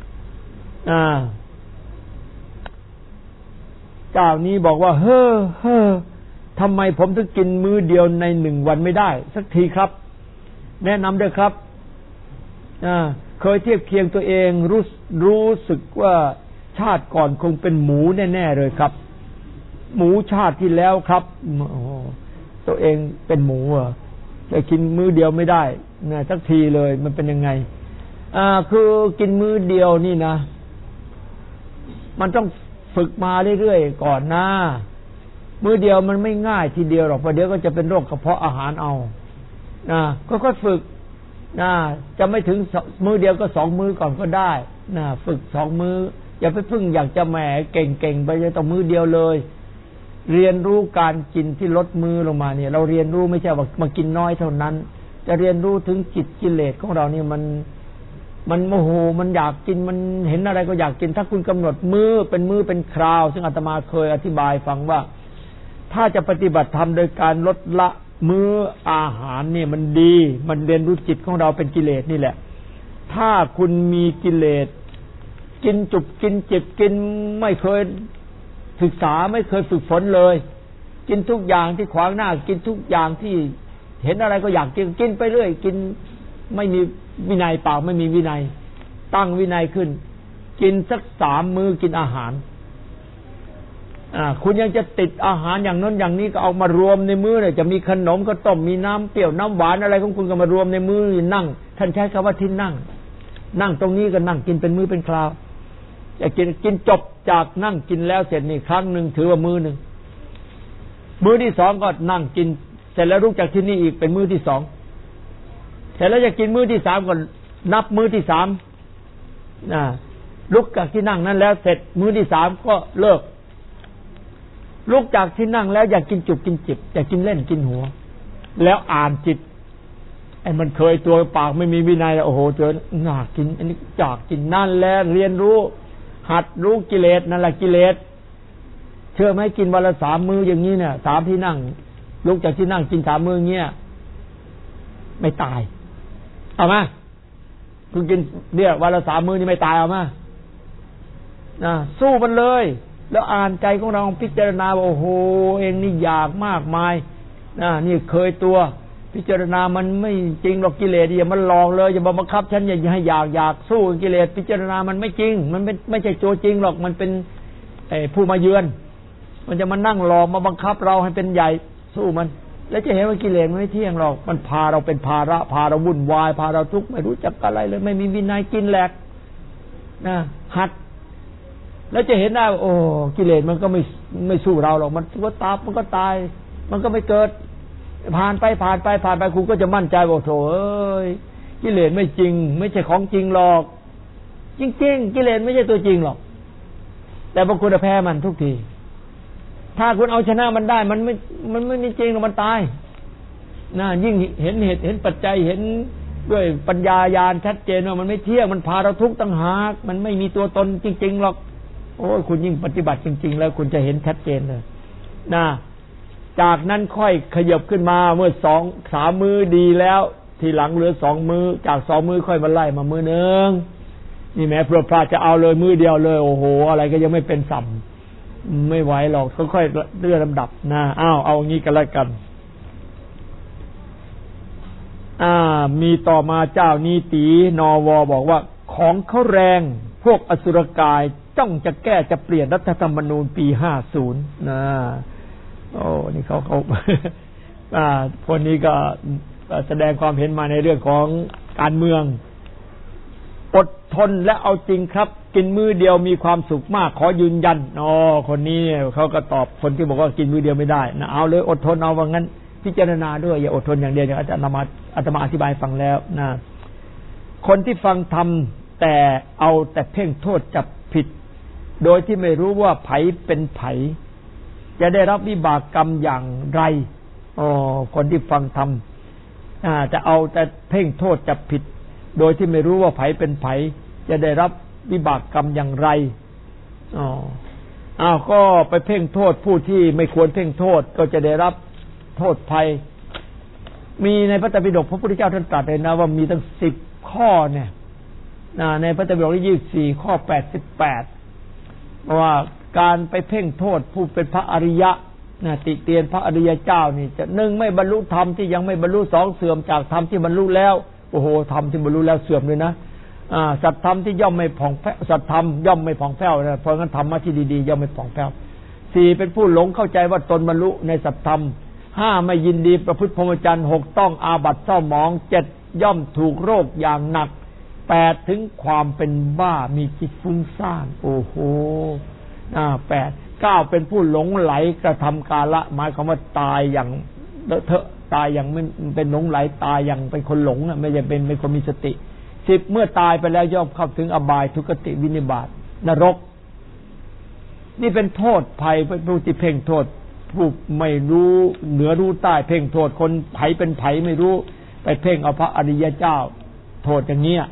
เจ้านี้บอกว่าเฮ้อทำไมผมถึงกินมื้อเดียวใน1 วันไม่ได้สักทีครับแนะนำด้วยครับเคยเทียบเคียงตัวเองรู้สึกว่าชาติก่อนคงเป็นหมูแน่ๆเลยครับหมูชาติที่แล้วครับตัวเองเป็นหมูจะกินมื้อเดียวไม่ได้นะสักทีเลยมันเป็นยังไงคือกินมื้อเดียวนี่นะมันต้องฝึกมาเรื่อยๆก่อนนะมื้อเดียวมันไม่ง่ายทีเดียวหรอกเพราะเดี๋ยวก็จะเป็นโรคกระเพาะอาหารเอาค่อยๆฝึกจะไม่ถึงมื้อเดียวก็2 มื้อก่อนก็ได้ฝึก2 มื้ออย่าไปพึ่งอยากจะแหมเก่งๆไปจะต้องมื้อเดียวเลยเรียนรู้การกินที่ลดมื้อลงมาเนี่ยเราเรียนรู้ไม่ใช่ว่ามากินน้อยเท่านั้นจะเรียนรู้ถึงจิตกิเลสของเรานี่มันโมโหมันอยากกินมันเห็นอะไรก็อยากกินถ้าคุณกำหนดมื้อเป็นคราวซึ่งอาตมาเคยอธิบายฟังว่าถ้าจะปฏิบัติธรรมโดยการลดละมื้ออาหารเนี่ยมันดีมันเรียนรู้จิตของเราเป็นกิเลสนี่แหละถ้าคุณมีกิเลสกินจุบกินจิบกินไม่เคยศึกษาไม่เคยฝึกฝนเลยกินทุกอย่างที่ขวางหน้ากินทุกอย่างที่เห็นอะไรก็อยากกินไปเรื่อยกินไม่มีวินัยปากไม่มีวินัยตั้งวินัยขึ้นกินสัก3 มื้อกินอาหารคุณยังจะติดอาหารอย่างนั้นอย่างนี้ก็เอามารวมในมื้อเนี่ยจะมีขนมก็ต้มมีน้ำเปรี้ยวน้ำหวานอะไรของคุณก็มารวมในมื้อนั่งท่านใช้คำว่าที่นั่งตรงนี้ก็นั่งกินเป็นมื้อเป็นคราวอย่ากินจบจากนั่งกินแล้วเสร็จนี่ครั้งนึงถือว่ามื้อนึงมื้อที่2ก็นั่งกินเสร็จแล้วลุกจากที่นี่อีกเป็นมื้อที่2เสร็จแล้วจะกินมื้อที่3ก็นับมื้อที่3ลุกจากที่นั่งนั้นแล้วเสร็จมื้อที่3ก็เลิกลุกจากที่นั่งแล้วอยากกินจุบกินจิบอยากกินเล่นกินหัวแล้วอ่านจิตมันเคยตัวปากไม่มีวินัยโอ้โหเจอหนักกินอันนี้จากกินนั่นแล้วเรียนรู้หัดรู้กิเลสนั่นแหละกิเลสเชื่อไหมกินวันละ3 มื้ออย่างนี้เนี่ย3ที่นั่งลุกจากที่นั่งกิน3 มื้อเงี้ยไม่ตายเอามาคุณกินเนี่ยวันละ3 มื้อนี่ไม่ตายเอามาสู้มันเลยแล้วอ่านใจของเราพิจารณาว่าโอ้โหเองนี่อยากมากมายนี่เคยตัวพิจารณามันไม่จริงหรอกกิเลสอย่ามันหลอกเลยอย่ามาบังคับฉันอย่าให้อยากสู้กิเลสพิจารณามันไม่จริงมันไม่ใช่ตัวจริงหรอกมันเป็นผู้มาเยือนมันจะมานั่งหลอกมาบังคับเราให้เป็นใหญ่สู้มันแล้วจะเห็นว่ากิเลสมันไม่เที่ยงหรอกมันพาเราเป็นภาระพาเราวุ่นวายพาเราทุกข์ไม่รู้จักอะไรเลยไม่มีวินัยกินแหลกหัดแล้วจะเห็นได้โอ้กิเลสมันก็ไม่สู้เราหรอกมันก็ตายมันก็ตายมันก็ไม่เกิดผ่านไปคุณก็จะมั่นใจว่าโธ่เอ้ยกิเลสไม่จริงไม่ใช่ของจริงหรอกจริงๆกิเลสไม่ใช่ตัวจริงหรอกแต่บางคนแพ้มันทุกทีถ้าคุณเอาชนะมันได้มันไม่มีจริงหรอกมันตายยิ่งเห็นเหตุเห็นปัจจัยเห็นด้วยปัญญาญาณชัดเจนว่ามันไม่เที่ยงมันพาเราทุกข์ต่างหากมันไม่มีตัวตนจริงๆหรอกโอ้คุณยิ่งปฏิบัติจริงๆแล้วคุณจะเห็นชัดเจนเลยจากนั้นค่อยขยับขึ้นมาเมื่อ2-3 มื้อดีแล้วทีหลังเหลือ2 มื้อจาก2 มื้อค่อยมาไล่มามื้อนึงนี่แม้พระจะเอาเลยมื้อเดียวเลยโอ้โหอะไรก็ยังไม่เป็นสัมไม่ไหวหรอกค่อยๆเลื่อนลำดับนะเอางี้กันแล้วกันมีต่อมาเจ้านีตีนวบอกว่าของเขาแรงพวกอสุรกายจ้องจะแก้จะเปลี่ยนรัฐธรรมนูญปี50นะโอ้นี่เขาคนนี้ก็แสดงความเห็นมาในเรื่องของการเมืองอดทนและเอาจริงครับกินมื้อเดียวมีความสุขมากขอยืนยันคนนี้เขาก็ตอบคนที่บอกว่ากินมื้อเดียวไม่ได้นะเอาเลยอดทนเอาว่างั้นพิจารณาด้วยอย่าอดทนอย่างเดียวอย่างอาจารย์อาตมาอธิบายฟังแล้วนะคนที่ฟังธรรมแต่เอาแต่เพ่งโทษจับผิดโดยที่ไม่รู้ว่าไผเป็นไผจะได้รับวิบากกรรมอย่างไรคนที่ฟังธรรมจะเอาแต่เพ่งโทษจับผิดโดยที่ไม่รู้ว่าไผเป็นไผจะได้รับวิบากกรรมอย่างไรก็ไปเพ่งโทษผู้ที่ไม่ควรเพ่งโทษก็จะได้รับโทษภัยมีในพระไตรปิฎกพระพุทธเจ้าท่านตรัสเลยนะว่ามีตั้ง10ข้อเนี่ยในพระไตรปิฎกที่24ข้อ88ว่าการไปเพ่งโทษผู้เป็นพระอริยะติเตียนพระอริยเจ้านี่จะ1ไม่บรรลุธรรมที่ยังไม่บรรลุ2เสื่อมจากธรรมที่บรรลุแล้วโอ้โหธรรมที่บรรลุแล้วเสื่อมเลยนะสัตธรรมที่ย่อมไม่ผ่องแผ้วสัตธรรมย่อมไม่ผ่องแผ้วนะเพราะงั้นธรรมะที่ดีๆย่อมไม่ผ่องแผ้ว4เป็นผู้หลงเข้าใจว่าตนบรรลุในสัตธรรม5ไม่ยินดีประพฤติพรหมจรรย์6ต้องอาบัติเศร้าหมอง7ย่อมถูกโรคอย่างหนัก8ถึงความเป็นบ้ามีจิตฟุ้งซ่านโอ้โห8 9เป็นผู้หลงไหลกระทำกาละหมายความว่าตายอย่างตายอย่างไม่เป็นหลงไหลตายอย่างเป็นคนหลงไม่ใช่เป็นคนมีสติ10เมื่อตายไปแล้วย่อมเข้าถึงอบายทุกติวินิบาตนรกนี่เป็นโทษภัยผู้ที่เพ่งโทษผู้ไม่รู้เหนือรู้ใต้เพ่งโทษคนไผเป็นไผไม่รู้ไปเพ่งเอาพระอริยเจ้าโทษอย่างเงี้ย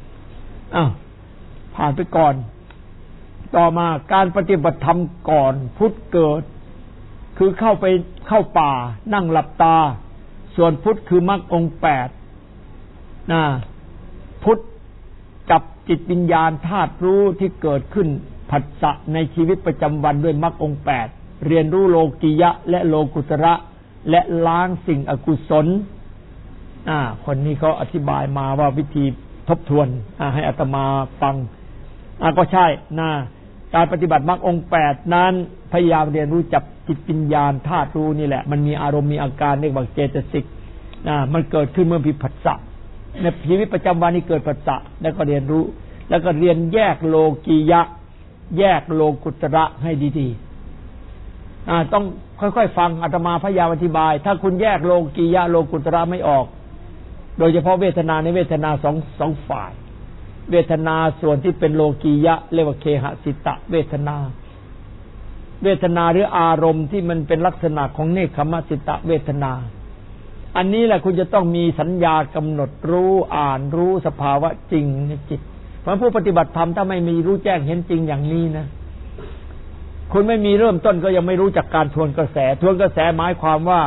ผ่านไปก่อนต่อมาการปฏิบัติธรรมก่อนพุทธเกิดคือเข้าป่านั่งหลับตาส่วนพุทธคือมรรคองค์8พุทธจับจิตวิญญาณธาตุรู้ที่เกิดขึ้นผัสสะในชีวิตประจำวันด้วยมรรคองค์8เรียนรู้โลกียะและโลกุตระและล้างสิ่งอกุศลคนนี้เขาอธิบายมาว่าวิธีทบทวนให้อาตมาฟังก็ใช่การปฏิบัติมรรคองค์8นั้นพยายามเรียนรู้จับจิตวิญญาณธาตุรู้นี่แหละมันมีอารมณ์มีอาการเรียกว่าเจตสิกมันเกิดขึ้นเมื่อมีผัสสะในชีวิตประจำวันนี้เกิดผัสสะแล้วก็เรียนรู้แล้วก็เรียนแยกโลกียะแยกโลกุตระให้ดีๆต้องค่อยๆฟังอาตมาพยายามอธิบายถ้าคุณแยกโลกียะโลกุตระไม่ออกโดยเฉพาะเวทนาในเวทนาสองฝ่ายเวทนาส่วนที่เป็นโลกียะเรียกว่าเคหสิตะเวทนาหรืออารมณ์ที่มันเป็นลักษณะของเนคขมสิตะเวทนาอันนี้แหละคุณจะต้องมีสัญญากำหนดรู้อ่านรู้สภาวะจริงในจิตเพราะผู้ปฏิบัติธรรมถ้าไม่มีรู้แจ้งเห็นจริงอย่างนี้นะคุณไม่มีเริ่มต้นก็ยังไม่รู้จักการทวนกระแสหมายความว่า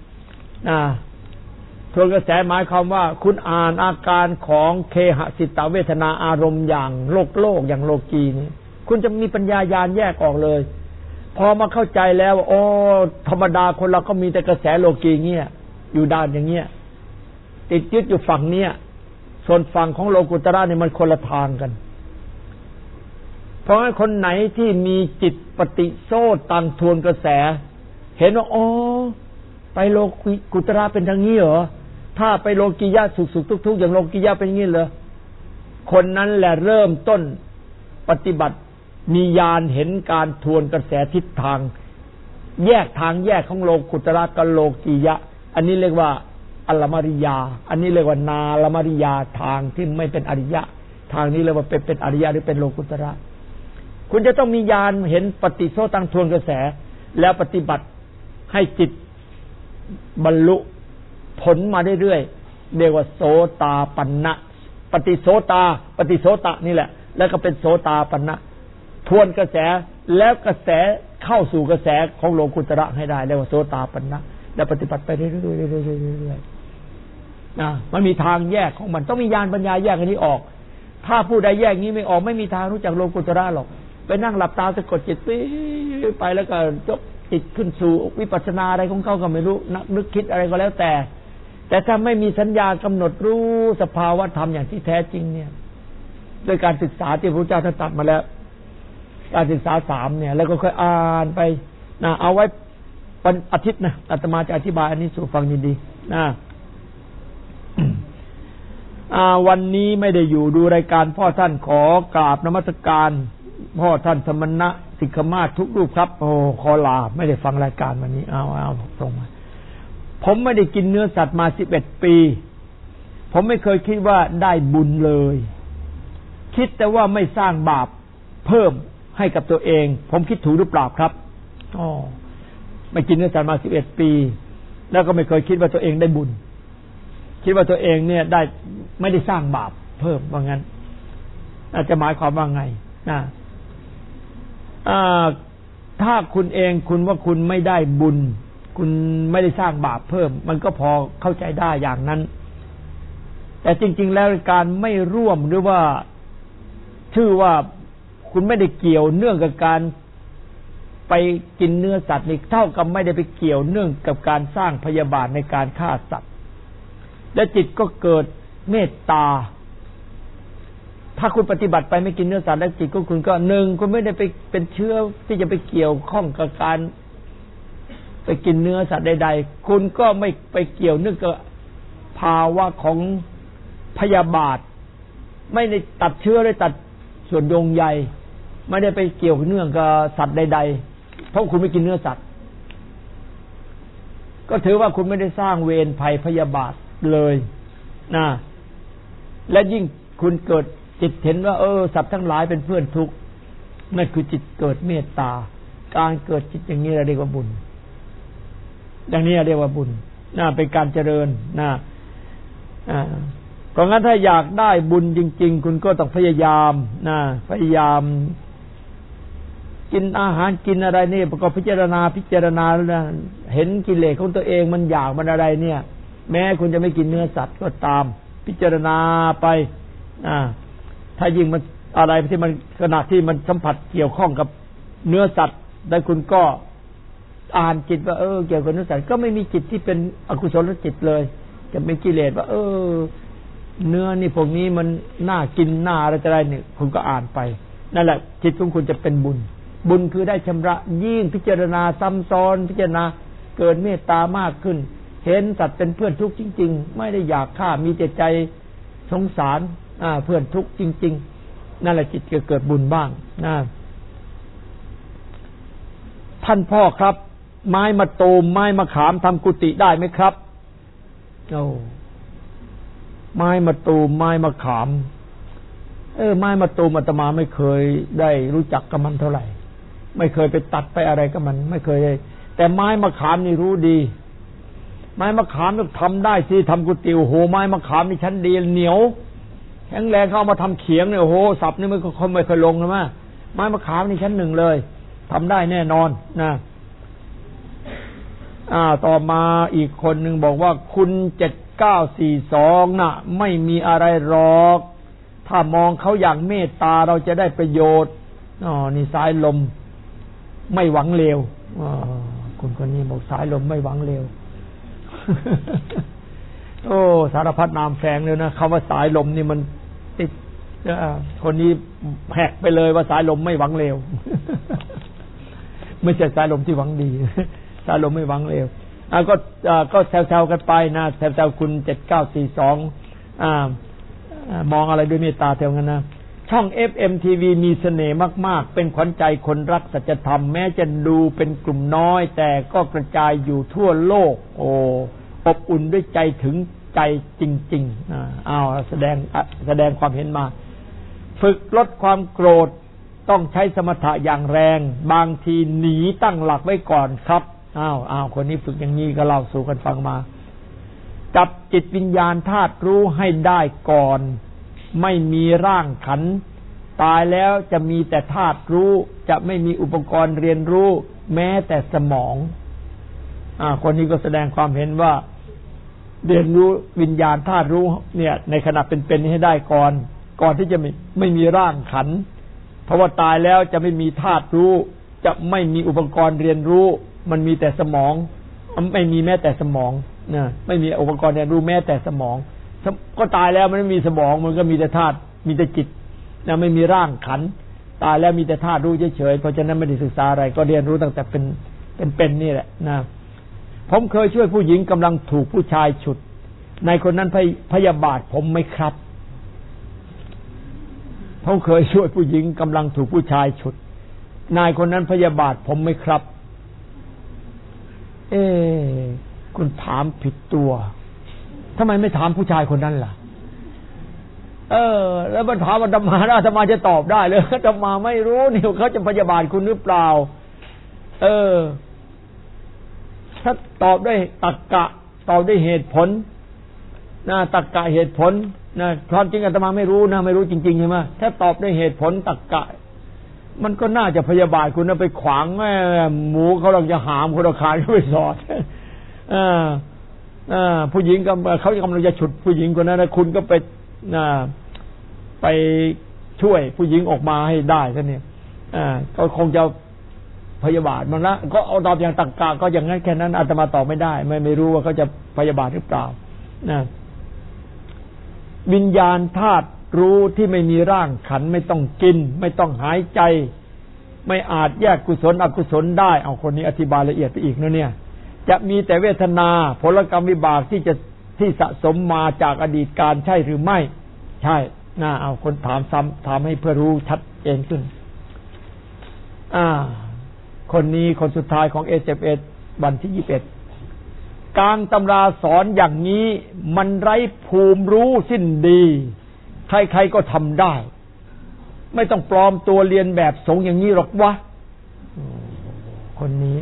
ทวนกระแสหมายความว่าคุณอ่านอาการของเคหสิตเวทนาอารมณ์อย่างโลกอย่างโลกีนี้คุณจะมีปัญญาญาณแยกออกเลยพอมาเข้าใจแล้วธรรมดาคนเราก็มีแต่กระแสโลกีเงี้ยอยู่ด้านอย่างเงี้ยติดยึดอยู่ฝั่งเนี้ยส่วนฝั่งของโลกุตระนี่มันคนละทางกันเพราะฉะนั้นคนไหนที่มีจิตปฏิโสตังทวนกระแสเห็นว่าไปโลกุตระเป็นทางนี้เหรอถ้าไปโลกียะสุขๆทุกๆอย่างโลกียะเป็นอย่างนี้เหรอคนนั้นแหละเริ่มต้นปฏิบัติมีญาณเห็นการทวนกระแสทิศทางแยกทางแยกของโลกุตระกับโลกียะอันนี้เรียกว่าอัลลมริยาอันนี้เรียกว่านาลมริยาทางที่ไม่เป็นอริยะทางนี้เรียกว่าเป็นอริยะหรือเป็นโลกุตระคุณจะต้องมีญาณเห็นปฏิโสตังทวนกระแสแล้วปฏิบัติให้จิตบรรลุผลมาเรื่อยๆเรียกว่าโสตาปันนะปฏิโสตะนี่แหละแล้วก็เป็นโสตาปันนะทวนกระแสแล้วกระแสเข้าสู่กระแสของโลกุตระให้ได้เรียกว่าโสตาปันนะแล้วปฏิบัติไปเรื่อยๆมันมีทางแยกของมันต้องมีญาณปัญญาแยกอันนี้ออกถ้าผู้ใดแยกนี้ไม่ออกไม่มีทางรู้จักโลกุตระหรอกไปนั่งหลับตาสะกดจิตไปแล้วก็ยกจิตขึ้นสู่วิปัสสนาอะไรของเขาก็ไม่รู้นึกคิดอะไรก็แล้วแต่ถ้าไม่มีสัญญากำหนดรู้สภาวะธรรมอย่างที่แท้จริงเนี่ยโดยการศึกษาที่พระพุทธเจ้าท่านตรัสมาแล้วการศึกษา3เนี่ยแล้วก็ค่อยอ่านไปนะเอาไว้วันอาทิตย์นะอาตมาจะอธิบายอันนี้สู่ฟังดีๆนะวันนี้ไม่ได้อยู่ดูรายการพ่อท่านขอกราบนมัสการพ่อท่านสมณะสิกขมาศทุกรูปครับโอ้ขอลาไม่ได้ฟังรายการวันนี้เอาตรงมาผมไม่ได้กินเนื้อสัตว์มา11 ปีผมไม่เคยคิดว่าได้บุญเลยคิดแต่ว่าไม่สร้างบาปเพิ่มให้กับตัวเองผมคิดถูกหรือเปล่าครับไม่กินเนื้อสัตว์มา11 ปีแล้วก็ไม่เคยคิดว่าตัวเองได้บุญคิดว่าตัวเองเนี่ยได้ไม่ได้สร้างบาปเพิ่มว่างั้นอาจจะหมายความว่าไงนะถ้าคุณเองคุณว่าคุณไม่ได้บุญคุณไม่ได้สร้างบาปเพิ่มมันก็พอเข้าใจได้อย่างนั้นแต่จริงๆแล้วการไม่ร่วมหรือว่าชื่อว่าคุณไม่ได้เกี่ยวเนื่องกับการไปกินเนื้อสัตว์นี่เท่ากับไม่ได้ไปเกี่ยวเนื่องกับการสร้างพยาบาทในการฆ่าสัตว์และจิตก็เกิดเมตตาถ้าคุณปฏิบัติไปไม่กินเนื้อสัตว์แล้วจิตของคุณก็1คุณไม่ได้ไปเป็นเชื้อที่จะไปเกี่ยวข้องกับการไปกินเนื้อสัตว์ใดๆคุณก็ไม่ไปเกี่ยวเนื่องกับภาวะของพยาบาทไม่ได้ตัดเชื้อได้ตัดส่วนโยงใยไม่ได้ไปเกี่ยวเนื่องกับสัตว์ใดๆเพราะคุณไม่กินเนื้อสัตว์ก็ถือว่าคุณไม่ได้สร้างเวรภัยพยาบาทเลยนะและยิ่งคุณเกิดจิตเห็นว่าสัตว์ทั้งหลายเป็นเพื่อนทุกข์นั่นคือจิตเกิดเมตตาการเกิดจิตอย่างนี้เราเรียกว่าบุญอย่างนี้เรียกว่าบุญนะเป็นการเจริญนะเพราะงั้นถ้าอยากได้บุญจริงๆคุณก็ต้องพยายามนะพยายามกินอาหารกินอะไรนี่ประกอบพิจารณาแล้วนะเห็นกิเลสของตัวเองมันอยากมันอะไรเนี่ยแม้คุณจะไม่กินเนื้อสัตว์ก็ตามพิจารณาไปถ้ายิ่งมันอะไรที่มันขณะที่มันสัมผัสเกี่ยวข้องกับเนื้อสัตว์ได้คุณก็อ่านจิตว่าเกี่ยวกับเนื้อสัตว์ก็ไม่มีจิตที่เป็นอกุศลจิตเลยจะไม่กิเลสว่าเนื้อนี่พวกนี้มันน่ากินน่าอะไรจะได้เนี่ยคุณก็อ่านไปนั่นแหละจิตของคุณจะเป็นบุญคือได้ชำระยิ่งพิจารณาซ้ำซ้อนพิจารณาเกิดเมตตามากขึ้นเห็นสัตว์เป็นเพื่อนทุกข์จริงๆไม่ได้อยากฆ่ามีแต่ใจสงสารเพื่อนทุกข์จริงๆนั่นแหละจิตจะเกิดบุญบ้างนะท่านพ่อครับไม้มะตูมไม้มะขามทำกุฏิได้ไหมครับไม้มะตูมไม้มะขามไม้มะตูมอาตมาไม่เคยได้รู้จักกับมันเท่าไหร่ไม่เคยไปตัดไปอะไรกับมันไม่เคยแต่ไม้มะขามนี่รู้ดีไม้มะขามต้องทำได้สิทำกุฏิโอ้โหไม้มะขามนี่ชั้นดีเหนียวแข็งแรงเข้ามาทำเขียงเนี่ยโอ้โหสับนี่ไม่เคยลงนะมั้ยไม้มะขามนี่ชั้น1เลยทำได้แน่นอนนะต่อมาอีกคนหนึ่งบอกว่าคุณ7942น่ะไม่มีอะไรหรอกถ้ามองเขาอย่างเมตตาเราจะได้ประโยชน์นี่สายลมไม่หวังเลวคุณคนนี้บอกสายลมไม่หวังเลว สารพัดนามแฝงเลยนะคำว่าสายลมนี่มันติดคนนี้แหกไปเลยว่าสายลมไม่หวังเลว ไม่ใช่สายลมที่หวังดี สายลมไม่หวังเลวก็แซวๆกันไปนะแซวๆคุณ7942มองอะไรด้วยเมตตาเท่านั้นนะช่อง FM TV มีเสน่ห์มากๆเป็นขวัญใจคนรักสัจธรรมแม้จะดูเป็นกลุ่มน้อยแต่ก็กระจายอยู่ทั่วโลกอบอุ่นด้วยใจถึงใจจริงๆแสดงความเห็นมาฝึกลดความโกรธต้องใช้สมถะอย่างแรงบางทีหนีตั้งหลักไว้ก่อนครับคนนี้ฝึกอย่างนี้ก็เล่าสู่กันฟังมาจับจิตวิญญาณธาตุรู้ให้ได้ก่อนไม่มีร่างขันธ์ตายแล้วจะมีแต่ธาตุรู้จะไม่มีอุปกรณ์เรียนรู้แม้แต่สมองคนนี้ก็แสดงความเห็นว่าเรียนรู้วิญญาณธาตุรู้เนี่ยในขณะเป็นๆให้ได้ก่อนที่จะไม่มีร่างขันธ์เพราะว่าตายแล้วจะไม่มีธาตุรู้จะไม่มีอุปกรณ์เรียนรู้มันมีแต่สมองไม่มีแม้แต่สมองนะไม่มีอุปกรณ์เรียนรู้แม้แต่สมองก็ตายแล้วมันไม่มีสมองมันก็มีแต่ธาตุมีแต่จิตนะไม่มีร่างขันตายแล้วมีแต่ธาตุรู้เฉยๆเพราะฉะนั้นไม่ได้ศึกษาอะไรก็เรียนรู้ตั้งแต่เป็นนี่แหละนะผมเคยช่วยผู้หญิงกำลังถูกผู้ชายฉุดในคนนั้นพยาบาทผมไหมครับผมเคยช่วยผู้หญิงกำลังถูกผู้ชายฉุดนายคนนั้นพยาบาทผมไหมครับคุณถามผิดตัวทำไมไม่ถามผู้ชายคนนั้นล่ะแล้วมันถามอาตมาอาตมาจะตอบได้เลยอาตมาไม่รู้นี่เขาจะพยาบาทคุณหรือเปล่าถ้าตอบด้วยตรรกะตอบด้วยเหตุผลนะตรรกะเหตุผลนะความจริงอาตมาไม่รู้นะไม่รู้จริงๆใช่ไหมถ้าตอบด้วยเหตุผลตรรกะมันก็น่าจะพยาบาทคุณนะไปขวางหมูเขากำลังจะหามคนละคายเขาไปสอดผู้หญิงเขากำลังจะฉุดผู้หญิงคนนั้นนะคุณก็ไปช่วยผู้หญิงออกมาให้ได้ท่านเนี่ยก็คงจะพยาบาทมันละก็เอาตอบอย่างตรรกะก็อย่างนั้นแค่นั้นอาตมาตอบไม่ได้ไม่รู้ว่าเขาจะพยาบาทหรือเปล่านะวิญญาณธาตุรู้ที่ไม่มีร่างขันไม่ต้องกินไม่ต้องหายใจไม่อาจแยกกุศลอกุศลได้เอาคนนี้อธิบายละเอียดไปอีกนะเนี่ยจะมีแต่เวทนาผลกรรมวิบากที่สะสมมาจากอดีตการใช่หรือไม่ใช่เอาคนถามซ้ำถามให้เพื่อรู้ชัดเจนขึ้นคนนี้คนสุดท้ายของA11วันที่21กลางตำราสอนอย่างนี้มันไร้ภูมิรู้สิ้นดีใครๆก็ทำได้ไม่ต้องปลอมตัวเรียนแบบสงฆ์อย่างนี้หรอกวะคนนี้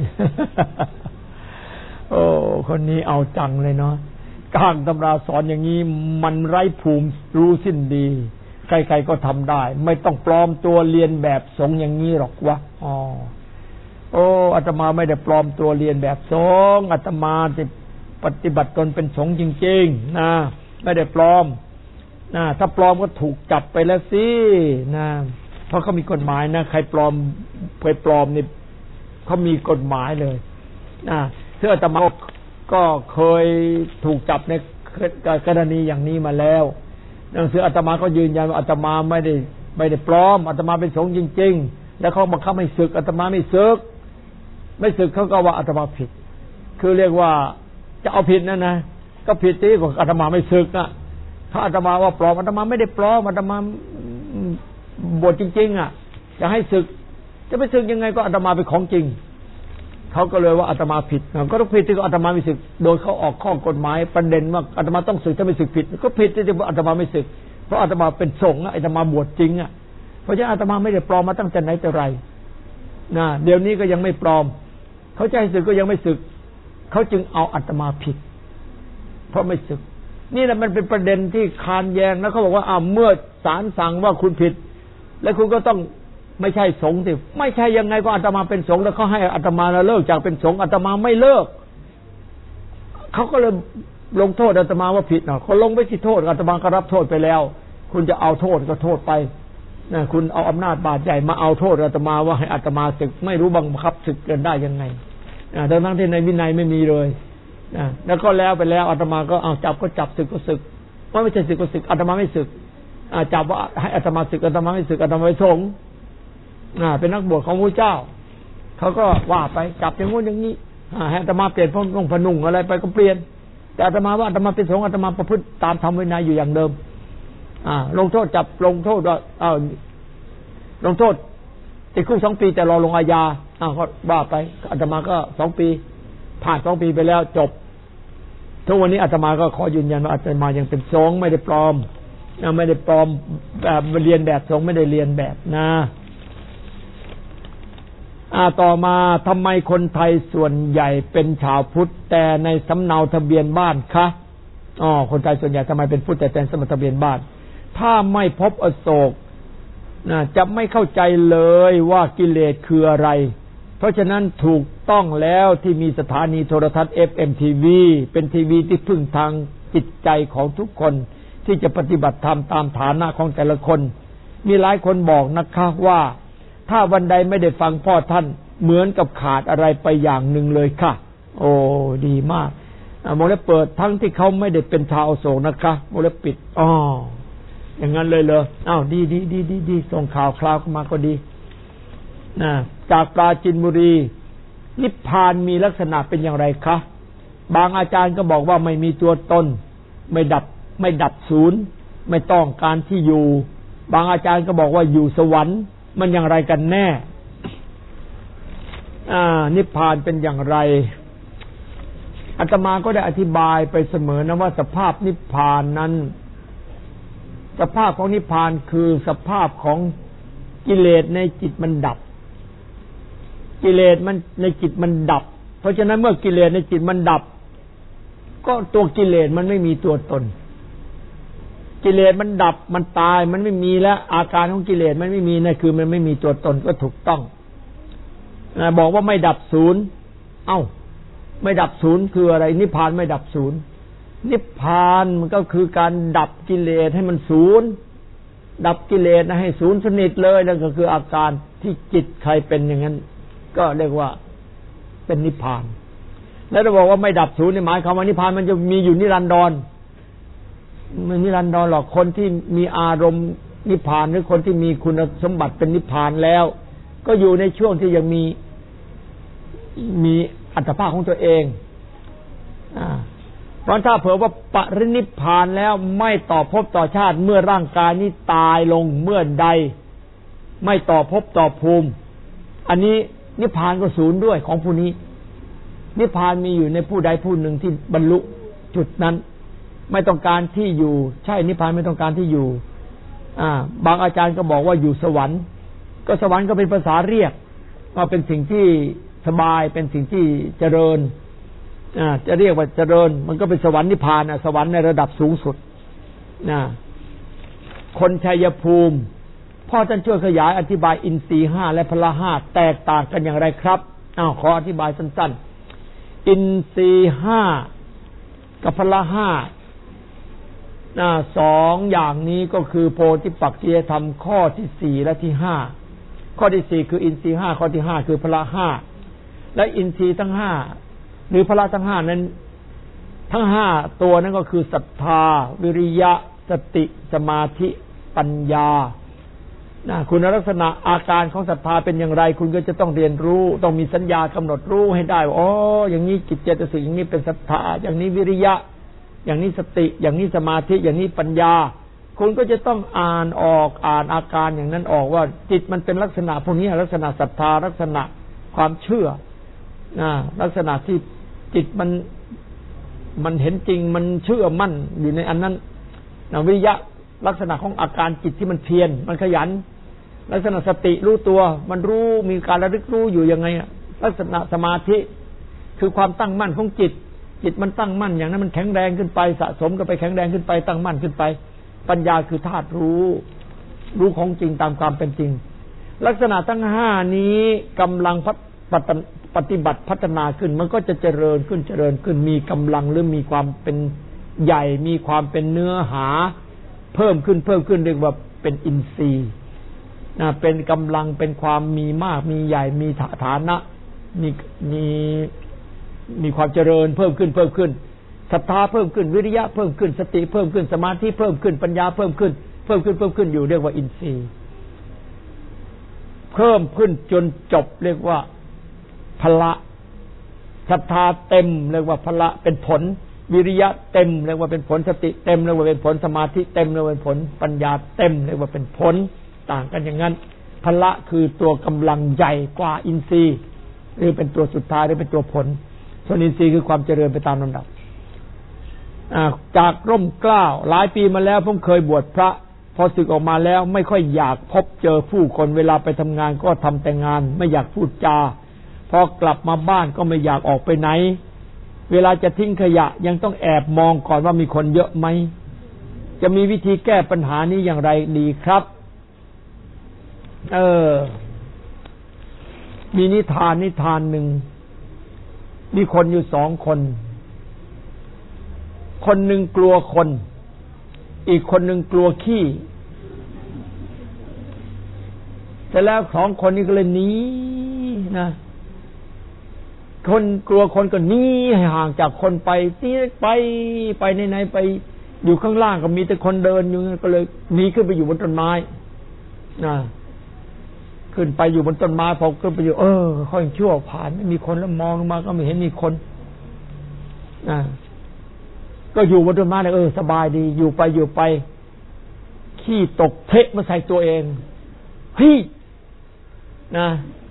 คนนี้เอาจังเลยเนาะกลางตำราสอนอย่างนี้มันไร้ภูมิรู้สิ้นดีใครๆก็ทำได้ไม่ต้องปลอมตัวเรียนแบบสงฆ์อย่างนี้หรอกวะอาตมาไม่ได้ปลอมตัวเรียนแบบสงฆ์อาตมาจะปฏิบัติตนเป็นสงฆ์จริงๆนะไม่ได้ปลอมถ้าปลอมก็ถูกจับไปแล้วสินะเพราะเขามีกฎหมายนะใครปลอมไปปลอมนี่เขามีกฎหมายเลยซึ่งอาตมาก็เคยถูกจับในกรณีอย่างนี้มาแล้วหนังสืออาตมาก็ยืนยันว่าอาตมาไม่ได้ปลอมอาตมาเป็นสงฆ์จริงๆแล้วเขาบังคับให้ศึกอาตมาไม่ศึกเขาก็ว่าอาตมาผิดคือเรียกว่าจะเอาผิดนะก็ผิดที่ของอาตมาไม่ศึกถ้าอาตมาว่าปลอมอาตมาไม่ได้ปลอมอาตมาบวชจริงๆจะให้ศึกจะไปศึกยังไงก็อาตมาเป็นของจริงเขาก็เลยว่าอาตมาผิดก็ต้องผิดที่อาตมาไม่ศึกโดยเขาออกข้อกฎหมายประเด็นว่าอาตมาต้องศึกถ้าไม่ศึกผิดก็ผิดที่อาตมาไม่ศึกเพราะอาตมาเป็นสงฆ์อาตมาบวชจริงเพราะฉะนั้นอาตมาไม่ได้ปลอมมาตั้งแต่ไหนแต่ไรเดี๋ยวนี้ก็ยังไม่ปลอมเขาจะให้ศึกก็ยังไม่ศึกเขาจึงเอาอาตมาผิดเพราะไม่ศึกนี่แหละมันเป็นประเด็นที่คานแย้งแล้วเขาบอกว่าเมื่อศาลสั่งว่าคุณผิดแล้วคุณก็ต้องไม่ใช่สงฆ์สิไม่ใช่ยังไงก็อาตมาเป็นสงฆ์แล้วเขาให้อาตมาเลิกจากเป็นสงฆ์อาตมาไม่เลิกเขาก็เลยลงโทษอาตมาว่าผิดเขาลงไปที่โทษอาตมาก็รับโทษไปแล้วคุณจะเอาโทษก็โทษไปคุณเอาอำนาจบาดใหญ่มาเอาโทษอาตมาว่าให้อาตมาศึกไม่รู้บังคับศึกกันได้ยังไงทั้งที่ในวินัยไม่มีเลยแล้วก็แล้วไปแล้วอาตมาก็เอาจับก็จับศึกก็ศึกว่าไม่ใช่ศึกก็ศึกอาตมาไม่ศึกจับว่าให้อาตมาศึกอาตมาไม่ศึกอาตมาไม่สงฆ์เป็นนักบวชของพระเจ้าเขาก็ว่าไปจับอย่างงู้นอย่างนี้ให้อาตมาเปลี่ยนพนุ่งอะไรไปก็เปลี่ยนแต่อาตมาว่าอาตมาเป็นสงฆ์อาตมาประพฤติตามธรรมวินัยอยู่อย่างเดิมลงโทษจับลงโทษว่าลงโทษติดคุก2 ปีแต่รอลงอาญาก็ว่าไปอาตมาก็2 ปีผ่าน2 ปีไปแล้วจบทุกวันนี้อาตมาก็ขอยืนยันว่าอาตมายังเป็นสงฆ์ไม่ได้ปลอมไม่ได้ปลอมแบบเรียนแบบสงฆ์ไม่ได้เรียนแบบต่อมาทำไมคนไทยส่วนใหญ่เป็นชาวพุทธแต่ในสำเนาทะเบียนบ้านคะคนไทยส่วนใหญ่ทำไมเป็นพุทธแต่ในสำเนาทะเบียนบ้านถ้าไม่พบอโศกจะไม่เข้าใจเลยว่ากิเลสคืออะไรเพราะฉะนั้นถูกต้องแล้วที่มีสถานีโทรทัศน์ FM TV เป็นทีวีที่พึ่งทางจิตใจของทุกคนที่จะปฏิบัติธรรมตามฐานะของแต่ละคนมีหลายคนบอกนะคะว่าถ้าวันใดไม่ได้ฟังพ่อท่านเหมือนกับขาดอะไรไปอย่างหนึ่งเลยค่ะโอ้ดีมากโมเลเปิดทั้งที่เขาไม่ได้เป็นชาวอโศกนะคะโมเลปิดอย่างนั้นเลยเหรออ้าวดีส่งข่าวคราวเข้ามาก็ดีนะจากปราจีนบุรีนิพพานมีลักษณะเป็นอย่างไรคะบางอาจารย์ก็บอกว่าไม่มีตัวตนไม่ดับศูนย์ไม่ต้องการที่อยู่บางอาจารย์ก็บอกว่าอยู่สวรรค์มันอย่างไรกันแน่นิพพานเป็นอย่างไรอาตมาก็ได้อธิบายไปเสมอนะว่าสภาพนิพพานนั้นสภาพของนิพพานคือสภาพของกิเลสในจิตมันดับกิเลสมันในจิตมันดับเพราะฉะนั้นเมื่อกิเลสในจิตมันดับก็ตัวกิเลสมันไม่มีตัวตนกิเลสมันดับมันตายมันไม่มีแล้วอาการของกิเลสมันไม่มีนั่นคือมันไม่มีตัวตนก็ถูกต้องบอกว่าไม่ดับศูนย์ไม่ดับศูนย์คืออะไรนิพพานไม่ดับศูนย์นิพพานมันก็คือการดับกิเลสให้มันศูนย์ดับกิเลสให้ศูนย์สนิทเลยนั่นก็คืออาการที่จิตใครเป็นอย่างนั้นก็เรียกว่าเป็นนิพพานแล้วเราบอกว่าไม่ดับศูนย์ในหมายความว่านิพพานมันจะมีอยู่นิรันดรไม่นิรันดรหรอกคนที่มีอารมณ์นิพพานหรือคนที่มีคุณสมบัติเป็นนิพพานแล้วก็อยู่ในช่วงที่ยังมีอัตภาพของตัวเองเพราะถ้าเผื่อว่าปรินิพพานแล้วไม่ต่อภพต่อชาติเมื่อร่างกายนี้ตายลงเมื่อใดไม่ต่อภพต่อภูมิอันนี้นิพพานก็ศูนย์ด้วยของผู้นี้นิพพานมีอยู่ในผู้ใดผู้หนึ่งที่บรรลุจุดนั้นไม่ต้องการที่อยู่ใช่นิพพานไม่ต้องการที่อยู่บางอาจารย์ก็บอกว่าอยู่สวรรค์ก็สวรรค์ก็เป็นภาษาเรียกว่าเป็นสิ่งที่สบายเป็นสิ่งที่เจริญจะเรียกว่าเจริญมันก็เป็นสวรรค์นิพพานสวรรค์ในระดับสูงสุดคนชัยภูมิพ่อท่านช่วยขยายอธิบายอินทรีย์5และพละ5แตกต่างกันอย่างไรครับขออธิบายสั้นๆอินทรีย์5กับพละ5สองอย่างนี้ก็คือโพธิปักขิยธรรมข้อที่4และที่5ข้อที่4คืออินทรีย์5ข้อที่5คือพละ5และอินทรีย์ทั้ง5หรือพละทั้ง5นั้นทั้ง5ตัวนั้นก็คือศรัทธาวิริยะสติสมาธิปัญญาคุณลักษณะอาการของศรัทธาเป็นอย่างไรคุณก็จะต้องเรียนรู้ต้องมีสัญญากำหนดรู้ให้ได้ว่าอย่างนี้จิตเจตสิกอย่างนี้เป็นศรัทธาอย่างนี้วิริยะอย่างนี้สติอย่างนี้สมาธิอย่างนี้ปัญญาคุณก็จะต้องอ่านอาการอย่างนั้นออกว่าจิตมันเป็นลักษณะพวกนี้ลักษณะศรัทธาลักษณะความเชื่อลักษณะที่จิตมันเห็นจริงมันเชื่อมั่นอยู่ในอันนั้นวิริยะลักษณะของอาการจิตที่มันเพียรมันขยันลักษณะสติรู้ตัวมันรู้มีการระลึกรู้อยู่ยังไงลักษณะสมาธิคือความตั้งมั่นของจิตมันตั้งมั่นอย่างนั้นมันแข็งแรงขึ้นไปสะสมกันไปแข็งแรงขึ้นไปตั้งมั่นขึ้นไปปัญญาคือธาตุรู้ของจริงตามความเป็นจริงลักษณะทั้ง5นี้กำลังปฏิบัติพัฒนาขึ้นมันก็จะเจริญขึ้นมีกำลังหรือมีความเป็นใหญ่มีความเป็นเนื้อหาเพิ่มขึ้นเรียกว่าเป็นอินทรีย์เป็นกำลังเป็นความมีมากมีใหญ่มีฐานะมีความเจริญเพิ่มขึ้นศรัทธาเพิ่มขึ้นวิริยะเพิ่มขึ้นสติเพิ่มขึ้นสมาธิเพิ่มขึ้นปัญญาเพิ่มขึ้นอยู่เรียกว่าอินทรีย์เพิ่มขึ้นจนจบเรียกว่าพละศรัทธาเต็มเรียกว่าพละเป็นผลวิริยะเต็มเรียกว่าเป็นผลสติเต็มเรียกว่าเป็นผลสมาธิเต็มเรียกว่าเป็นผลปัญญาเต็มเรียกว่าเป็นผลต่างกันอย่างนั้นพละคือตัวกำลังใหญ่กว่าอินทรีย์หรือเป็นตัวสุดท้ายหรือเป็นตัวผลส่วนอินทรีย์คือความเจริญไปตามลำดับจากร่มเกล้าหลายปีมาแล้วผมเคยบวชพระพอศึกออกมาแล้วไม่ค่อยอยากพบเจอผู้คนเวลาไปทำงานก็ทำแต่งานไม่อยากพูดจาพอกลับมาบ้านก็ไม่อยากออกไปไหนเวลาจะทิ้งขยะยังต้องแอบมองก่อนว่ามีคนเยอะไหมจะมีวิธีแก้ปัญหานี้อย่างไรดีครับมีนิทานหนึ่งมีคนอยู่2 คนคนหนึ่งกลัวคนอีกคนหนึ่งกลัวขี้แต่แล้ว2 คนนี้ก็เลยหนีนะคนกลัวคนก็หนีให้ห่างจากคนไปที่ไปไหนไปอยู่ข้างล่างก็มีแต่คนเดินอยู่ก็เลยหนีขึ้นไปอยู่บนต้นไม้นะขึ้นไปอยู่บนต้นไม้พอขึ้นไปอยู่ค่อยชั่วผ่านไม่มีคนแล้วมองลงมาก็ไม่เห็นมีคนก็อยู่บนต้นไม้เลยสบายดีอยู่ไปขี้ตกเพะมาใส่ตัวเองนะ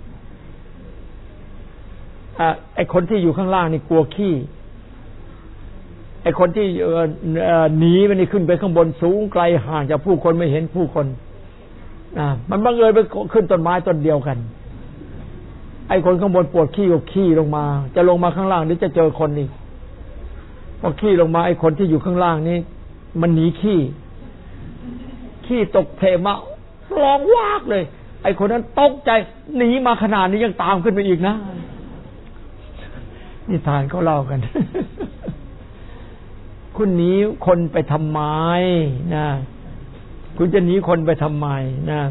ไอ้คนที่อยู่ข้างล่างนี่กลัวขี้ไอ้คนที่หนีมันนี่ขึ้นไปข้างบนสูงไกลห่างจากผู้คนไม่เห็นผู้คนมันบังเอิญไปขึ้นต้นไม้ต้นเดียวกันไอ้คนข้างบนปวดขี้ก็ขี้ลงมาจะลงมาข้างล่างหรือจะเจอคนนี่พอขี้ลงมาไอ้คนที่อยู่ข้างล่างนี่มันหนีขี้ตกเพมะร้องวากเลยไอ้คนนั้นตกใจหนีมาขนาดนี้ยังตามขึ้นไปอีกนะนิทานเขาเล่ากัน คุณหนีคนไปทำไมนะคุณจะหนีคนไปทำไมนะ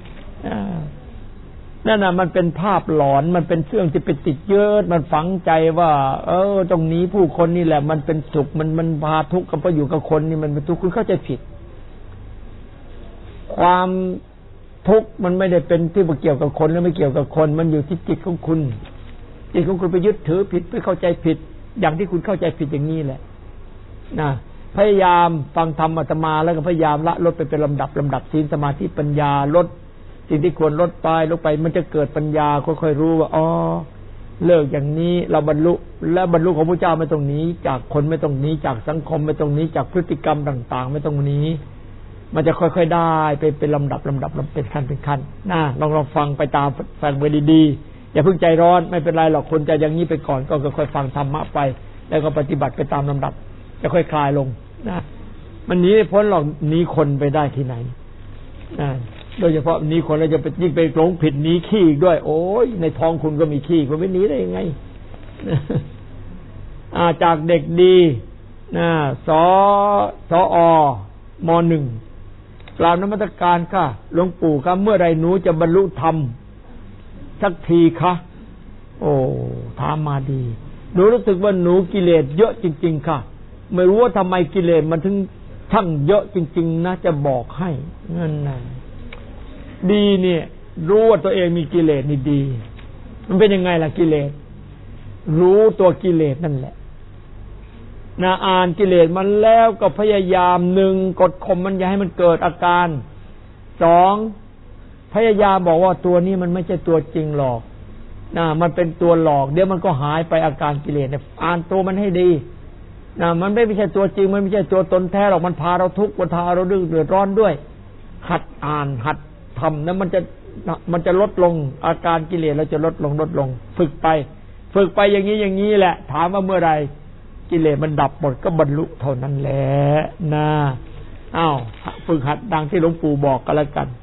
นั่นน่ะมันเป็นภาพหลอนมันเป็นเรื่องที่ไปติดเยอะมันฝังใจว่าตรงนี้ผู้คนนี่แหละมันเป็นสุขมันพาทุกข์กับไปอยู่กับคนนี่มันเป็นทุกข์คุณเข้าใจผิดความทุกข์มันไม่ได้เป็นที่เกี่ยวกับคนหรือไม่เกี่ยวกับคนมันอยู่ที่จิตของคุณจิตของคุณไปยึดถือผิดไปเข้าใจผิดอย่างที่คุณเข้าใจผิดอย่างนี้แหละนะพยายามฟังธรรมอาตมาแล้วก็พยายามละลดไปเป็นลำดับศีลสมาธิปัญญาลดสิ่งที่ควรลดไปมันจะเกิดปัญญาค่อยๆรู้ว่าเลิกอย่างนี้เราบรรลุและบรรลุของพระเจ้าไม่ต้องหนีจากคนไม่ต้องหนีจากสังคมไม่ต้องหนีจากพฤติกรรมต่างๆไม่ต้องหนีมันจะค่อยๆได้ไปเป็นลำดับเป็นขั้นนะลองฟังไปตามฟังไปดีๆอย่าเพิ่งใจร้อนไม่เป็นไรหรอกคนจะอย่างนี้ไปก่อนก็ค่อยๆฟังธรรมะไปแล้วก็ปฏิบัติไปตามลำดับจะค่อยคลายลงนะมันหนีไม่พ้นหรอกหนีคนไปได้ที่ไหนนะโดยเฉพาะหนีคนแล้วจะไปยิ่งไปหลงผิดหนีขี้อีกด้วยโอ้ยในท้องคุณก็มีขี้คุณไม่หนีได้ยังไงจากเด็กดีสอม.1 กราบนมัสการค่ะหลวงปู่ครับเมื่อไรหนูจะบรรลุธรรมสักทีคะโอ้ถามมาดีหนูรู้สึกว่าหนูกิเลสเยอะจริงๆค่ะไม่รู้ว่าทำไมกิเลสมันถึงทั้งเยอะจริงๆนะจะบอกให้นั่นน่ะดีเนี่ยรู้ว่าตัวเองมีกิเลสนี่ดีมันเป็นยังไงล่ะกิเลสรู้ตัวกิเลสนั่นแหละอ่านกิเลสมันแล้วก็พยายาม1กดข่มมันอย่าให้มันเกิดอาการ2พยายามบอกว่าตัวนี้มันไม่ใช่ตัวจริงหรอกมันเป็นตัวหลอกเดี๋ยวมันก็หายไปอาการกิเลสเนี่ยอ่านตัวมันให้ดีมันไม่ใช่ตัวจริงมันไม่ใช่ตัวตนแท้หรอกมันพาเราทุกข์มันพาเราเดือดร้อนด้วยหัดอ่านหัดทำแล้วมันจะลดลงอาการกิเลสเราจะลดลงฝึกไปอย่างนี้แหละถามว่าเมื่อไรกิเลสมันดับหมดก็บรรลุเท่านั้นแหละนะฝึกหัดดังที่หลวงปู่บอกกันแล้วกัน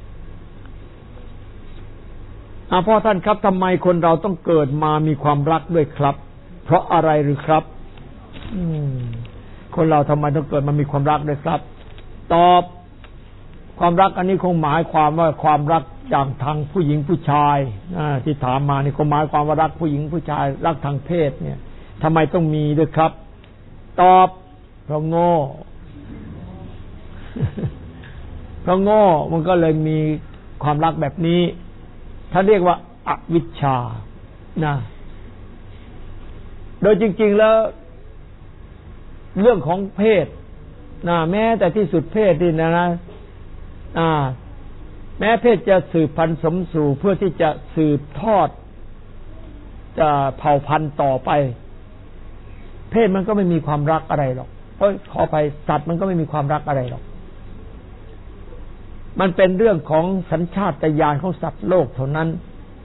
พ่อท่านครับทำไมคนเราต้องเกิดมามีความรักด้วยครับเพราะอะไรหรือครับคนเราทำไมต้องเกิดมามีความรักด้วยครับตอบความรักอันนี้คงหมายความว่าความรักอย่างทางผู้หญิงผู้ชายที่ถามมานี่คงหมายความว่ารักผู้หญิงผู้ชายรักทางเพศเนี่ยทำไมต้องมีด้วยครับตอบเพราะโง่มันก็เลยมีความรักแบบนี้ถ้าเรียกว่าอวิชชาโดยจริงๆแล้วเรื่องของเพศแม้แต่ที่สุดเพศนี่นะแม้เพศจะสืบพันธุ์สมสู่เพื่อที่จะสืบทอดจะเผ่าพันธุ์ต่อไปเพศมันก็ไม่มีความรักอะไรหรอกขอไปสัตว์มันก็ไม่มีความรักอะไรหรอกมันเป็นเรื่องของสัญชาตญาณของสัตว์โลกเท่านั้น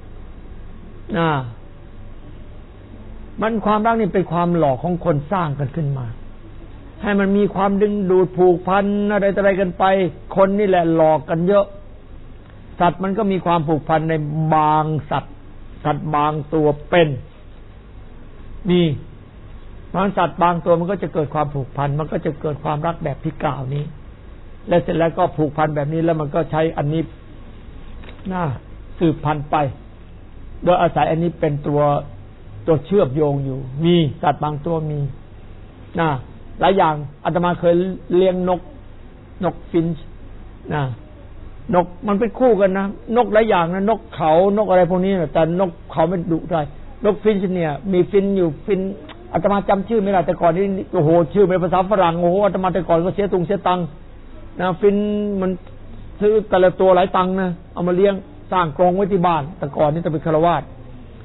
มันความรักนี่เป็นความหลอกของคนสร้างกันขึ้นมาให้มันมีความดึงดูดผูกพันอะไรกันไปคนนี่แหละหลอกกันเยอะสัตว์มันก็มีความผูกพันในบางสัตว์บางตัวเป็นนี่สัตว์บางตัวมันก็จะเกิดความผูกพันมันก็จะเกิดความรักแบบที่กล่าวนี้และเสร็จแล้วก็ผูกพันแบบนี้แล้วมันก็ใช้อันนี้สืบพันธุ์ไปโดยอาศัยอันนี้เป็นตัวเชื่อมโยงอยู่มีสัตว์บางตัวมีหลายอย่างอาตมาเคยเลี้ยงนกฟินช์นกมันเป็นคู่กันนะนกหลายอย่างนะนกเขานกอะไรพวกนี้นะแต่นกเขาไม่ดุได้นกฟินช์เนี่ยมีฟินอยู่ฟินอาตมาจำชื่อไม่ได้แต่ก่อนนี้โอ้โหชื่อเป็นภาษาฝรั่งโอ้โหอาตมาแต่ก่อนก็เสียตังค์ฟินมันซื้อแต่ละตัวหลายตังค์นะเอามาเลี้ยงสร้างกรงไว้ที่บ้านแต่ก่อนนี่จะเป็นฆราวาส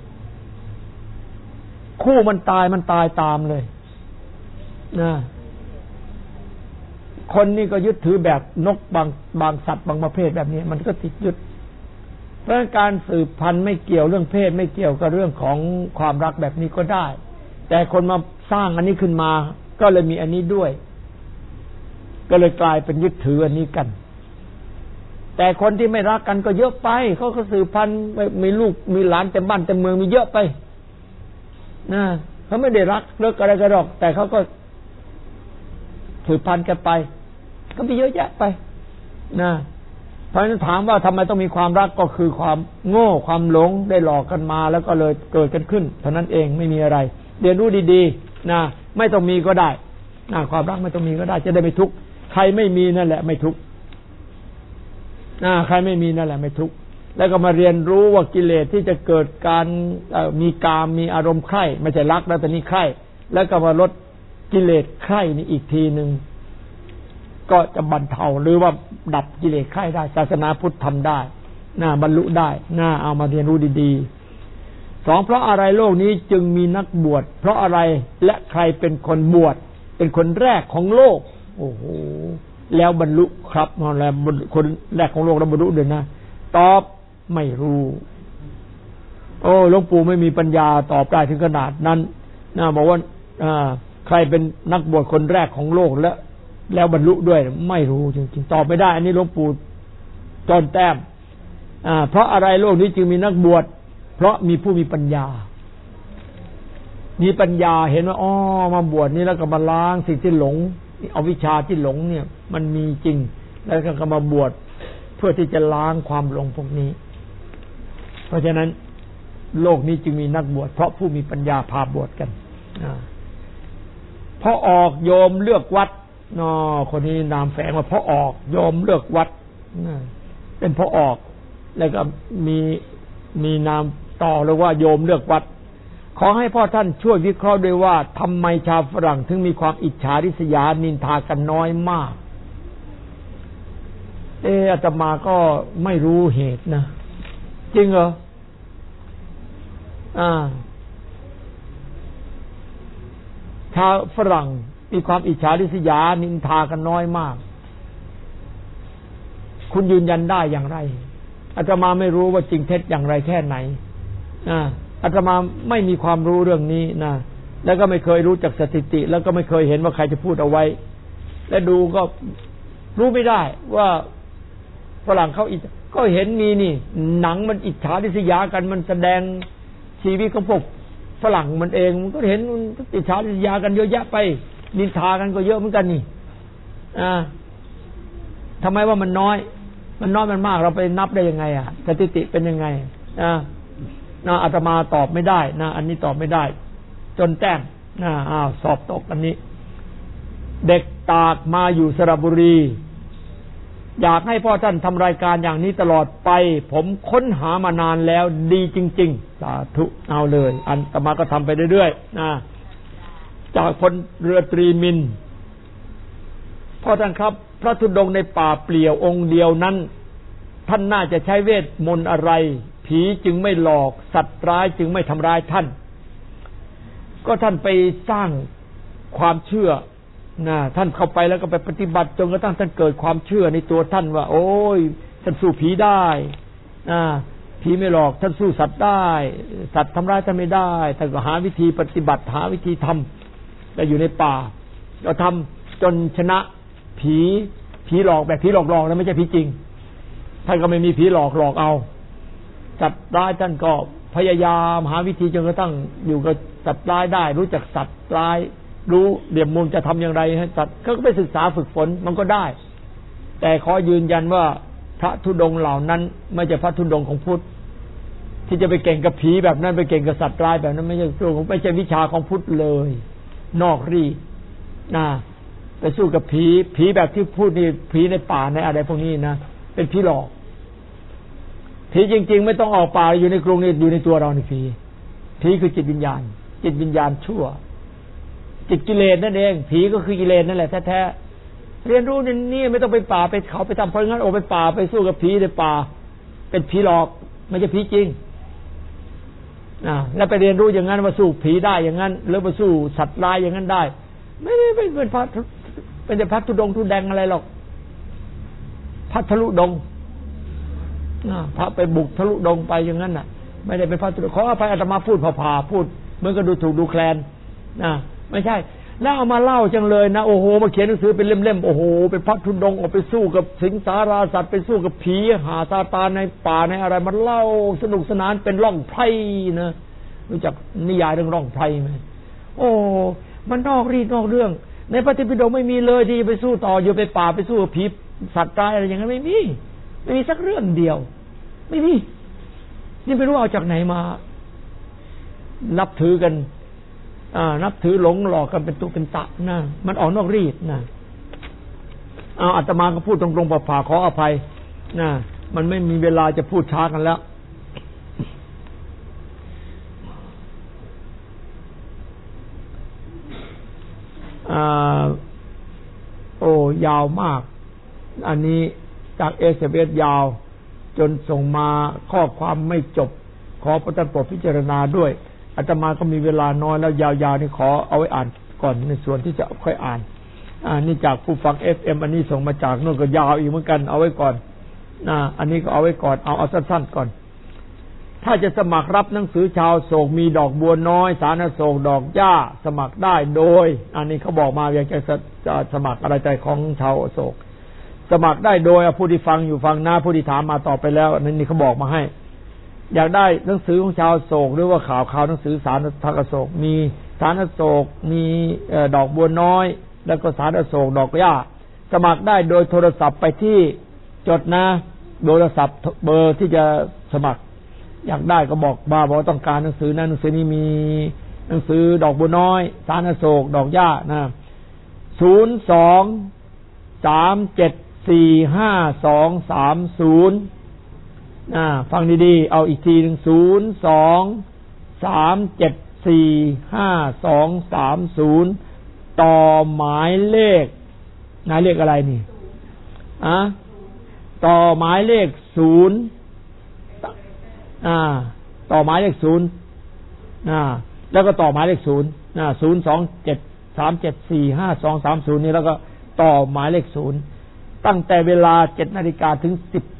คู่มันตายตามเลยคนนี่ก็ยึดถือแบบนกบางสัตว์บางประเภทแบบนี้มันก็ติดยึดเพราะการสืบพันธุ์ไม่เกี่ยวเรื่องเพศไม่เกี่ยวกับเรื่องของความรักแบบนี้ก็ได้แต่คนมาสร้างอันนี้ขึ้นมาก็เลยมีอันนี้ด้วยก็เลยกลายเป็นยึดถืออันนี้กันแต่คนที่ไม่รักกันก็เยอะไปเขาก็สืบพันธุ์มีลูกมีหลานเต็มบ้านเต็มเมืองมีเยอะไปเขาไม่ได้รักเลิกอะไรกันหรอกแต่เขาก็สืบพันธุ์กันไปก็มีเยอะแยะไปเพราะฉะนั้นถามว่าทำไมต้องมีความรักก็คือความโง่ความหลงได้หลอกกันมาแล้วก็เลยเกิดกันขึ้นเท่านั้นเองไม่มีอะไรเรียนรู้ดีๆไม่ต้องมีก็ได้ความรักไม่ต้องมีก็ได้จะได้ไม่ทุกข์ใครไม่มีนั่นแหละไม่ทุกข์ใครไม่มีนั่นแหละไม่ทุกข์แล้วก็มาเรียนรู้ว่ากิเลสที่จะเกิดการมีกามมีอารมณ์ใคร่ไม่ใช่รักแล้วแต่นี่ใคร่แล้วก็มาลดกิเลสใคร่นี่อีกทีนึงก็จะบรรเทาหรือว่าดับกิเลสใคร่ได้ศาสนาพุทธทำได้บรรลุได้เอามาเรียนรู้ดีๆสองเพราะอะไรโลกนี้จึงมีนักบวชเพราะอะไรและใครเป็นคนบวชเป็นคนแรกของโลกโอ้โหแล้วบรรลุครับแล้วคนแรกของโลกแล้วบรรลุเลยนะตอบไม่รู้หลวงปู่ไม่มีปัญญาตอบได้ถึงขนาดนั้นบอกว่าใครเป็นนักบวชคนแรกของโลกแล้วบรรลุด้วยไม่รู้จริงๆตอบไม่ได้อันนี้หลวงปู่จนแต้มเพราะอะไรโลกนี้จึงมีนักบวชเพราะมีผู้มีปัญญาเห็นว่ามาบวชนี่แล้วก็มาล้างสิ่งที่หลงเอาวิชาที่หลงเนี่ยมันมีจริงแล้วก็มาบวชเพื่อที่จะล้างความหลงพวกนี้เพราะฉะนั้นโลกนี้จึงมีนักบวชเพราะผู้มีปัญญาพาบวชกันพอออกโยมเลือกวัดคนนี้นามแฝงว่าพอออกโยมเลือกวัดเป็นพอออกแล้วก็มีนามต่อเลยว่าโยมเลือกวัดขอให้พ่อท่านช่วยวิเคราะห์ด้วยว่าทำไมชาวฝรั่งถึงมีความอิจฉาริษยานินทากันน้อยมากอาตมาก็ไม่รู้เหตุนะจริงเหรอชาวฝรั่งมีความอิจฉาริษยานินทากันน้อยมากคุณยืนยันได้อย่างไรอาตมาไม่รู้ว่าจริงเท็จอย่างไรแค่ไหนอาตมาไม่มีความรู้เรื่องนี้นะแล้วก็ไม่เคยรู้จักสถิติแล้วก็ไม่เคยเห็นว่าใครจะพูดเอาไว้และดูก็รู้ไม่ได้ว่าฝรั่งเขาก็เห็นมีนี่หนังมันอิจฉาริษยากันมันแสดงชีวิตของพวกฝรั่งมันเองมันก็เห็นอิจฉาริษยากันเยอะแยะไปนินทากันก็เยอะเหมือนกันนี่ทำไมว่ามันน้อยมันมากเราไปนับได้ยังไงสถิติเป็นยังไงอาตมาตอบไม่ได้อันนี้ตอบไม่ได้จนแต้มสอบตกอันนี้เด็กตากมาอยู่สระบุรีอยากให้พ่อท่านทำรายการอย่างนี้ตลอดไปผมค้นหามานานแล้วดีจริงๆสาธุเอาเลยอาตมาก็ทำไปเรื่อยๆจากพลเรือตรีมินพ่อท่านครับพระธุดงค์ในป่าเปลี่ยวองค์เดียวนั้นท่านน่าจะใช้เวทมนต์อะไรผีจึงไม่หลอกสัตว์ร้ายจึงไม่ทำร้ายท่านก็ท่านไปสร้างความเชื่อท่านเข้าไปแล้วก็ไปปฏิบัติจนกระทั่งท่านเกิดความเชื่อในตัวท่านว่าโอ้ยท่านสู้ผีได้ผีไม่หลอกท่านสู้สัตว์ได้สัตว์ทำร้ายท่านไม่ได้ท่านก็หาวิธีปฏิบัติหาวิธีทำแต่อยู่ในป่าก็ทำจนชนะผีหลอกแบบผีหลอกๆแล้วไม่ใช่ผีจริงท่านก็ไม่มีผีหลอกเอาสัตว์ร้ายท่านก็พยายามหาวิธีจนกระทั่งอยู่กับสัตว์ร้ายได้รู้จักสัตว์ร้ายรู้เดี่ยมมุมจะทำอย่างไรให้สัตว์ก็ไปศึกษาฝึกฝนมันก็ได้แต่ขอยืนยันว่าพระธุดงค์เหล่านั้นไม่ใช่พระธุดงค์ของพุทธที่จะไปเก่งกับผีแบบนั้นไปเก่งกับสัตว์ร้ายแบบนั้นไม่ใช่วิชาของพุทธเลยนอกรีดไปสู้กับผีแบบที่พูดนี่ผีในป่าในอะไรพวกนี้นะเป็นผีหลอกผีจริงๆไม่ต้องออกป่าอยู่ในกรุงนี่อยู่ในตัวเรานี่ผีคือจิตวิญญาณชั่วจิตกิเลสนั่นเองผีก็คือกิเลสนั่นแหละแท้ๆเรียนรู้นี่ไม่ต้องไปป่าไปเขาไปทำเพราะงั้นไปป่าไปสู้กับผีในป่าเป็นผีหลอกไม่ใช่ผีจริงแล้วไปเรียนรู้อย่างนั้นว่าสู้ผีได้อย่างนั้นหรือว่าสู้สัตว์ร้ายอย่างนั้นได้ไม่ได้เป็นพระเป็นพระธุดงค์ธุแดงอะไรหรอกพระทะลุดงพระไปบุกทะลุดงไปอย่างนั้นน่ะไม่ได้เป็นพระธุดงค์ขออภัยอาตมาพูดผ่าพูดเหมือนกับดูถูกดูแคลนไม่ใช่แล้วเอามาเล่าจังเลยนะโอ้โหมาเขียนหนังสือเป็นเล่มๆโอ้โหเป็นพระธุดงค์ออกไปสู้กับสิงสาราสัตว์ไปสู้กับผีหาซาตานในป่าในอะไรมันเล่าสนุกสนานเป็นร่องไพรนะรู้จักนิยายเรื่องร่องไพรไหมโอ้มันนอกรีดนอกเรื่องในพระไตรปิฎกไม่มีเลยที่ไปสู้ต่ออยู่ไปป่าไปสู้กับผีสัตว์ตายอะไรอย่างนั้นไม่มีสักเรื่องเดียวไม่มีนี่ไม่รู้เอาจากไหนมานับถือกันนับถือหลงหลอกกันเป็นตุเป็นตะนะมันออกนอกรีดนะอาตมาก็พูดตรงๆผ่าขออภัยนะมันไม่มีเวลาจะพูดช้ากันแล้วยาวมากอันนี้จากSMSยาวจนส่งมาข้อความไม่จบขอพระท่านโปรดพิจารณาด้วยอาตมาก็มีเวลาน้อยแล้วยาวๆนี่ขอเอาไว้อ่านก่อนในส่วนที่จะค่อยอ่านนี่จากผู้ฟัง FM อันนี้ส่งมาจากโน่นก็ยาวอีกเหมือนกันเอาไว้ก่อนอันนี้ก็เอาไว้ก่อนเอาสั้นๆก่อนถ้าจะสมัครรับหนังสือชาวโศกมีดอกบัวน้อยสารโศกดอกหญ้าสมัครได้โดยอันนี้เขาบอกมาอยากจะสมัครอะไรใจของชาวโศกสมัครได้โดยผู้ที่ฟังอยู่ฟังหน้าผู้ที่ถามมาต่อไปแล้วนี่เขาบอกมาให้อยากได้หนังสือของชาวโศกหรือว่าข่าวหนังสือสารทักโศกมีสารโศกมีดอกบัวน้อยแล้วก็สารโศกดอกหญ้าสมัครได้โดยโทรศัพท์ไปที่จดนะโทรศัพท์เบอร์ที่จะสมัครอยากได้ก็บอกบอกต้องการหนังสือนั้นหนังสือนี้มีหนังสือดอกบัวน้อยสารโศกดอกหญ้านะ02-374-5230ฟังดีๆเอาอีกทีหนึ่ง02-374-5230ต่อหมายเลขอะไรนี่ต่อหมายเลข0ต่อหมายเลข0แล้วก็ต่อหมายเลข0 027-374-5230นี่แล้วก็ต่อหมายเลข0ตั้งแต่เวลา 7:00 นถึง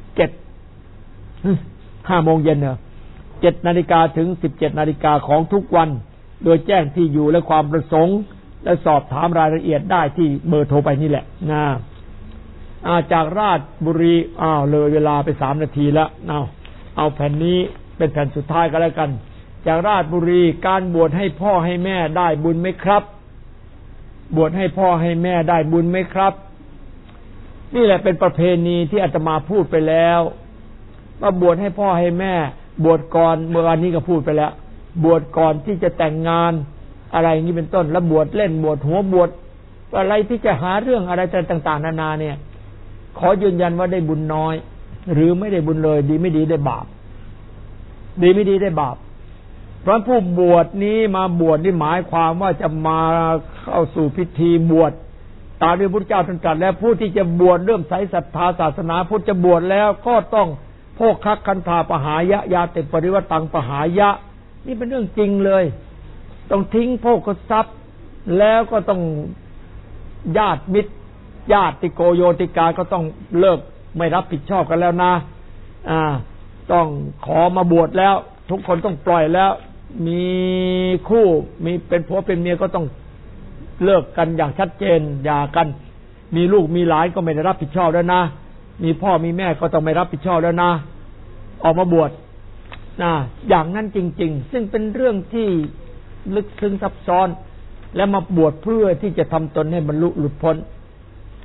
5 โมงเย็นเนี่ย 7:00 นถึง 17:00 นของทุกวันโดยแจ้งที่อยู่และความประสงค์และสอบถามรายละเอียดได้ที่เบอร์โทรไปนี่แหละจากราชบุรีเลยเวลาไป3 นาทีแล้วเอาแผ่นนี้เป็นแผ่นสุดท้ายก็แล้วกันจากราชบุรีการบวชให้พ่อให้แม่ได้บุญไหมครับบวชให้พ่อให้แม่ได้บุญไหมครับนี่แหละเป็นประเพณีที่อาตมาพูดไปแล้วว่าบวชให้พ่อให้แม่บวชก่อนเมื่อวานนี้ก็พูดไปแล้วบวชก่อนที่จะแต่งงานอะไรอย่างนี้เป็นต้นแล้วบวชเล่นบวชหัวบวชอะไรที่จะหาเรื่องอะไรต่างๆนานาเนี่ยขอยืนยันว่าได้บุญน้อยหรือไม่ได้บุญเลยดีไม่ดีได้บาปดีไม่ดีได้บาปเพราะผู้บวชนี้มาบวชนี่หมายความว่าจะมาเข้าสู่พิธีบวชตามที่พระพุทธเจ้าตรัสแล้วผู้ที่จะบวชเริ่มใส่ศรัทธาศาสนาพุทธจะบวชแล้วก็ต้องโภคัคคันธาปหายะยาติปริวัตังปหายะนี่เป็นเรื่องจริงเลยต้องทิ้งโภคทรัพย์แล้วก็ต้องญาติมิตรญาติโกโยติกาก็ต้องเลิกไม่รับผิดชอบกันแล้วนะต้องขอมาบวชแล้วทุกคนต้องปล่อยแล้วมีคู่มีเป็นผัวเป็นเมียก็ต้องเลิกกันอย่างชัดเจนหย่ากันมีลูกมีหลานก็ไม่ได้รับผิดชอบแล้วนะมีพ่อมีแม่ก็ต้องไม่รับผิดชอบแล้วนะออกมาบวชอย่างนั้นจริงๆซึ่งเป็นเรื่องที่ลึกซึ้งซับซ้อนและมาบวชเพื่อที่จะทำตนให้บรรลุหลุดพ้น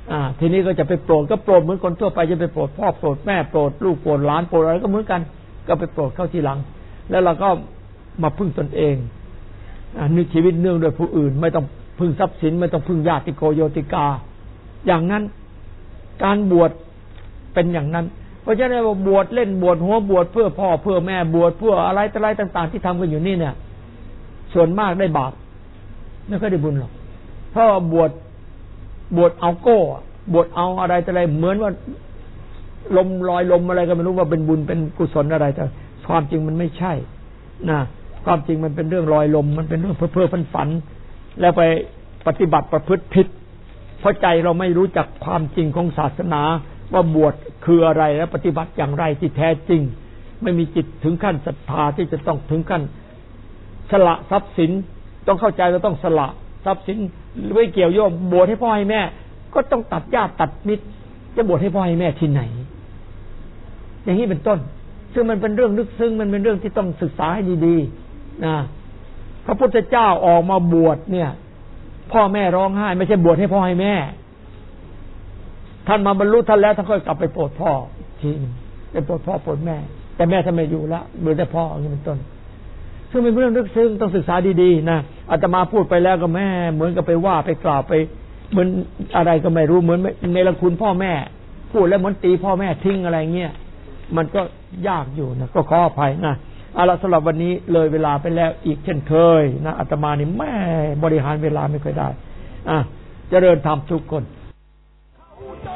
ทีนี้ก็จะไปโปรดก็โปรดเหมือนคนทั่วไปจะไปโปรดพ่อโปรดแม่โปรดลูกโปรดหลานโปรดอะไรก็เหมือนกันก็ไปโปรดเข้าทีหลังแล้วเราก็มาพึ่งตนเองนึกชีวิตเนื่องโดยผู้อื่นไม่ต้องพึ่งทรัพย์สินไม่ต้องพึ่งญาติโกโยติกาอย่างนั้นการบวชเป็นอย่างนั้นเพราะฉะนั้นบวชเล่นบวชหัวบวชเพื่อพ่อเพื่อแม่บวชเพื่ออะไรต่างๆที่ทำกันอยู่นี่เนี่ยส่วนมากได้บาปไม่ค่อยได้บุญหรอกเพราะบวชเอาโก้บวชเอาอะไรเหมือนว่าลมลอยลมอะไรก็ไม่รู้ว่าเป็นบุญเป็นกุศลอะไรแต่ความจริงมันไม่ใช่นะความจริงมันเป็นเรื่องลอยลมมันเป็นเรื่องเพ้อฝันแล้วไปปฏิบัติประพฤติผิดเพราะใจเราไม่รู้จักความจริงของศาสนาว่าบวชคืออะไรและปฏิบัติอย่างไรที่แท้จริงไม่มีจิตถึงขั้นศรัทธาที่จะต้องถึงขั้นสละทรัพย์สินต้องเข้าใจว่าต้องสละทรัพย์สินไม่เกี่ยวโยมบวชให้พ่อให้แม่ก็ต้องตัดญาติตัดมิตรจะบวชให้พ่อให้แม่ที่ไหนอย่างนี้เป็นต้นซึ่งมันเป็นเรื่องลึกซึ้งมันเป็นเรื่องที่ต้องศึกษาให้ดีๆนะพระพุทธเจ้าออกมาบวชเนี่ยพ่อแม่ร้องไห้ไม่ใช่บวชให้พ่อให้แม่ท่านมาบรรลุท่านแล้วท่านค่อยกลับไปโปรดพ่อทีไปโปรดพ่อโปรดแม่แต่แม่ท่านไม่อยู่แล้วเหลือแต่พ่ออย่างนี้เป็นต้นซึ่งเป็นเรื่องลึกซึ้งต้องศึกษาดีๆนะอาตมาพูดไปแล้วก็แม่เหมือนกับไปว่าไปกล่าวไปเหมือนอะไรก็ไม่รู้เหมือนในละคุณพ่อแม่พูดแล้วเหมือนตีพ่อแม่ทิ้งอะไรเงี้ยมันก็ยากอยู่นะก็ขออภัยนะเอาละสำหรับวันนี้เลยเวลาไปแล้วอีกเช่นเคยนะอาตมานี่แม่บริหารเวลาไม่ค่อยได้เจริญธรรมทุกคน